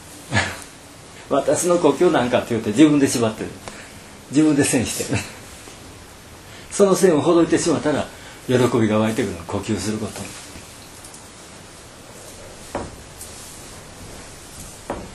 私の呼吸なんかって言って自分で縛ってる、自分で線してるその線をほどいてしまったら喜びが湧いてくるの、呼吸することに。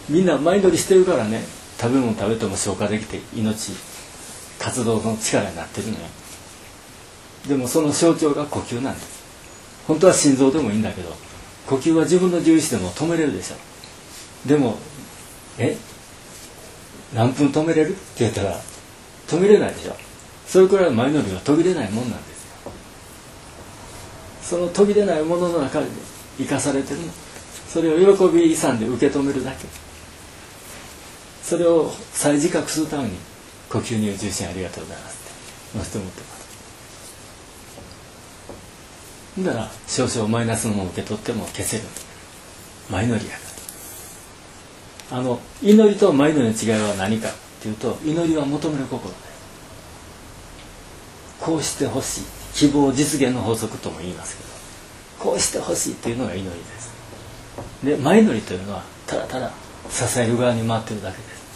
みんな前乗りしてるからね、食べ物食べても消化できて命活動の力になってるのよ。でもその象徴が呼吸なんです。本当は心臓でもいいんだけど、呼吸は自分の自由意志でも止めれるでしょ。でもえ何分止めれるって言ったら止めれないでしょ。それくらい前乗りは途切れないもんなんですよ。その途切れないものの中で生かされてるの。それを喜び遺産で受け止めるだけ。それを再自覚するために呼吸に重心ありがとうございますってのして思ってます。だから少々マイナスのものを受け取っても消せる。前乗りやから。あの祈りと前乗りの違いは何かっていうと、祈りは求める心です。こうしてほしい、希望実現の法則とも言いますけど、こうしてほしいというのが祈りです。で前乗りというのはただただ支える側に回ってるだけ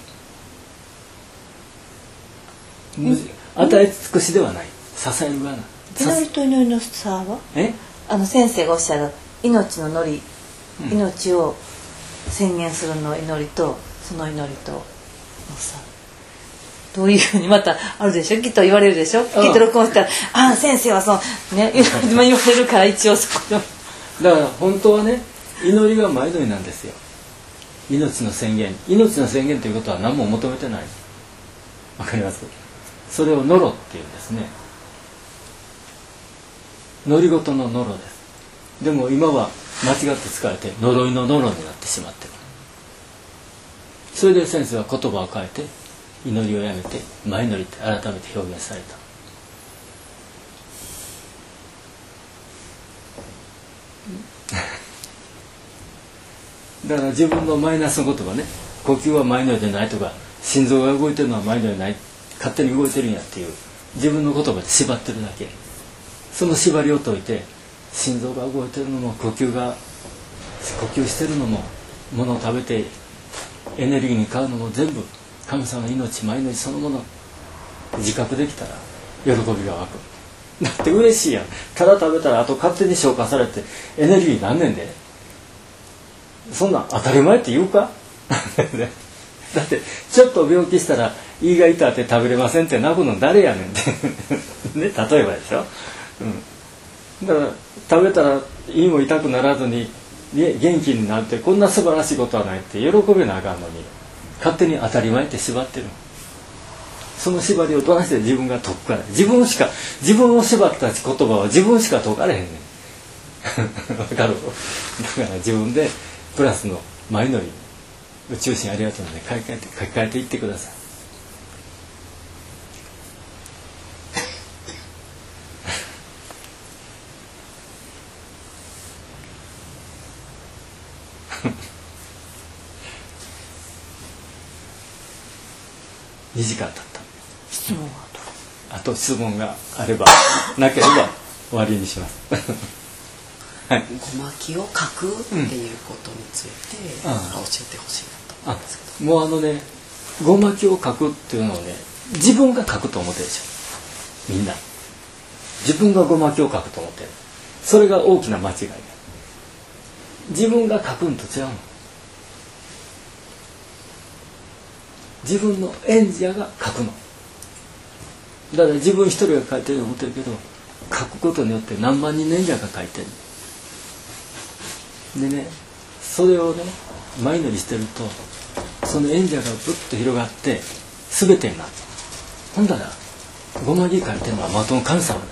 です。与え尽くしではない、支える側な。 祈りと祈りの差は、えあの先生がおっしゃる命の祈り、うん、命を宣言するの祈りとその祈りとの差、どういうふうにまたあるでしょ、きっと言われるでしょ、きっと録音したら、ああ先生はそうね今言われるから一応そこでもだから本当はね、祈りが前乗りなんですよ。命の宣言、命の宣言ということは何も求めてない。わかります？それをノロっていうんですね。祈り事のノロです。でも今は間違って使われて呪いのノロになってしまってる。それで先生は言葉を変えて祈りをやめて前乗りって改めて表現された。だから自分のマイナスの言葉ね、呼吸は前乗りでないとか、心臓が動いてるのは前乗りでない、勝手に動いてるんやっていう自分の言葉で縛ってるだけ。その縛りを解いて、心臓が動いてるのも呼吸が呼吸してるのも物を食べてエネルギーに変わるのも全部神様の命、前乗りそのもの自覚できたら喜びが湧く。だって嬉しいやん。ただ食べたらあと勝手に消化されてエネルギーなんねんで。そんなん当たり前って言うかだってちょっと病気したら胃が痛って食べれませんって泣くの誰やねんってね、例えばでしょ、うん、だから食べたら胃も痛くならずに元気になってこんな素晴らしいことはないって喜べなあかんのに、勝手に当たり前って縛ってる。その縛りをどないして自分が解くか。自分しか自分を縛った言葉は自分しか解かれへんねんわかる？だから自分でプラスの前乗り宇宙心ありがとうので書き換えて書き換えていってください。にじかん経った。 質問はあと質問があればなければ終わりにしますはい、 ごまきを書くっていうことについて、うん、教えてほしいなと思うんですけど。 もうあのね、ごまきを書くっていうのをね、自分が書くと思ってるでしょ。みんな自分がごまきを書くと思ってる。それが大きな間違いだ。自分が書くんと違うの。自分の演者が書くの。だから自分一人が書いてると思ってるけど、書くことによって何万人の演者が書いてる。でね、それをね前乗りしてると、その演者がぶっと広がって全てになる。ほんだらごまぎ書いてるのはまとも神様だ。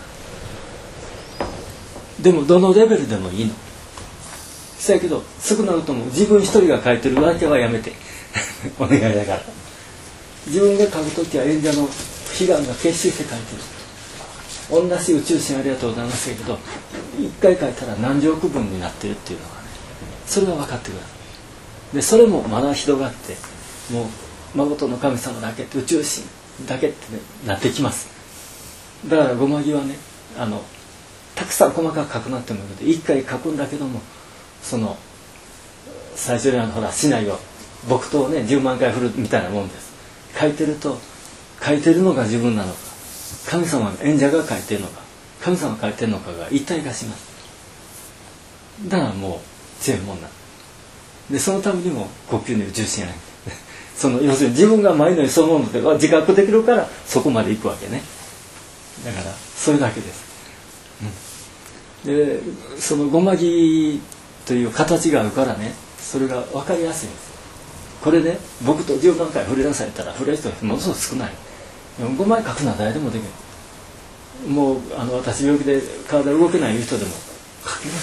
でもどのレベルでもいいの。そやけど少なくとも自分一人が書いてるだけはやめてお願いだから。自分が書くときは演者の悲願が結集して書いてる。同じ宇宙心ありがとうございますけど、一回書いたら何十億分になってるっていうのがね、それは分かってください。でそれもまだ広がって、もう誠の神様だけって宇宙心だけって、ね、なってきます。だからごまぎはね、あのたくさん細かく書くなってもいいけど、一回書くんだけども、その最初にあのほら竹刀を木刀をねじゅうまんかい振るみたいなもんです。書いてると、書いてるのが自分なのか、神様の演者が書いてるのか、神様が書いてるのかが一体化します。だからもう強いもんな。 でそのためにも呼吸に重心やねその要するに自分が前のにそのもので自覚できるからそこまで行くわけね。だからそれだけです、うん、でそのごまぎという形があるからね、それが分かりやすいんです。これで僕とじゅうばんかい触れなされたら触れる人がものすごく少ない。でもごまぎ書くのは誰でもできる。もうあの私病気で体動けない人でも書けます。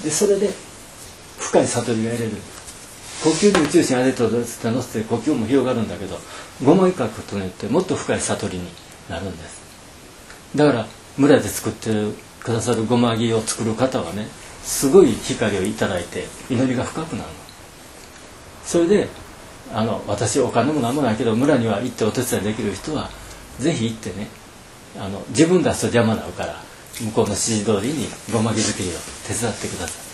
でそれで深い悟りが得れる。呼吸に宇宙心あれと乗せて乗せて呼吸も広がるんだけど、ごまぎ書くことによってもっと深い悟りになるんです。だから村で作ってくださるごまぎを作る方はね、すごい光をいただいて祈りが深くなるの。それであの私お金も何もないけど村には行ってお手伝いできる人はぜひ行ってね、あの自分出すと邪魔になるから向こうの指示通りにごまぎ作りを手伝ってください。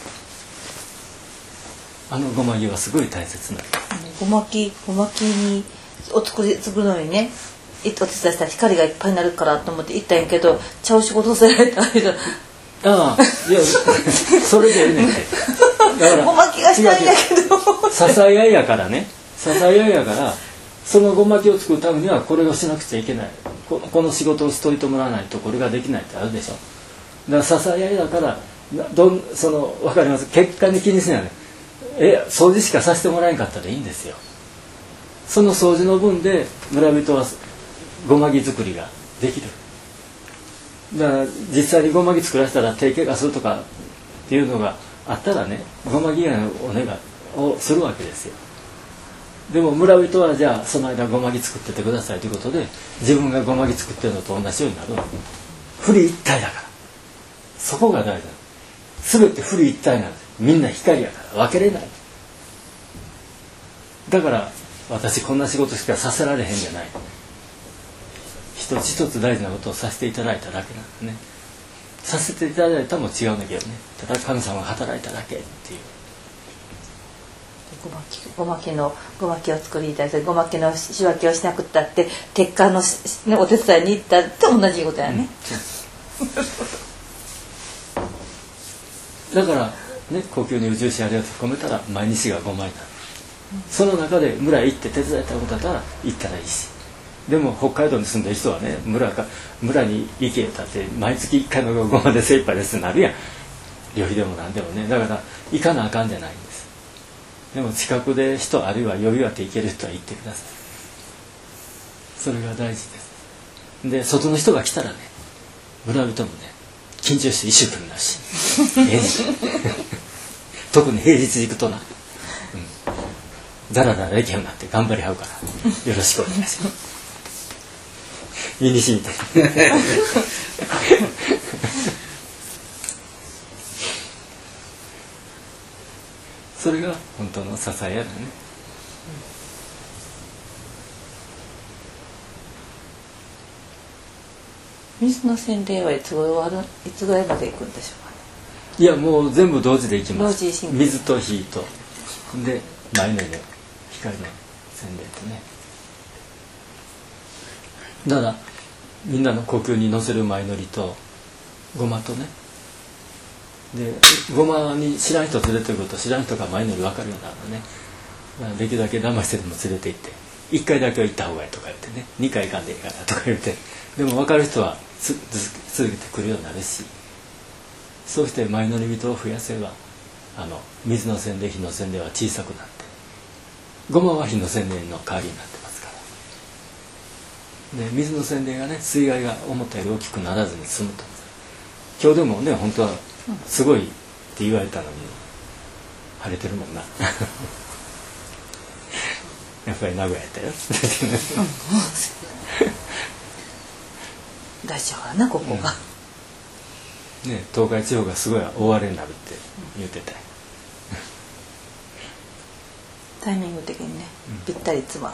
あのごまぎはすごい大切なごまきごまきにを作り作るのにね、お手伝いしたら光がいっぱいになるからと思って行ったんやけど、ちゃう仕事されたけど、 ああいやそれでええねんって。だからごまきがしたいんやけど支え合いやからね、支え合いやからそのごまきを作るためにはこれをしなくちゃいけない、この、この仕事をしといてもらわないとこれができないってあるでしょ。だから支え合いだからどんその分かります、結果に気にしないね。え掃除しかさせてもらえんかったらいいんですよ。その掃除の分で村人はごまぎ作りができる。だから実際にごまぎ作らせたら手怪我するとかっていうのがあったらね、ごまぎ以外のお願いをするわけですよ。でも村人はじゃあその間ごまぎ作っててくださいということで自分がごまぎ作ってるのと同じようになるの。不離一体だから、そこが大事なの。全て不離一体なんです。みんな光やから分けれない。だから私こんな仕事しかさせられへんじゃない、一つ一つ大事なことをさせていただいただけなんですね。させていただいたも違うんだけどね、ただ神様が働いただけっていう。 ごまきごまきのごまきを作りたい、ごまきの仕分けをしなくったって結果の、ね、お手伝いに行ったって同じことやね、 うん、だからね、呼吸に宇宙心ありがとう込めたら毎日がごまいになる、うん、その中で村へ行って手伝いたいことだったら行ったらいいし、でも北海道に住んでる人はね、村か村に行けたって毎月いっかいのごまで精一杯ですってなるやん、旅費でもなんでもね。だから行かなあかんじゃないんです。でも近くで人あるいは余裕あって行ける人は行ってください。それが大事です。で外の人が来たらね、村人もね緊張して一生懸命になるしええ特に平日行くとな、うん、だらだらできへんなって頑張りはうからよろしくお願いします身にしみてそれが本当の支えやだね。 水の洗礼はいつ頃終わる、いつぐらいまで行くんでしょうかね。 いやもう全部同時で行きます。 同時水と火とで前ので光の洗礼とね。だからみんなの呼吸に乗せる前乗りとごまとね、でごまに知らん人連れてくると知らん人が前乗り分かるようになるのね。だからできるだけ騙してでも連れて行っていっかいだけは行った方がいいとか言ってね、にかい行かんでいいからとか言って、でも分かる人はつ続けてくるようになるし、そうして前乗り人を増やせばあの水の洗礼火の洗礼は小さくなって、ごまは火の洗礼の代わりになってますから。で水の洗礼がね、水害が思ったより大きくならずに済むと。今日でもね本当はすごいって言われたのに晴れてるもんなやっぱり名古屋やったよ大事だからなここが、 うん、ね、東海地方がすごい大荒れになるって言ってたよタイミング的にね、ぴったり妻を、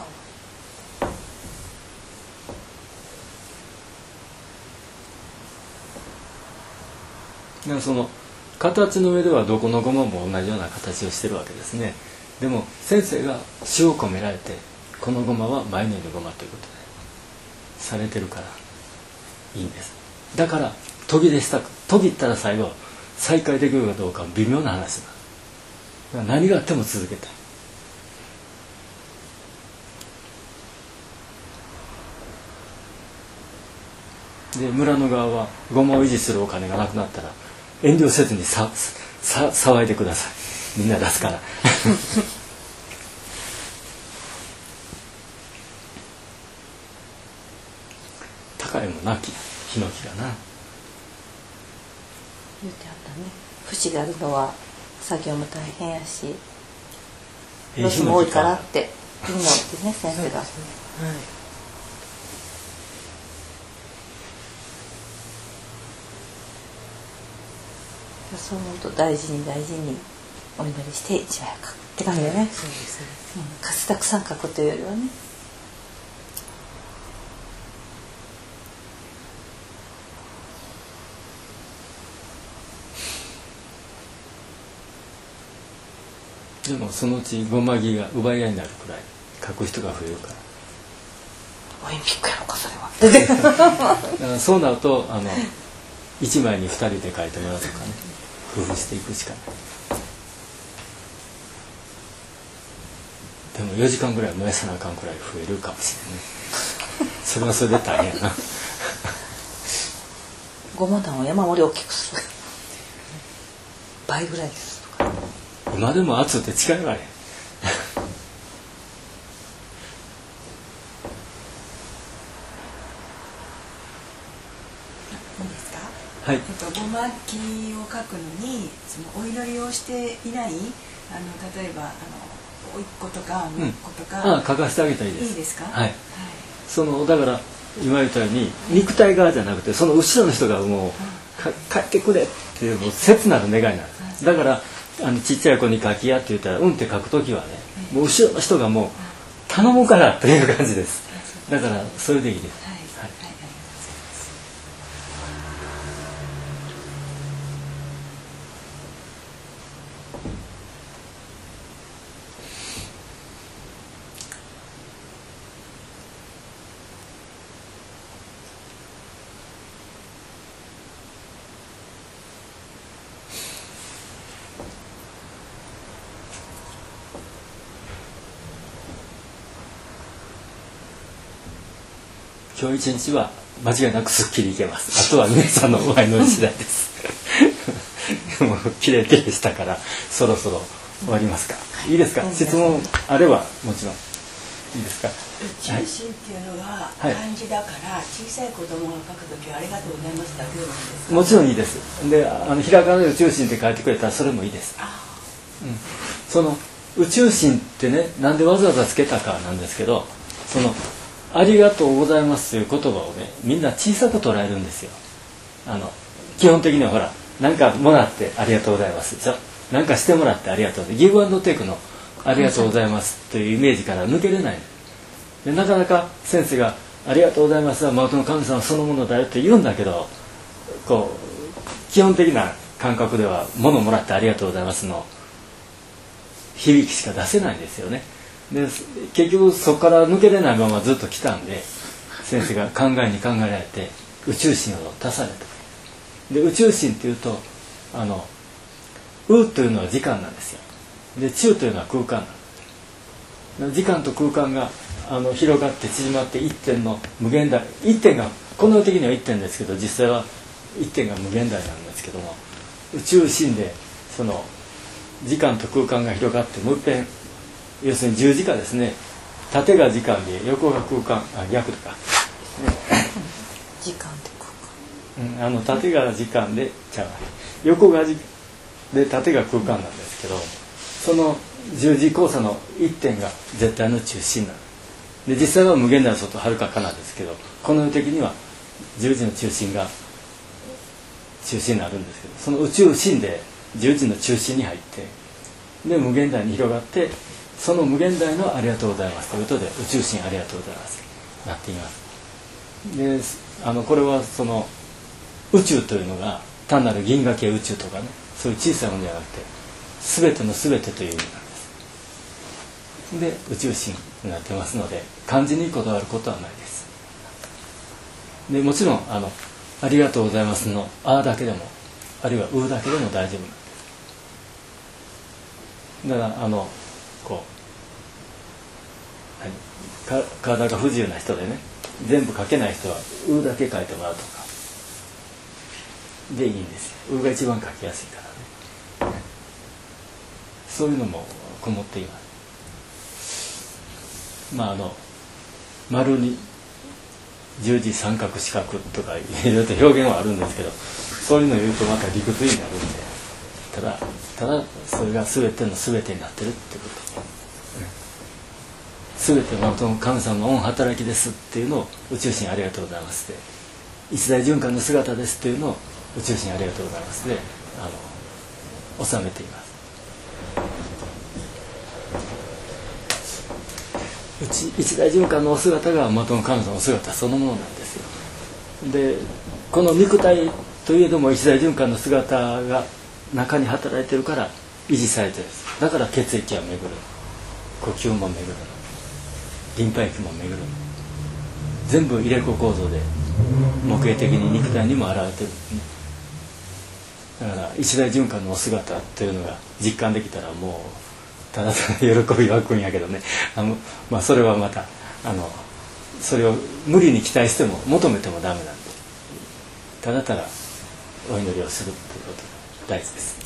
だからその形の上ではどこのごまも同じような形をしてるわけですね。でも先生が主を込められてこのごまは前のようにごまということでされてるからいいんです。だから途切れしたく途切ったら最後再開できるかどうか微妙な話だ。 何があっても続けたい。で村の側はごまを維持するお金がなくなったら遠慮せずにささ騒いでください、みんな出すから高いもなきヒノキがな言ってあったね。節があるのは作業も大変やしロスも多いからって言うのってね、先生が。そう思うと大事に大事にお祈りして一枚書くって感じだね。そうですね。うん、数たくさん書くというよりはね。 でもそのうちごま木が奪い合いになるくらい書く人が増えるからオリンピックやろうかそれはそうなるとあのいちまいにふたりで書いてもらうとかね、工夫していくしかない。でもよじかんぐらい燃やさなあかんくらい増えるかもしれないねそれはそれで大変やなごま団を山盛り大きくする倍ぐらいですとか。 今でも圧って近いわねはい、 えっと、ごま木を書くのにそのお祈りをしていないあの例えばあのおいっ子とかおいっ子とか、 うん、ああ書かせてあげたらいいです。 いいですか？ はい、はい、そのだから今言ったように肉体側じゃなくてその後ろの人がもう帰ってくれっていうもう切なる願いなんです。だからあのちっちゃい子に書きやって言ったらうんって書くときはね、もう後ろの人がもう頼むからという感じです。だからそれでいいです。今日一日は間違いなくすっきりいけます。あとは皆さんのお愛の次第ですもうきれいきれいしたからそろそろ終わりますか。いいですか？質問あればもちろんいいですか？ 中心っていうのは漢字だから、はい、小さい子供が書くときはありがとうございますだけでもいいですか？ もちろんいいです。で、あのひらがなで宇宙心って書いてくれたらそれもいいです。うん、その宇宙心ってね、なんでわざわざつけたかなんですけど、そのありがとうございますという言葉をね、みんな小さく捉えるんですよ。あの基本的にはほら、なんかもらってありがとうございますでしょ。なんかしてもらってありがとうギブアンドテイクのありがとうございますというイメージから抜けれない。でなかなか先生がありがとうございますは誠の神様そのものだよって言うんだけど、こう基本的な感覚では物をもらってありがとうございますの響きしか出せないんですよね。で結局そこから抜けれないままずっと来たんで、先生が考えに考えられて宇宙心を足された。で宇宙心っていうとあのうというのは時間なんですよ。で中というのは空間なんです。時間と空間があの広がって縮まって一点の無限大、一点がこの世的には一点ですけど実際は一点が無限大なんですけども、宇宙心でその時間と空間が広がってもう一遍、要するに十字架ですね。縦が時間で横が空間、あ逆とか、ね、 時間って空間、 うん、あの縦が時間でちゃう横が時で縦が空間なんですけど、その十字交差の一点が絶対の中心なんで、実際は無限大の外はるか彼方ですけど、この世的には十字の中心が中心になるんですけど、その宇宙心で十字の中心に入ってで無限大に広がって、その無限大のありがとうございますということで宇宙心ありがとうございますなっています。であのこれはその宇宙というのが単なる銀河系宇宙とかね、そういう小さいものじゃなくて全ての全てという意味なんです。で宇宙心になってますので漢字にこだわることはないです。でもちろんあのありがとうございますのあだけでもあるいはうだけでも大丈夫なんです。 だからあのこうか体が不自由な人でね全部書けない人は「う」だけ書いてもらうとかでいいんですよ。「う」が一番書きやすいからね。そういうのもこもっています。まああの丸に十字三角四角とかいろいろと表現はあるんですけど、そういうのを言うとまた理屈になるんで、ただただそれが全ての全てになってるってこと、全ては神様の御働きですっていうのを宇宙神ありがとうございますで、一大循環の姿ですっていうのを宇宙神ありがとうございますであの収めています。うち一大循環のお姿が元の神様の姿そのものなんですよ。でこの肉体といえども一大循環の姿が中に働いてるから維持されてるんです。だから血液は巡る、呼吸も巡る、リンパ液も巡る、全部入れ子構造で模型的に肉体にも現れてるんですね。だから一大循環のお姿っていうのが実感できたらもうただただ喜び湧くんやけどね、あの、まあ、それはまたあのそれを無理に期待しても求めてもダメなんで、ただただお祈りをするということが大事です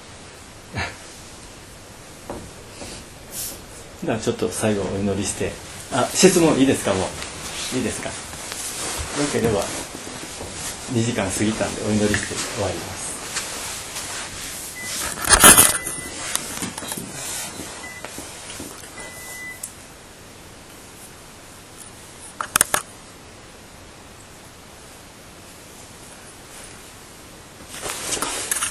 ではちょっと最後お祈りして、あ、質問いいですか？もういいですか？よければにじかん過ぎたんでお祈りして終わります。